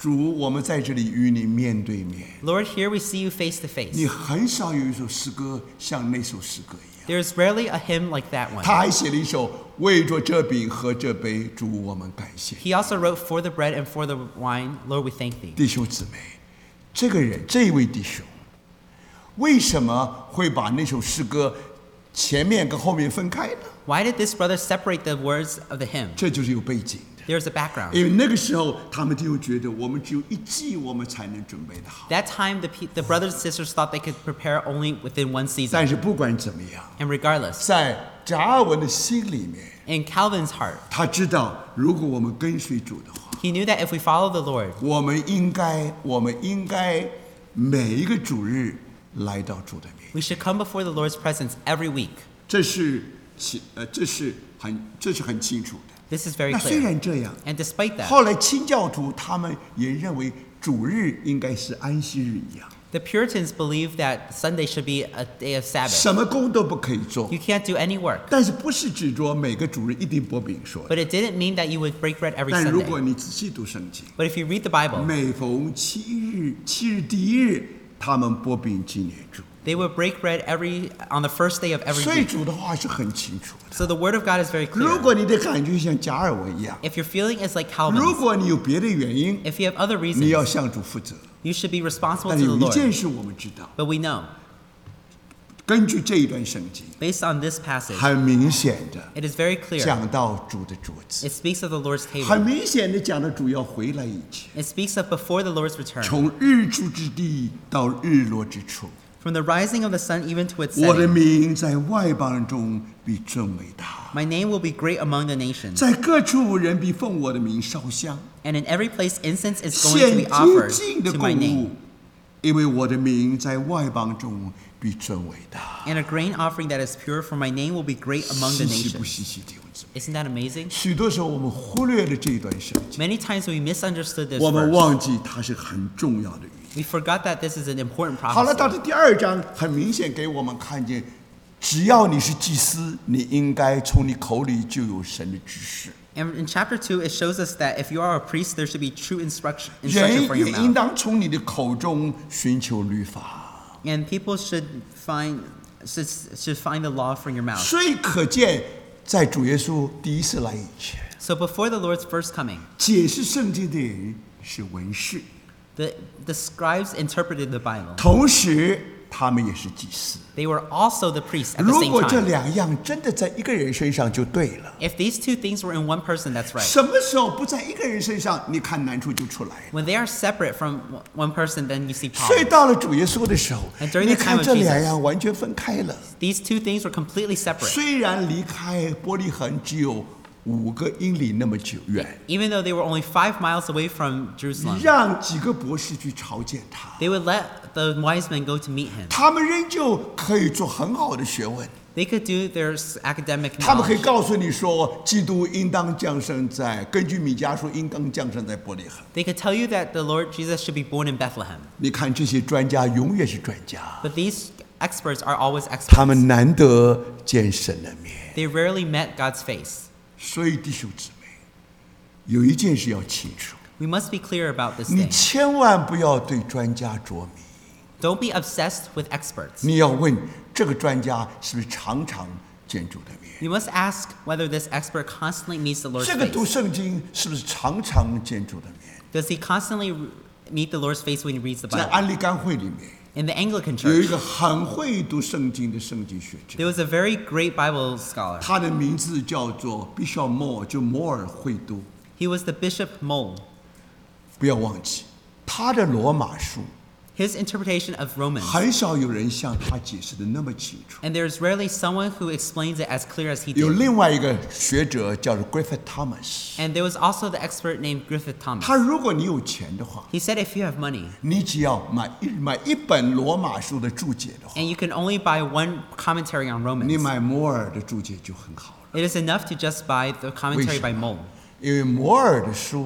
[SPEAKER 1] 主，我们在这里与你面对面。
[SPEAKER 2] Lord, here we see you face to
[SPEAKER 1] 你
[SPEAKER 2] face.
[SPEAKER 1] 很少有一首诗歌像那首诗歌一样。
[SPEAKER 2] There's rarely a hymn like that one.
[SPEAKER 1] 他还写了一首为着这饼和这杯，主我们感谢。
[SPEAKER 2] He also wrote, For the bread and for the wine, Lord, we thank thee.
[SPEAKER 1] 弟兄姊妹，这个人这一位弟兄，为什么会把那首诗歌前面跟后面分开呢？
[SPEAKER 2] Why did this brother separate the words of the hymn?
[SPEAKER 1] 这就是有背景的。
[SPEAKER 2] There's a background.
[SPEAKER 1] 因为那个时候他们就觉得我们只有一季我们才能准备的好。
[SPEAKER 2] That time, the, pe- the brothers and sisters thought they could prepare only within one season.
[SPEAKER 1] 但是不管怎么样，
[SPEAKER 2] And regardless,
[SPEAKER 1] 在加尔文的心里面，
[SPEAKER 2] in Calvin's heart,
[SPEAKER 1] 他知道如果我们跟随主的话，
[SPEAKER 2] he knew that if we follow the Lord,
[SPEAKER 1] 我们应该我们应该每一个主日来到主的面。
[SPEAKER 2] we should come before the Lord's presence every week.
[SPEAKER 1] 这是清呃这是很这是很清楚的。
[SPEAKER 2] This is very
[SPEAKER 1] 那虽
[SPEAKER 2] clear.
[SPEAKER 1] 然这样，
[SPEAKER 2] And despite that,
[SPEAKER 1] 后来清教徒他们也认为主日应该是安息日一样，
[SPEAKER 2] the Puritans believed that Sunday should be a day of Sabbath.
[SPEAKER 1] 什么工都不可以做。
[SPEAKER 2] You can't do any work.
[SPEAKER 1] 但是不是指着每个主日一定剥饼说的。
[SPEAKER 2] But it didn't mean that you would break bread every
[SPEAKER 1] 但如果
[SPEAKER 2] Sunday.
[SPEAKER 1] 你仔细读圣经，
[SPEAKER 2] But if you read the Bible,
[SPEAKER 1] 每逢七日七日第一日，他们剥饼纪念主。
[SPEAKER 2] they would break bread every on the first day of every
[SPEAKER 1] 所以
[SPEAKER 2] week.
[SPEAKER 1] 主的话是很清楚的。
[SPEAKER 2] So the word of God is very
[SPEAKER 1] 如
[SPEAKER 2] clear.
[SPEAKER 1] 果你的感觉像加尔文一样，
[SPEAKER 2] If your feeling is like
[SPEAKER 1] 如
[SPEAKER 2] Calvin's,
[SPEAKER 1] 果你有别的原因，
[SPEAKER 2] if you have other
[SPEAKER 1] 你要
[SPEAKER 2] reasons,
[SPEAKER 1] 向主负责。
[SPEAKER 2] you should be responsible
[SPEAKER 1] 但
[SPEAKER 2] to
[SPEAKER 1] 有
[SPEAKER 2] the
[SPEAKER 1] 一件
[SPEAKER 2] Lord.
[SPEAKER 1] 事我们知道，
[SPEAKER 2] But we know,
[SPEAKER 1] 根据这一段圣经，
[SPEAKER 2] based on this passage,
[SPEAKER 1] 很明显的
[SPEAKER 2] it is very clear.
[SPEAKER 1] 讲到主的桌子，
[SPEAKER 2] It speaks of the Lord's
[SPEAKER 1] 很
[SPEAKER 2] table.
[SPEAKER 1] 明显的讲到主要回来以前，
[SPEAKER 2] It speaks of before the Lord's return.
[SPEAKER 1] 从日出之地到日落之处，
[SPEAKER 2] From the rising of the sun even to its
[SPEAKER 1] 我的
[SPEAKER 2] setting,
[SPEAKER 1] 名在外邦中必尊伟大，
[SPEAKER 2] my name will be great among the nations.
[SPEAKER 1] 在各处人必奉我的名烧香，
[SPEAKER 2] And in every place incense is going to
[SPEAKER 1] 献
[SPEAKER 2] be
[SPEAKER 1] 洁
[SPEAKER 2] offered
[SPEAKER 1] 净的
[SPEAKER 2] to
[SPEAKER 1] 供
[SPEAKER 2] my
[SPEAKER 1] 物
[SPEAKER 2] name.，
[SPEAKER 1] 因为我的名在外邦中必尊伟大。
[SPEAKER 2] And a grain offering that is pure, for my name will be great among the
[SPEAKER 1] 稀奇不
[SPEAKER 2] nations.
[SPEAKER 1] 稀奇，弟兄姊妹？
[SPEAKER 2] Isn't that amazing?
[SPEAKER 1] 许多时候我们忽略了这一段圣经，
[SPEAKER 2] Many times we misunderstood this
[SPEAKER 1] 我们
[SPEAKER 2] verse.
[SPEAKER 1] 忘记它是很重要的语言。
[SPEAKER 2] We forgot that this is an important
[SPEAKER 1] 好了，到
[SPEAKER 2] prophecy.
[SPEAKER 1] 了第二章，很明显给我们看见，只要你是祭司，你应该从你口里就有神的指示，
[SPEAKER 2] And in chapter two, it shows us that if you are a priest, there should be true instruction, instruction
[SPEAKER 1] 人
[SPEAKER 2] from your
[SPEAKER 1] 也应
[SPEAKER 2] mouth.
[SPEAKER 1] 当从你的口中寻求律法。
[SPEAKER 2] And people should find, should, should find the law from your mouth.
[SPEAKER 1] 所以可见，在主耶稣第一次来以前，
[SPEAKER 2] So before the Lord's first coming,
[SPEAKER 1] 解释圣经的人是文士，
[SPEAKER 2] the, the scribes interpreted the Bible.
[SPEAKER 1] 同时他们也是祭司。
[SPEAKER 2] They were also the priests at the
[SPEAKER 1] 如
[SPEAKER 2] same
[SPEAKER 1] 果这
[SPEAKER 2] time.
[SPEAKER 1] 两样真的在一个人身上就对了。
[SPEAKER 2] If these two things were in one person, that's right.
[SPEAKER 1] 什么时候不在一个人身上，你看难处就出来了。
[SPEAKER 2] When they are separate from one person, then you see
[SPEAKER 1] 所以
[SPEAKER 2] problems.
[SPEAKER 1] 到了主耶稣的时候
[SPEAKER 2] And，during
[SPEAKER 1] 你
[SPEAKER 2] the
[SPEAKER 1] 看
[SPEAKER 2] time of
[SPEAKER 1] 这两
[SPEAKER 2] Jesus
[SPEAKER 1] 样完全分开了。
[SPEAKER 2] These two things were completely separate.
[SPEAKER 1] 虽然离开伯利恒只有五个英里那么久远，
[SPEAKER 2] Even though they were only five miles away from Jerusalem,
[SPEAKER 1] 让几个博士去朝见他，
[SPEAKER 2] they would let the wise men go to meet him.
[SPEAKER 1] 他们仍旧可以做很好的学问。
[SPEAKER 2] They could do their s- academic
[SPEAKER 1] 他们可以
[SPEAKER 2] knowledge.
[SPEAKER 1] 告诉你说，基督应当降生在，根据米迦书应当降生在伯利恒。
[SPEAKER 2] They could tell you that the Lord Jesus should be born in Bethlehem.
[SPEAKER 1] 你看这些专家永远是专家，
[SPEAKER 2] But these experts are always
[SPEAKER 1] 他
[SPEAKER 2] experts.
[SPEAKER 1] 们难得见神的面。
[SPEAKER 2] They rarely met God's face.
[SPEAKER 1] 所以弟兄姊妹，有一件事要清楚，
[SPEAKER 2] We must be clear about this
[SPEAKER 1] 你
[SPEAKER 2] thing.
[SPEAKER 1] 千万不要对专家着迷，
[SPEAKER 2] Don't be obsessed with experts.
[SPEAKER 1] 你要问这个专家是不是常常见主的面，
[SPEAKER 2] You must ask whether this expert constantly meets the Lord's
[SPEAKER 1] 这个读
[SPEAKER 2] face.
[SPEAKER 1] 圣经是不是常常见主的面。
[SPEAKER 2] Does he constantly re- meet the Lord's face when he reads the
[SPEAKER 1] 在
[SPEAKER 2] Bible?
[SPEAKER 1] 安利干会里面
[SPEAKER 2] In the Anglican
[SPEAKER 1] 有一
[SPEAKER 2] Church,
[SPEAKER 1] 个很会读圣经的圣经学者，
[SPEAKER 2] there was a very great Bible scholar.
[SPEAKER 1] 他的名字叫做 Bishop Moore，就摩尔会读。
[SPEAKER 2] He was the Bishop Mole.
[SPEAKER 1] 不要忘记，他的罗马书
[SPEAKER 2] His interpretation of Romans,
[SPEAKER 1] 很少有人像他解释的那么清楚。
[SPEAKER 2] and there's rarely someone who explains it as clear as he
[SPEAKER 1] 有
[SPEAKER 2] did.
[SPEAKER 1] 另外一个学者叫做 Griffith Thomas，
[SPEAKER 2] And there was also the expert named Griffith Thomas.
[SPEAKER 1] 他如果你有钱的话，
[SPEAKER 2] He said if you have money
[SPEAKER 1] 你只要买一买一本罗马书的注解的话，
[SPEAKER 2] and you can only buy one commentary on
[SPEAKER 1] 你
[SPEAKER 2] Romans,
[SPEAKER 1] 买摩尔的注解就很好了。
[SPEAKER 2] it is enough to just buy the commentary by Mole.
[SPEAKER 1] 因为摩尔的书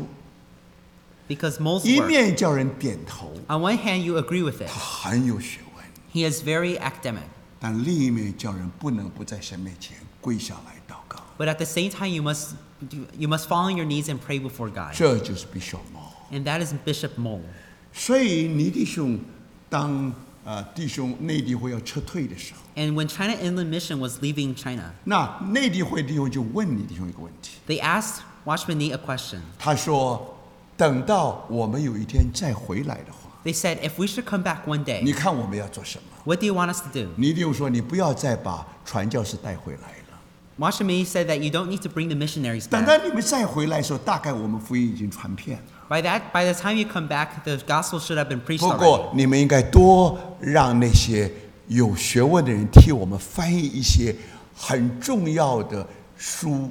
[SPEAKER 2] Because Mole's
[SPEAKER 1] 一
[SPEAKER 2] work,
[SPEAKER 1] 面叫人点头，
[SPEAKER 2] on one hand you agree with it.
[SPEAKER 1] 他很有学问，
[SPEAKER 2] He is very academic.
[SPEAKER 1] 但另一面叫人不能不在神面前跪下来祷告。
[SPEAKER 2] But at the same time, you must, you must fall on your knees and pray before God.
[SPEAKER 1] 这就是 Bishop Moore。
[SPEAKER 2] and that is Bishop Mole.
[SPEAKER 1] 所以尼弟兄当呃弟兄内地会要撤退的时候，
[SPEAKER 2] And when China Inland Mission was leaving China,
[SPEAKER 1] 那内地会弟兄就问尼弟兄一个问题，
[SPEAKER 2] they asked Watchman Nee a question.
[SPEAKER 1] 他说：“等到我们有一天再回来的话，
[SPEAKER 2] They said, if we should come back one
[SPEAKER 1] 你
[SPEAKER 2] day,
[SPEAKER 1] 看我们要做什么
[SPEAKER 2] what do you want us to do?？”
[SPEAKER 1] 尼弟兄说：“你不要再把传教士带回来了。
[SPEAKER 2] Watchman Nee said that you don't need to bring the missionaries
[SPEAKER 1] 等到
[SPEAKER 2] back.
[SPEAKER 1] 你们再回来的时候，大概我们福音已经传遍了。
[SPEAKER 2] By that, by the time you come back, the gospel should have been preached
[SPEAKER 1] 不
[SPEAKER 2] already.
[SPEAKER 1] 过你们应该多让那些有学问的人替我们翻译一些很重要的书，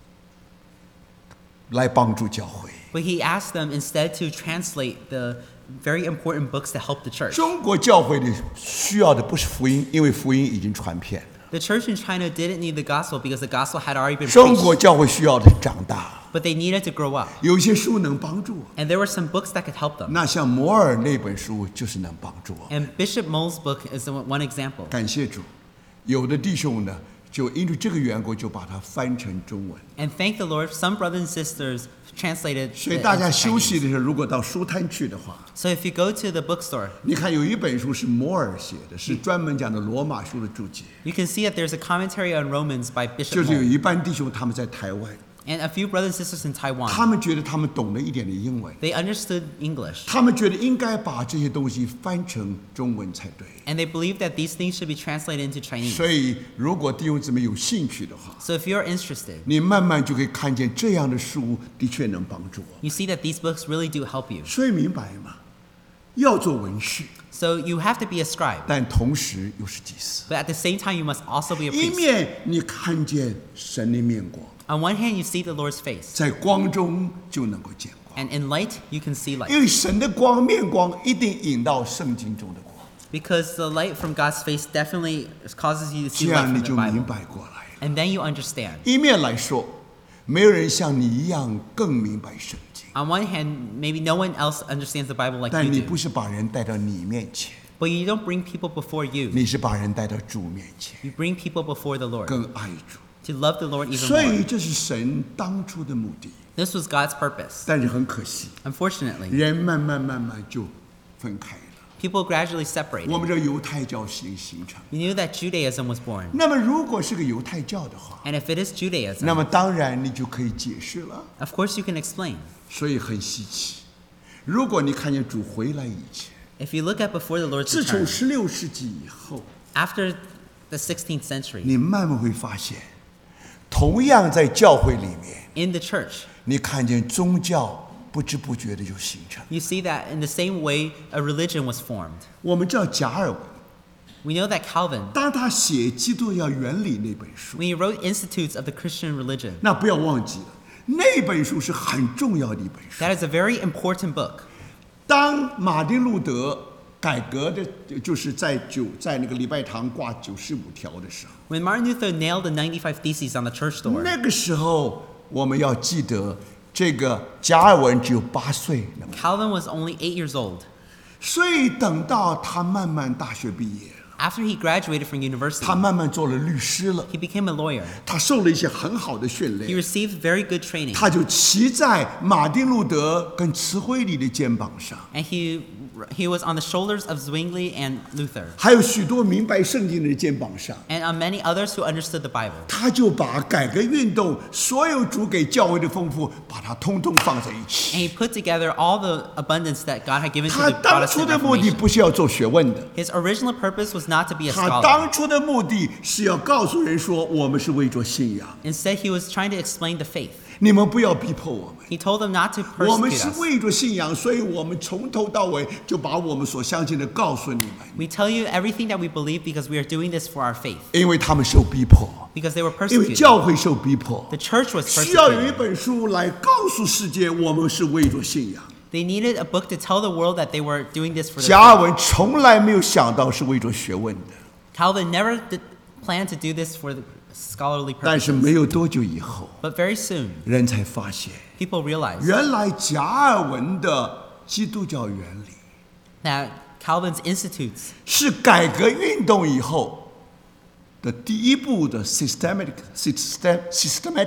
[SPEAKER 1] 来帮助教会。
[SPEAKER 2] But he asked them instead to translate the very important books to help the church.
[SPEAKER 1] 中国教会的需要的不是福音，因为福音已经传遍了。
[SPEAKER 2] The church in China didn't need the gospel because the gospel had already been
[SPEAKER 1] 中国
[SPEAKER 2] preached.
[SPEAKER 1] 教会需要的长大，
[SPEAKER 2] But they needed to grow up.
[SPEAKER 1] 有一些书能帮助我。
[SPEAKER 2] And there were some books that could help them.
[SPEAKER 1] 那像摩尔那本书就是能帮助我。
[SPEAKER 2] And Bishop Mole's book is the one example.
[SPEAKER 1] 感谢主，有的弟兄呢，就因为这个缘故，就把它翻成中文。
[SPEAKER 2] And thank the Lord, some brothers and sisters translated
[SPEAKER 1] 所以
[SPEAKER 2] it
[SPEAKER 1] 大家
[SPEAKER 2] into
[SPEAKER 1] 休息
[SPEAKER 2] Chinese.
[SPEAKER 1] 的时候，如果到书摊去的话，
[SPEAKER 2] So if you go to the bookstore,
[SPEAKER 1] 你看有一本书是摩尔写的，是专门讲的罗马书的注解，
[SPEAKER 2] you can see that there's a commentary on Romans by
[SPEAKER 1] 就
[SPEAKER 2] Bishop
[SPEAKER 1] 是有
[SPEAKER 2] Mole.
[SPEAKER 1] 一班弟兄他们在台湾，
[SPEAKER 2] And a few brothers and sisters in
[SPEAKER 1] 他
[SPEAKER 2] Taiwan,
[SPEAKER 1] 们觉得他们懂了一点的英文，
[SPEAKER 2] they understood English.
[SPEAKER 1] 他们觉得应该把这些东西翻成中文才对。
[SPEAKER 2] And they believe that these things should be translated into Chinese.
[SPEAKER 1] 所以，如果弟兄姊妹有兴趣的话，
[SPEAKER 2] So if you're interested,
[SPEAKER 1] 你慢慢就可以看见这样的书的确能帮助我。
[SPEAKER 2] you see that these books really do help you.
[SPEAKER 1] 所以明白吗？要做文士，
[SPEAKER 2] So you have to be a scribe,
[SPEAKER 1] 但同时又是祭司。
[SPEAKER 2] but at the same time, you must also be a
[SPEAKER 1] 一
[SPEAKER 2] priest.
[SPEAKER 1] 面你看见神的面光，
[SPEAKER 2] On one hand, you see the Lord's face,
[SPEAKER 1] 在光中就能够见光，
[SPEAKER 2] and in light, you can see
[SPEAKER 1] 因
[SPEAKER 2] light.
[SPEAKER 1] 为神的光面光一定引到圣经中的光，
[SPEAKER 2] Because the light from God's face definitely causes you to
[SPEAKER 1] 这
[SPEAKER 2] see light
[SPEAKER 1] 样
[SPEAKER 2] from
[SPEAKER 1] 你
[SPEAKER 2] the
[SPEAKER 1] 就明
[SPEAKER 2] Bible.
[SPEAKER 1] 白过来。
[SPEAKER 2] And then you understand.
[SPEAKER 1] 一面来说，没有人像你一样更明白圣经，
[SPEAKER 2] On one hand, maybe no one else understands the Bible like
[SPEAKER 1] 但
[SPEAKER 2] you
[SPEAKER 1] 你
[SPEAKER 2] do.
[SPEAKER 1] 不是把人带到你面前，
[SPEAKER 2] But you don't bring people before you.
[SPEAKER 1] 你是把人带到主面前，
[SPEAKER 2] You bring people before the Lord
[SPEAKER 1] 更爱主。
[SPEAKER 2] to love the Lord even
[SPEAKER 1] 所以
[SPEAKER 2] more.
[SPEAKER 1] 这是神当初的目的，
[SPEAKER 2] This was God's purpose.
[SPEAKER 1] 但是很可惜，
[SPEAKER 2] Unfortunately,
[SPEAKER 1] 人慢慢慢慢就分开了。
[SPEAKER 2] people gradually
[SPEAKER 1] 我
[SPEAKER 2] separated.
[SPEAKER 1] 们这犹太教形形成。
[SPEAKER 2] You knew that Judaism was born.
[SPEAKER 1] 那么如果是个犹太教的话，
[SPEAKER 2] And if it is
[SPEAKER 1] 那
[SPEAKER 2] Judaism,
[SPEAKER 1] 么当然你就可以解释了。
[SPEAKER 2] of course you can explain.
[SPEAKER 1] 所以很稀奇，如果你看见主回来以前，
[SPEAKER 2] If you look at before the Lord's
[SPEAKER 1] 自从
[SPEAKER 2] return,
[SPEAKER 1] 十六世纪以后，
[SPEAKER 2] after the sixteenth century,
[SPEAKER 1] 你慢慢会发现，同样在教会里面，
[SPEAKER 2] in the church,
[SPEAKER 1] 你看见宗教不知不觉的就形成。
[SPEAKER 2] you see that in the same way a religion was formed.
[SPEAKER 1] 我们知道贾尔文，
[SPEAKER 2] We know that Calvin,
[SPEAKER 1] 当他写《基督教原理》那本书，
[SPEAKER 2] when he wrote Institutes of the Christian Religion,
[SPEAKER 1] 那不要忘记了，那本书是很重要的一本书。
[SPEAKER 2] that is a very important book.
[SPEAKER 1] 当马丁路德改革的，就是在九在那个礼拜堂挂九十五条的时候，
[SPEAKER 2] When Martin Luther nailed the ninety-five Theses on the church door,
[SPEAKER 1] 那个时候我们要记得，这个加尔文只有八岁那么，
[SPEAKER 2] Calvin was only eight years old.
[SPEAKER 1] 所以等到他慢慢大学毕业了，
[SPEAKER 2] After he graduated from university,
[SPEAKER 1] 他慢慢做了律师了，
[SPEAKER 2] he became a lawyer.
[SPEAKER 1] 他受了一些很好的训
[SPEAKER 2] He
[SPEAKER 1] 练，
[SPEAKER 2] received very good training,
[SPEAKER 1] 他就骑在马丁路德跟慈惠里的肩膀上，
[SPEAKER 2] and he he was on the shoulders of Zwingli and Luther,
[SPEAKER 1] 还有许多明白圣经的人肩膀上。
[SPEAKER 2] and on many others who understood the Bible.
[SPEAKER 1] 他就把改革运动所有主给教会的丰富，把它通通放在一
[SPEAKER 2] And
[SPEAKER 1] 起。
[SPEAKER 2] he put together all the abundance that God had given to
[SPEAKER 1] 他
[SPEAKER 2] the
[SPEAKER 1] 当初
[SPEAKER 2] Protestant
[SPEAKER 1] 的目的
[SPEAKER 2] Reformation.
[SPEAKER 1] 不是要做学问的，
[SPEAKER 2] His original purpose was not to be a
[SPEAKER 1] 他
[SPEAKER 2] scholar.
[SPEAKER 1] 当初的目的是要告诉人说，我们是为着信仰，
[SPEAKER 2] Instead, he was trying to explain the faith.
[SPEAKER 1] 你们不要逼迫我们。
[SPEAKER 2] He told them not to
[SPEAKER 1] 我们
[SPEAKER 2] persecute
[SPEAKER 1] 是
[SPEAKER 2] us.
[SPEAKER 1] 为着信仰，所以我们从头到尾就把我们所相信的告诉你们。
[SPEAKER 2] We tell you everything that we believe because we are doing this for our faith.
[SPEAKER 1] 因为他们受逼迫，
[SPEAKER 2] Because they were
[SPEAKER 1] 因为
[SPEAKER 2] persecuted.
[SPEAKER 1] 教会受逼迫，
[SPEAKER 2] The church was
[SPEAKER 1] 需要有一
[SPEAKER 2] persecuted.
[SPEAKER 1] 本书来告诉世界，我们是为着信仰。
[SPEAKER 2] They needed a book to tell the world that they were doing this for
[SPEAKER 1] 加
[SPEAKER 2] their
[SPEAKER 1] 尔
[SPEAKER 2] faith.
[SPEAKER 1] 文从来没有想到是为着学问的。
[SPEAKER 2] Calvin never did plan to do this for the scholarly
[SPEAKER 1] 但是
[SPEAKER 2] purposes.
[SPEAKER 1] 没有多久以后，
[SPEAKER 2] But very soon,
[SPEAKER 1] 人才发现，
[SPEAKER 2] people realized
[SPEAKER 1] 原来加尔文的基督教原理
[SPEAKER 2] that Calvin's institutes
[SPEAKER 1] 是改革运动以后的第一步的 systematic system systematic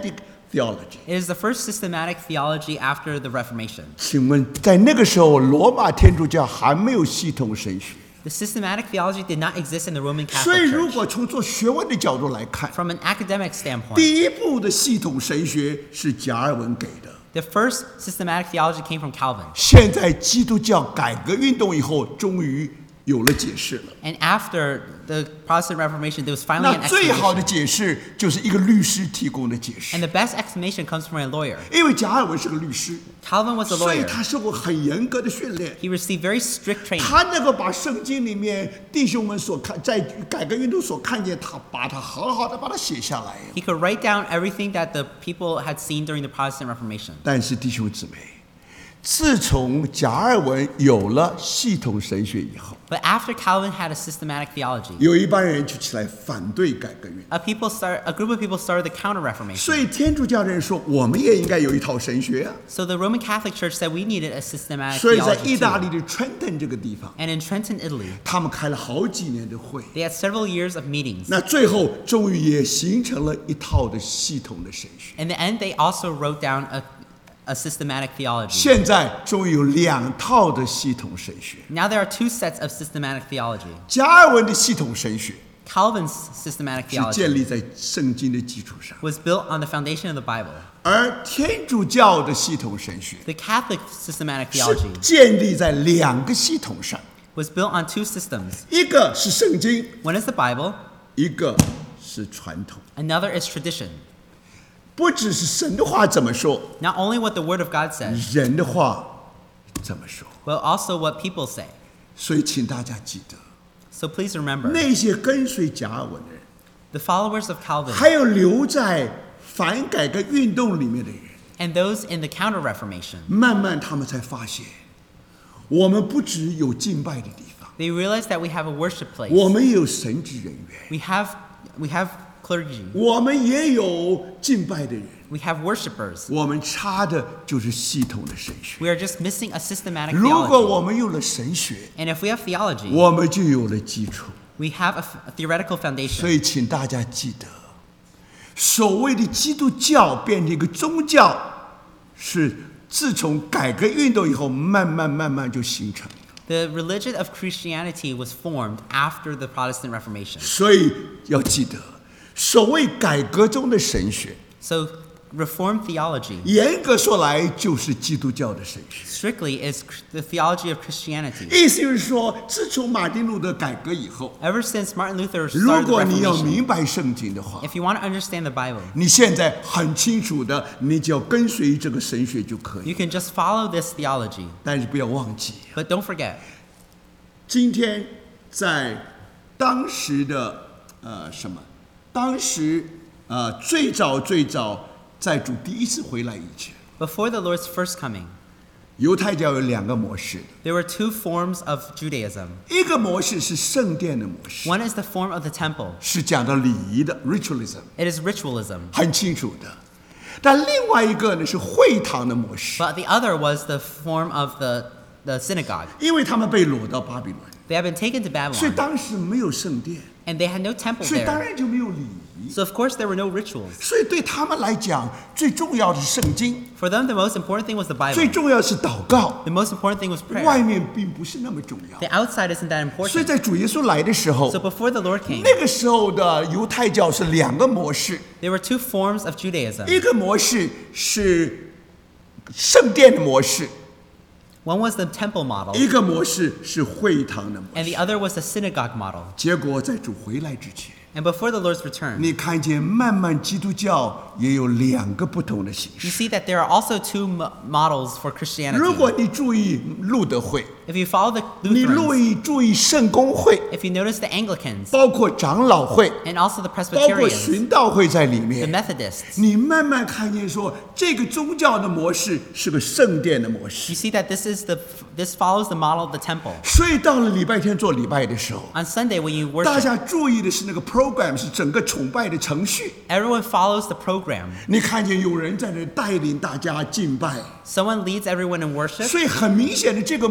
[SPEAKER 1] theology。
[SPEAKER 2] It is the first systematic theology after the Reformation.
[SPEAKER 1] 请问，在那个时候，罗马天主教还没有系统神学，
[SPEAKER 2] The systematic theology did not exist in the Roman
[SPEAKER 1] 所以
[SPEAKER 2] Catholic
[SPEAKER 1] 如
[SPEAKER 2] Church.
[SPEAKER 1] 果从做学问的角度来看，
[SPEAKER 2] From an academic standpoint,
[SPEAKER 1] 第一步的系统神学是加尔文给的。
[SPEAKER 2] the first systematic theology came from Calvin.
[SPEAKER 1] 现在基督教改革运动以后，终于有了解释了。
[SPEAKER 2] And after the Protestant Reformation, there was finally
[SPEAKER 1] 那
[SPEAKER 2] an
[SPEAKER 1] 最好的
[SPEAKER 2] explanation.
[SPEAKER 1] 解释就是一个律师提供的解释
[SPEAKER 2] And，the best explanation comes from a lawyer.
[SPEAKER 1] 因为加尔文是个律师，
[SPEAKER 2] Calvin was a
[SPEAKER 1] 所以
[SPEAKER 2] lawyer.
[SPEAKER 1] 他受过很严格的训练。
[SPEAKER 2] He received very strict training.
[SPEAKER 1] 他能够把圣经里面弟兄们所看在改革运动所看见，他把它好好的把它写下来。
[SPEAKER 2] He could write down everything that the people had seen during the Protestant Reformation.
[SPEAKER 1] 但是弟兄姊妹，自从加尔文有了系统神学以后，
[SPEAKER 2] But after Calvin had a systematic theology,
[SPEAKER 1] 有一帮人就起来反对改革运动。
[SPEAKER 2] a people start, a group of people started the Counter-Reformation.
[SPEAKER 1] 所以天主教人说，我们也应该有一套神学啊。
[SPEAKER 2] So the Roman Catholic Church said we needed a systematic
[SPEAKER 1] 所以在
[SPEAKER 2] theology
[SPEAKER 1] 意大利
[SPEAKER 2] too.
[SPEAKER 1] 的 Trenton 这个地方，
[SPEAKER 2] And in Trenton, Italy,
[SPEAKER 1] 他们开了好几年的会，
[SPEAKER 2] they had several years of meetings.
[SPEAKER 1] 那最后终于也形成了一套的系统的神学。
[SPEAKER 2] In the end, they also wrote down a, a systematic theology.
[SPEAKER 1] 现在终于有两套的系统神学，
[SPEAKER 2] Now there are two sets of systematic theology.
[SPEAKER 1] 加尔文的系统神学
[SPEAKER 2] Calvin's systematic
[SPEAKER 1] 是建
[SPEAKER 2] theology
[SPEAKER 1] 立在圣经的基础上，
[SPEAKER 2] was built on the foundation of the Bible.
[SPEAKER 1] 而天主教的系统神学
[SPEAKER 2] The Catholic systematic
[SPEAKER 1] 是
[SPEAKER 2] theology
[SPEAKER 1] 建立在两个系统上，
[SPEAKER 2] was built on two systems.
[SPEAKER 1] 一个是圣经，
[SPEAKER 2] One is the Bible,
[SPEAKER 1] 一个是传统。
[SPEAKER 2] another is tradition.
[SPEAKER 1] 不只是神的话怎么说，
[SPEAKER 2] Not only what the Word of God says,
[SPEAKER 1] 人的话怎么说。
[SPEAKER 2] but also what people say.
[SPEAKER 1] 所以请大家记得，
[SPEAKER 2] So please remember,
[SPEAKER 1] 那些跟随加尔文的人，
[SPEAKER 2] the followers of Calvin
[SPEAKER 1] 还有留在反改革运动里面的人，
[SPEAKER 2] and those in the Counter-Reformation,
[SPEAKER 1] 慢慢他们才发现，我们不只有敬拜的地方，
[SPEAKER 2] they realized that we have a worship place.
[SPEAKER 1] 我们也有神职人员，
[SPEAKER 2] We have, we have clergy.
[SPEAKER 1] 我们也有敬拜的人，
[SPEAKER 2] We have worshipers.
[SPEAKER 1] 我们差的就是系统的神学。
[SPEAKER 2] We are just missing a systematic
[SPEAKER 1] 如果
[SPEAKER 2] theology.
[SPEAKER 1] 我们有了神学，
[SPEAKER 2] And if we have theology,
[SPEAKER 1] 我们就有了基础。
[SPEAKER 2] we have a, a theoretical
[SPEAKER 1] 所
[SPEAKER 2] foundation.
[SPEAKER 1] 以，请大家记得，所谓的基督教变成一个宗教，是自从改革运动以后，慢慢慢慢就形成了。
[SPEAKER 2] The religion of Christianity was formed after the Protestant Reformation.
[SPEAKER 1] 所以要记得，所谓改革中的神学，
[SPEAKER 2] So Reformed theology
[SPEAKER 1] 严格说来就是基督教的神学。
[SPEAKER 2] strictly is cr- the theology of Christianity.
[SPEAKER 1] 意思就是说，自从马丁路德改革以后，
[SPEAKER 2] Ever since Martin Luther
[SPEAKER 1] 如
[SPEAKER 2] started the
[SPEAKER 1] 果你要
[SPEAKER 2] Reformation,
[SPEAKER 1] 明白圣经的话，
[SPEAKER 2] if you want to understand the Bible,
[SPEAKER 1] 你现在很清楚的，你只要跟随这个神学就可以。
[SPEAKER 2] you can just follow this theology.
[SPEAKER 1] 但是不要忘记，
[SPEAKER 2] But don't forget,
[SPEAKER 1] 今天在当时的呃什么，当时呃最早最早在主第一次回来以前，
[SPEAKER 2] before the Lord's first coming,
[SPEAKER 1] 犹太教有两个模式，
[SPEAKER 2] there were two forms of Judaism.
[SPEAKER 1] 一个模式是圣殿的模式，
[SPEAKER 2] One is the form of the temple.
[SPEAKER 1] 是讲到礼仪的 ritualism，
[SPEAKER 2] It is ritualism.
[SPEAKER 1] 很清楚的。但另外一个呢是会堂的模式，
[SPEAKER 2] But the other was the form of the, the synagogue.
[SPEAKER 1] 因为他们被掳到巴比伦，
[SPEAKER 2] They had been taken to
[SPEAKER 1] 所以
[SPEAKER 2] Babylon,
[SPEAKER 1] 当时没有圣殿，
[SPEAKER 2] and they had no temple
[SPEAKER 1] 所以当
[SPEAKER 2] there.
[SPEAKER 1] 然就没有礼仪。
[SPEAKER 2] So of course there were no rituals.
[SPEAKER 1] 所以对他们来讲，最重要的是圣经，
[SPEAKER 2] For them, the most important thing was the
[SPEAKER 1] 最
[SPEAKER 2] Bible.
[SPEAKER 1] 重要的是祷告，
[SPEAKER 2] The most important thing was
[SPEAKER 1] 外
[SPEAKER 2] prayer.
[SPEAKER 1] 面并不是那么重要
[SPEAKER 2] The。outside isn't that
[SPEAKER 1] 所以
[SPEAKER 2] important.
[SPEAKER 1] 在主耶稣来的时候
[SPEAKER 2] So，before the Lord came,
[SPEAKER 1] 那个时候的犹太教是两个模式，
[SPEAKER 2] there were two forms of Judaism.
[SPEAKER 1] 一个模式是圣殿的模式，
[SPEAKER 2] One was the temple model,
[SPEAKER 1] 一个模式是会堂的模
[SPEAKER 2] and
[SPEAKER 1] 式。
[SPEAKER 2] the other was the synagogue model.
[SPEAKER 1] 结果在主回来之前，
[SPEAKER 2] And before the Lord's return,
[SPEAKER 1] 你看见慢慢基督教也有两个不同的形
[SPEAKER 2] you
[SPEAKER 1] 式。
[SPEAKER 2] see that there are also two mo- models for
[SPEAKER 1] 如果
[SPEAKER 2] Christianity.
[SPEAKER 1] 你注意路德会，
[SPEAKER 2] If you follow the
[SPEAKER 1] 你注
[SPEAKER 2] Lutherans,
[SPEAKER 1] 意注意圣公会，
[SPEAKER 2] if you notice the Anglicans,
[SPEAKER 1] 包括长老会，
[SPEAKER 2] and also the
[SPEAKER 1] 包括
[SPEAKER 2] Presbyterians,
[SPEAKER 1] 寻道会在里
[SPEAKER 2] the
[SPEAKER 1] 面。
[SPEAKER 2] Methodists,
[SPEAKER 1] 你慢慢看见说，这个宗教的模式是个圣殿的模式。
[SPEAKER 2] you see that this is the this follows the model of the temple.
[SPEAKER 1] 所以到了礼拜天做礼拜的时候，
[SPEAKER 2] On Sunday when you
[SPEAKER 1] 大
[SPEAKER 2] worship,
[SPEAKER 1] 家注意的是那个 program 是整个崇拜的程序。
[SPEAKER 2] everyone follows the program.
[SPEAKER 1] 你看见有人在那带领大家敬拜，
[SPEAKER 2] Someone leads everyone in worship.
[SPEAKER 1] 所以很明显的这个模式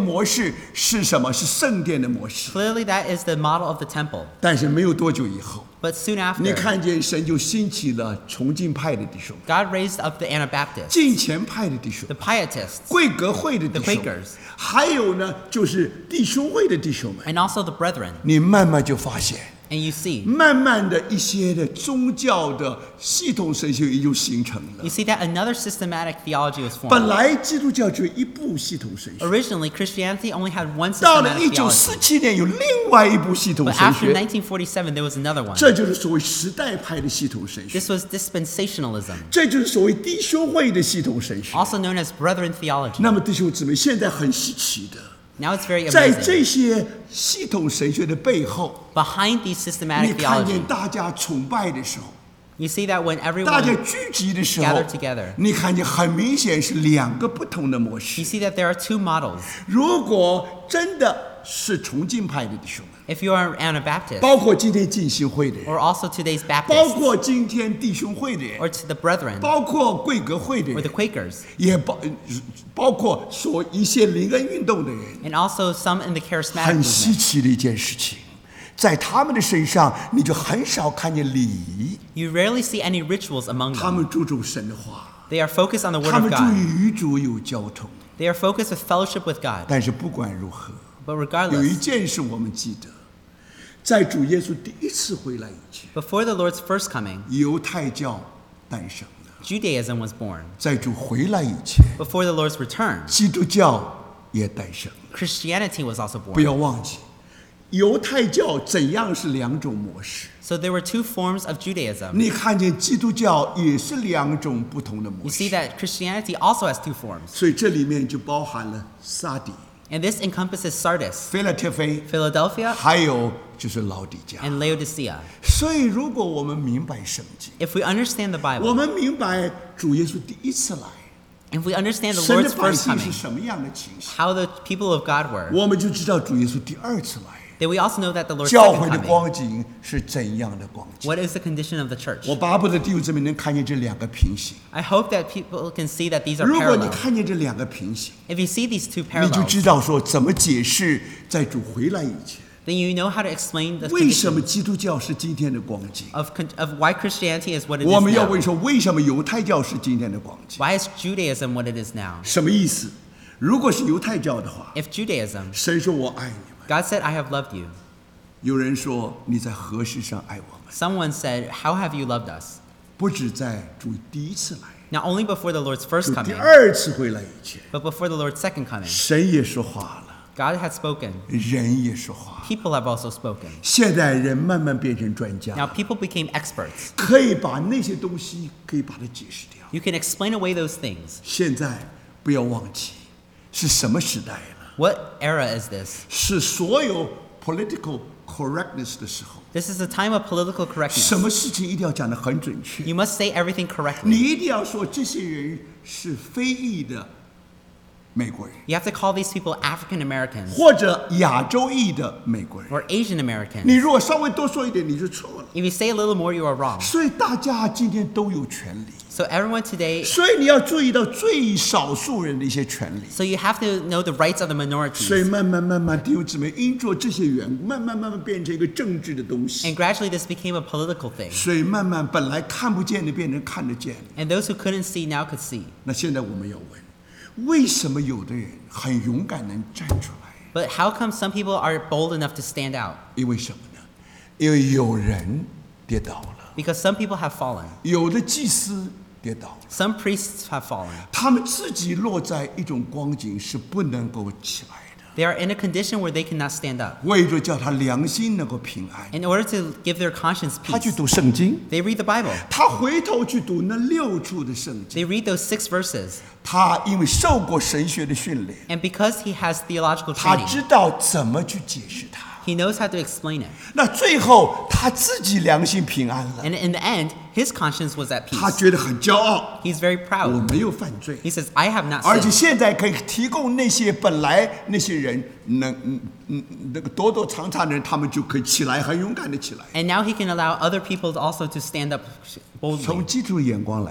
[SPEAKER 1] 式是什么？是圣殿的模式。
[SPEAKER 2] Clearly, that is the model of the temple.
[SPEAKER 1] 但是没有多久以后，
[SPEAKER 2] But soon
[SPEAKER 1] 你
[SPEAKER 2] after,
[SPEAKER 1] 看见神就兴起了崇敬派的弟兄，
[SPEAKER 2] God raised up the Anabaptists,
[SPEAKER 1] 敬虔派的弟兄
[SPEAKER 2] the， Pietists,
[SPEAKER 1] 贵格会的弟
[SPEAKER 2] the
[SPEAKER 1] 兄，
[SPEAKER 2] Quakers,
[SPEAKER 1] 还有呢，就是弟兄会的弟兄们。
[SPEAKER 2] and also the brethren.
[SPEAKER 1] 你慢慢就发现，
[SPEAKER 2] And you see,
[SPEAKER 1] 慢慢的一些的宗教的系统神学也就形成了
[SPEAKER 2] you。see that another systematic theology was
[SPEAKER 1] 本
[SPEAKER 2] formed.
[SPEAKER 1] 来基督教只有一部系统神学，
[SPEAKER 2] Originally, Christianity only had one
[SPEAKER 1] 到了
[SPEAKER 2] systematic
[SPEAKER 1] 一九
[SPEAKER 2] theology.
[SPEAKER 1] 四七年有另外一部系统
[SPEAKER 2] But
[SPEAKER 1] 神
[SPEAKER 2] after
[SPEAKER 1] 学，
[SPEAKER 2] nineteen forty-seven, there was another one.
[SPEAKER 1] 这就是所谓时代派的系统神学，
[SPEAKER 2] This was dispensationalism,
[SPEAKER 1] 这就是所谓弟兄会的系统神学。
[SPEAKER 2] also known as brethren theology.
[SPEAKER 1] 那么弟兄姊妹，现在很稀奇的，
[SPEAKER 2] Now it's very
[SPEAKER 1] 在
[SPEAKER 2] amazing.
[SPEAKER 1] 这些系统神学的背后，
[SPEAKER 2] Behind these
[SPEAKER 1] 你
[SPEAKER 2] systematic
[SPEAKER 1] 看
[SPEAKER 2] theology,
[SPEAKER 1] 见大家崇拜的时候，
[SPEAKER 2] you see that when
[SPEAKER 1] 大家
[SPEAKER 2] everyone,
[SPEAKER 1] 聚集的时候
[SPEAKER 2] gather together.
[SPEAKER 1] 你看见很明显是两个不同的模式
[SPEAKER 2] you。see that there are two models.
[SPEAKER 1] 如果真的是崇敬派的弟兄们，
[SPEAKER 2] If you are an Anabaptist,
[SPEAKER 1] 包括今天浸信会的人，
[SPEAKER 2] or also today's
[SPEAKER 1] 包
[SPEAKER 2] Baptists,
[SPEAKER 1] 括今天弟兄会的人，
[SPEAKER 2] or to the brethren,
[SPEAKER 1] 包括贵格会的
[SPEAKER 2] or the
[SPEAKER 1] 人，
[SPEAKER 2] Quakers,
[SPEAKER 1] 也包包括所一些灵恩运动的人，
[SPEAKER 2] and also some in the charismatic
[SPEAKER 1] 很稀
[SPEAKER 2] movement.
[SPEAKER 1] 奇的一件事情，在他们的身上，你就很少看见礼仪，
[SPEAKER 2] You rarely see any rituals among
[SPEAKER 1] 他
[SPEAKER 2] them.
[SPEAKER 1] 们注重神的话，
[SPEAKER 2] They are focused on the Word
[SPEAKER 1] 他
[SPEAKER 2] of
[SPEAKER 1] 们注
[SPEAKER 2] God.
[SPEAKER 1] 意与主有交通。
[SPEAKER 2] They are focused with fellowship with God.
[SPEAKER 1] 但是不管如何，
[SPEAKER 2] But
[SPEAKER 1] 有一
[SPEAKER 2] regardless,
[SPEAKER 1] 件事我们记得，在主耶稣第一次回来以前，
[SPEAKER 2] before the Lord's first coming,
[SPEAKER 1] 犹太教诞生了；
[SPEAKER 2] Judaism was born.
[SPEAKER 1] 在主回来以前，
[SPEAKER 2] Before the Lord's return,
[SPEAKER 1] 基督教也诞生了。
[SPEAKER 2] Christianity was also
[SPEAKER 1] 不
[SPEAKER 2] born.
[SPEAKER 1] 要忘记，犹太教怎样是两种模式，
[SPEAKER 2] So there were two forms of Judaism.
[SPEAKER 1] 你看见基督教也是两种不同的模
[SPEAKER 2] You see
[SPEAKER 1] 式，
[SPEAKER 2] that Christianity also has two forms.
[SPEAKER 1] 所以这里面就包含了撒底、
[SPEAKER 2] And this encompasses Sardis,
[SPEAKER 1] 菲拉特菲，
[SPEAKER 2] Philadelphia,
[SPEAKER 1] 还有就是老底嘉。
[SPEAKER 2] and Laodicea.
[SPEAKER 1] 所以，如果我们明白圣经，
[SPEAKER 2] If we understand the
[SPEAKER 1] 我
[SPEAKER 2] Bible,
[SPEAKER 1] 们明白主耶稣第一次来，
[SPEAKER 2] if we understand the
[SPEAKER 1] 神的
[SPEAKER 2] Lord's
[SPEAKER 1] 百
[SPEAKER 2] first
[SPEAKER 1] 姓是
[SPEAKER 2] coming,
[SPEAKER 1] 什么样的情形，
[SPEAKER 2] how the people of God were,
[SPEAKER 1] 我们就知道主耶稣第二次来，
[SPEAKER 2] then we also know that the Lord's
[SPEAKER 1] 教
[SPEAKER 2] second
[SPEAKER 1] 会的
[SPEAKER 2] coming,
[SPEAKER 1] 光景是怎样的光景。
[SPEAKER 2] what is the condition of the church?
[SPEAKER 1] 我巴不得弟兄姊妹能看见这两个平行。
[SPEAKER 2] I hope that people can see that these are
[SPEAKER 1] 如果你
[SPEAKER 2] parallel.
[SPEAKER 1] 看见这两个平行，
[SPEAKER 2] If you see these two
[SPEAKER 1] 你就
[SPEAKER 2] parallels,
[SPEAKER 1] 知道说怎么解释在主回来以前，
[SPEAKER 2] then you know how to explain the
[SPEAKER 1] 为什么
[SPEAKER 2] condition
[SPEAKER 1] 基督教是今天的光景。
[SPEAKER 2] of, con- of why Christianity is what it
[SPEAKER 1] 我
[SPEAKER 2] is
[SPEAKER 1] 们要
[SPEAKER 2] now.
[SPEAKER 1] 问说，为什么犹太教是今天的光景？
[SPEAKER 2] Why is Judaism what it is now?
[SPEAKER 1] 什么意思？如果是犹太教的话，
[SPEAKER 2] If Judaism,
[SPEAKER 1] 神说我爱你们。
[SPEAKER 2] God said, I have loved you.
[SPEAKER 1] 有人说你在何事上爱我们？
[SPEAKER 2] Someone said, how have you loved us?
[SPEAKER 1] 不止在主第一次来，
[SPEAKER 2] Not only before the Lord's first
[SPEAKER 1] 主第
[SPEAKER 2] coming,
[SPEAKER 1] 二次回来以前，
[SPEAKER 2] but before the Lord's second coming.
[SPEAKER 1] 神也说话了，
[SPEAKER 2] God had spoken.
[SPEAKER 1] 人也说话。
[SPEAKER 2] People have also spoken.
[SPEAKER 1] 现在人慢慢变成专家，
[SPEAKER 2] Now people became experts.
[SPEAKER 1] 可以把那些东西可以把它解释掉。
[SPEAKER 2] You can explain away those things.
[SPEAKER 1] 现在不要忘记，是什么时代了？
[SPEAKER 2] What era is this?
[SPEAKER 1] 是所有 political correctness 的时候，
[SPEAKER 2] This is a time of political
[SPEAKER 1] 什
[SPEAKER 2] correctness.
[SPEAKER 1] 么事情一定要讲得很准确。
[SPEAKER 2] You must say everything
[SPEAKER 1] 你
[SPEAKER 2] correctly.
[SPEAKER 1] 一定要说这些人是非裔的美国人，
[SPEAKER 2] You have to call these people African Americans
[SPEAKER 1] 或者亚洲裔的美国人。
[SPEAKER 2] or Asian
[SPEAKER 1] 你
[SPEAKER 2] Americans.
[SPEAKER 1] 如果稍微多说一点，你就错了。
[SPEAKER 2] If you say a little more, you are wrong.
[SPEAKER 1] 所以大家今天都有权利，
[SPEAKER 2] So everyone today,
[SPEAKER 1] 所以你要注意到最少数人的一些权利。
[SPEAKER 2] so you have to know the rights of the
[SPEAKER 1] 所以
[SPEAKER 2] minorities.
[SPEAKER 1] 慢慢慢慢，弟兄姊妹，因着这些缘故，慢慢慢慢变成一个政治的东西。
[SPEAKER 2] And gradually this became a political thing.
[SPEAKER 1] 所以慢慢本来看不见的变成看得见了。
[SPEAKER 2] And those who couldn't see now could see.
[SPEAKER 1] 那现在我们要问，为什么有的人很勇敢能站出来？
[SPEAKER 2] But how come some people are bold enough to stand out?
[SPEAKER 1] 因为什么呢？因为有人跌倒了，
[SPEAKER 2] Because some people have fallen.
[SPEAKER 1] 有的祭司跌倒了，
[SPEAKER 2] Some priests have fallen.
[SPEAKER 1] 他们自己落在一种光景是不能够起来的。
[SPEAKER 2] They are in a condition where they cannot stand up.
[SPEAKER 1] 为着叫他良心能够平安，
[SPEAKER 2] In order to give their conscience
[SPEAKER 1] 他去
[SPEAKER 2] peace,
[SPEAKER 1] 读圣经，
[SPEAKER 2] they read the Bible.
[SPEAKER 1] 他回头去读那六处的圣经。
[SPEAKER 2] They read those six verses.
[SPEAKER 1] 他因为受过神学的训练，
[SPEAKER 2] And because he has theological
[SPEAKER 1] 他
[SPEAKER 2] training,
[SPEAKER 1] 知道怎么去解释它。
[SPEAKER 2] he knows how to explain it.
[SPEAKER 1] 那最后他自己良心平安了，
[SPEAKER 2] And in the end, his conscience was at
[SPEAKER 1] 他
[SPEAKER 2] peace.
[SPEAKER 1] 觉得很骄傲，
[SPEAKER 2] He's very
[SPEAKER 1] 我
[SPEAKER 2] proud.
[SPEAKER 1] 没有犯罪，
[SPEAKER 2] He says, I have not
[SPEAKER 1] 而且
[SPEAKER 2] sinned.
[SPEAKER 1] 现在可以提供那些本来那些人能嗯嗯那个躲躲藏藏的人，他们就可以起来，很勇敢的起来。
[SPEAKER 2] And now he can allow other people to also to stand up boldly.
[SPEAKER 1] 从基督的眼光来看，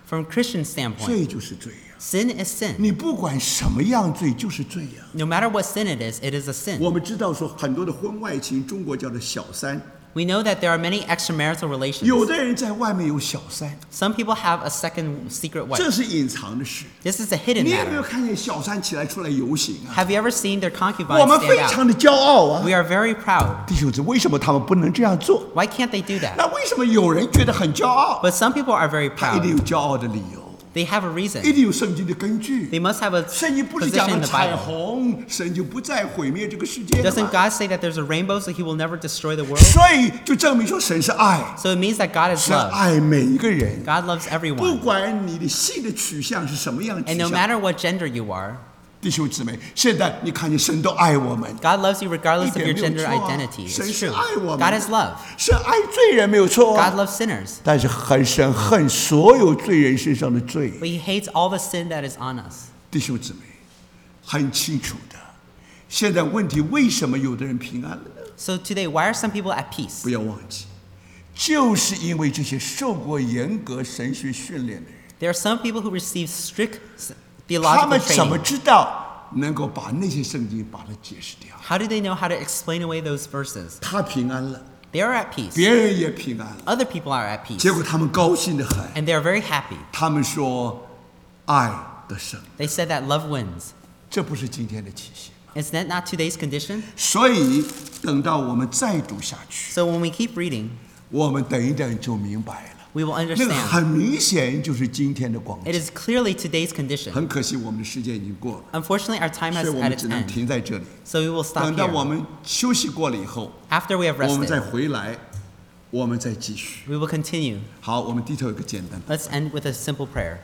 [SPEAKER 2] From Christian standpoint,
[SPEAKER 1] 罪就是罪呀、
[SPEAKER 2] sin is sin.
[SPEAKER 1] 你不管什么样罪就是罪呀、
[SPEAKER 2] No matter what sin it is, it is a sin.
[SPEAKER 1] 我们知道说很多的婚外情，中国叫做小三，
[SPEAKER 2] We know that there are many extramarital relations.
[SPEAKER 1] 有的人在外面有小三，
[SPEAKER 2] Some people have a second secret
[SPEAKER 1] 这
[SPEAKER 2] wife.
[SPEAKER 1] 是隐藏的事。
[SPEAKER 2] This is a hidden
[SPEAKER 1] 你有没有
[SPEAKER 2] matter.
[SPEAKER 1] 看见小三起来出来游行啊？
[SPEAKER 2] Have you ever seen their
[SPEAKER 1] 我
[SPEAKER 2] concubines
[SPEAKER 1] 们
[SPEAKER 2] stand
[SPEAKER 1] 非
[SPEAKER 2] out?
[SPEAKER 1] 常的骄傲啊！
[SPEAKER 2] We are very proud.
[SPEAKER 1] 弟兄姊妹，为什么他们不能这样做？
[SPEAKER 2] Why can't they do that?
[SPEAKER 1] 那为什么有人觉得很骄傲？
[SPEAKER 2] But some people are very
[SPEAKER 1] 他一定
[SPEAKER 2] proud.
[SPEAKER 1] 有骄傲的理由，
[SPEAKER 2] They have a
[SPEAKER 1] 一
[SPEAKER 2] reason.
[SPEAKER 1] 定有圣经的根据。
[SPEAKER 2] They must have a
[SPEAKER 1] 圣经不是
[SPEAKER 2] position
[SPEAKER 1] 讲
[SPEAKER 2] in
[SPEAKER 1] 的
[SPEAKER 2] the
[SPEAKER 1] 彩
[SPEAKER 2] Bible.
[SPEAKER 1] 虹，神就不再毁灭这个世界了
[SPEAKER 2] Doesn't
[SPEAKER 1] 吗？
[SPEAKER 2] God say that there's a rainbow so he will never destroy the world?
[SPEAKER 1] 所以就证明说神是爱，
[SPEAKER 2] So it means that God is
[SPEAKER 1] 神
[SPEAKER 2] love.
[SPEAKER 1] 爱每一个人，
[SPEAKER 2] God loves
[SPEAKER 1] 不
[SPEAKER 2] everyone.
[SPEAKER 1] 管你的性的取向是什么样的
[SPEAKER 2] And
[SPEAKER 1] 取
[SPEAKER 2] no
[SPEAKER 1] 向。
[SPEAKER 2] matter what gender you are,
[SPEAKER 1] 弟兄姊妹，现在你看见神都爱我们，
[SPEAKER 2] God loves you
[SPEAKER 1] 一
[SPEAKER 2] regardless of
[SPEAKER 1] 点
[SPEAKER 2] your
[SPEAKER 1] 没有
[SPEAKER 2] gender
[SPEAKER 1] 错啊
[SPEAKER 2] identity.
[SPEAKER 1] 神
[SPEAKER 2] It's
[SPEAKER 1] 是
[SPEAKER 2] true.
[SPEAKER 1] 爱我们
[SPEAKER 2] God is love.
[SPEAKER 1] 神爱罪人没有错啊
[SPEAKER 2] God loves sinners.
[SPEAKER 1] 但是很神恨所有罪人身上的罪。
[SPEAKER 2] But he hates all the sin that is on us.
[SPEAKER 1] 弟兄姊妹，很清楚的。现在问题为什么有的人平安了呢？
[SPEAKER 2] So today, why are some people at peace?
[SPEAKER 1] 不要忘记，就是因为这些受过严格神学训练的人，
[SPEAKER 2] There are some people who receive strict s-
[SPEAKER 1] 他
[SPEAKER 2] theological
[SPEAKER 1] 们怎么
[SPEAKER 2] training.
[SPEAKER 1] 知道能够把那些圣经把它解释掉？
[SPEAKER 2] How do they know how to explain away those verses?
[SPEAKER 1] 他平安了，
[SPEAKER 2] They are at peace.
[SPEAKER 1] 别人也平安了，
[SPEAKER 2] Other people are at peace.
[SPEAKER 1] 结果他们高兴得很。
[SPEAKER 2] And they are very happy.
[SPEAKER 1] 他们说，爱得胜，
[SPEAKER 2] They said that love wins.
[SPEAKER 1] 这不是今天的启示。
[SPEAKER 2] Is that not today's condition?
[SPEAKER 1] 所以等到我们再读下去，
[SPEAKER 2] So when we keep reading,
[SPEAKER 1] 我们等一等就明白了。
[SPEAKER 2] we will
[SPEAKER 1] 那个
[SPEAKER 2] understand.
[SPEAKER 1] 很明显就是今天的光
[SPEAKER 2] It
[SPEAKER 1] 景。
[SPEAKER 2] is clearly today's condition.
[SPEAKER 1] 很可惜，我们的时间已经过了，
[SPEAKER 2] Unfortunately, our time
[SPEAKER 1] 所
[SPEAKER 2] has
[SPEAKER 1] 以我
[SPEAKER 2] at
[SPEAKER 1] 们
[SPEAKER 2] its
[SPEAKER 1] 只能
[SPEAKER 2] end.
[SPEAKER 1] 停在这里。
[SPEAKER 2] So we will stop
[SPEAKER 1] 等到我
[SPEAKER 2] here.
[SPEAKER 1] 们休息过了以后，
[SPEAKER 2] After we have
[SPEAKER 1] 我们再
[SPEAKER 2] rested,
[SPEAKER 1] 回来，我们再继续。
[SPEAKER 2] we will continue.
[SPEAKER 1] 好，我们低头有个简单的。
[SPEAKER 2] Let's end with a simple prayer.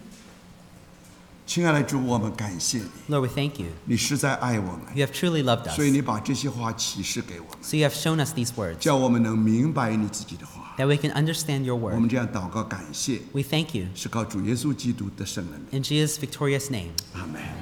[SPEAKER 1] 亲爱的主，我们感谢你，
[SPEAKER 2] Lord, we thank you.
[SPEAKER 1] 你实在爱我们，
[SPEAKER 2] You have truly loved us.
[SPEAKER 1] 所以你把这些话启示给我们，
[SPEAKER 2] So you have shown us these words
[SPEAKER 1] 叫我们能明白你自己的话。
[SPEAKER 2] that we can understand your
[SPEAKER 1] 我
[SPEAKER 2] word.
[SPEAKER 1] 们这样祷告感谢，
[SPEAKER 2] We thank you
[SPEAKER 1] 是靠主耶稣基督的圣人。
[SPEAKER 2] in Jesus' victorious name.
[SPEAKER 1] 阿门。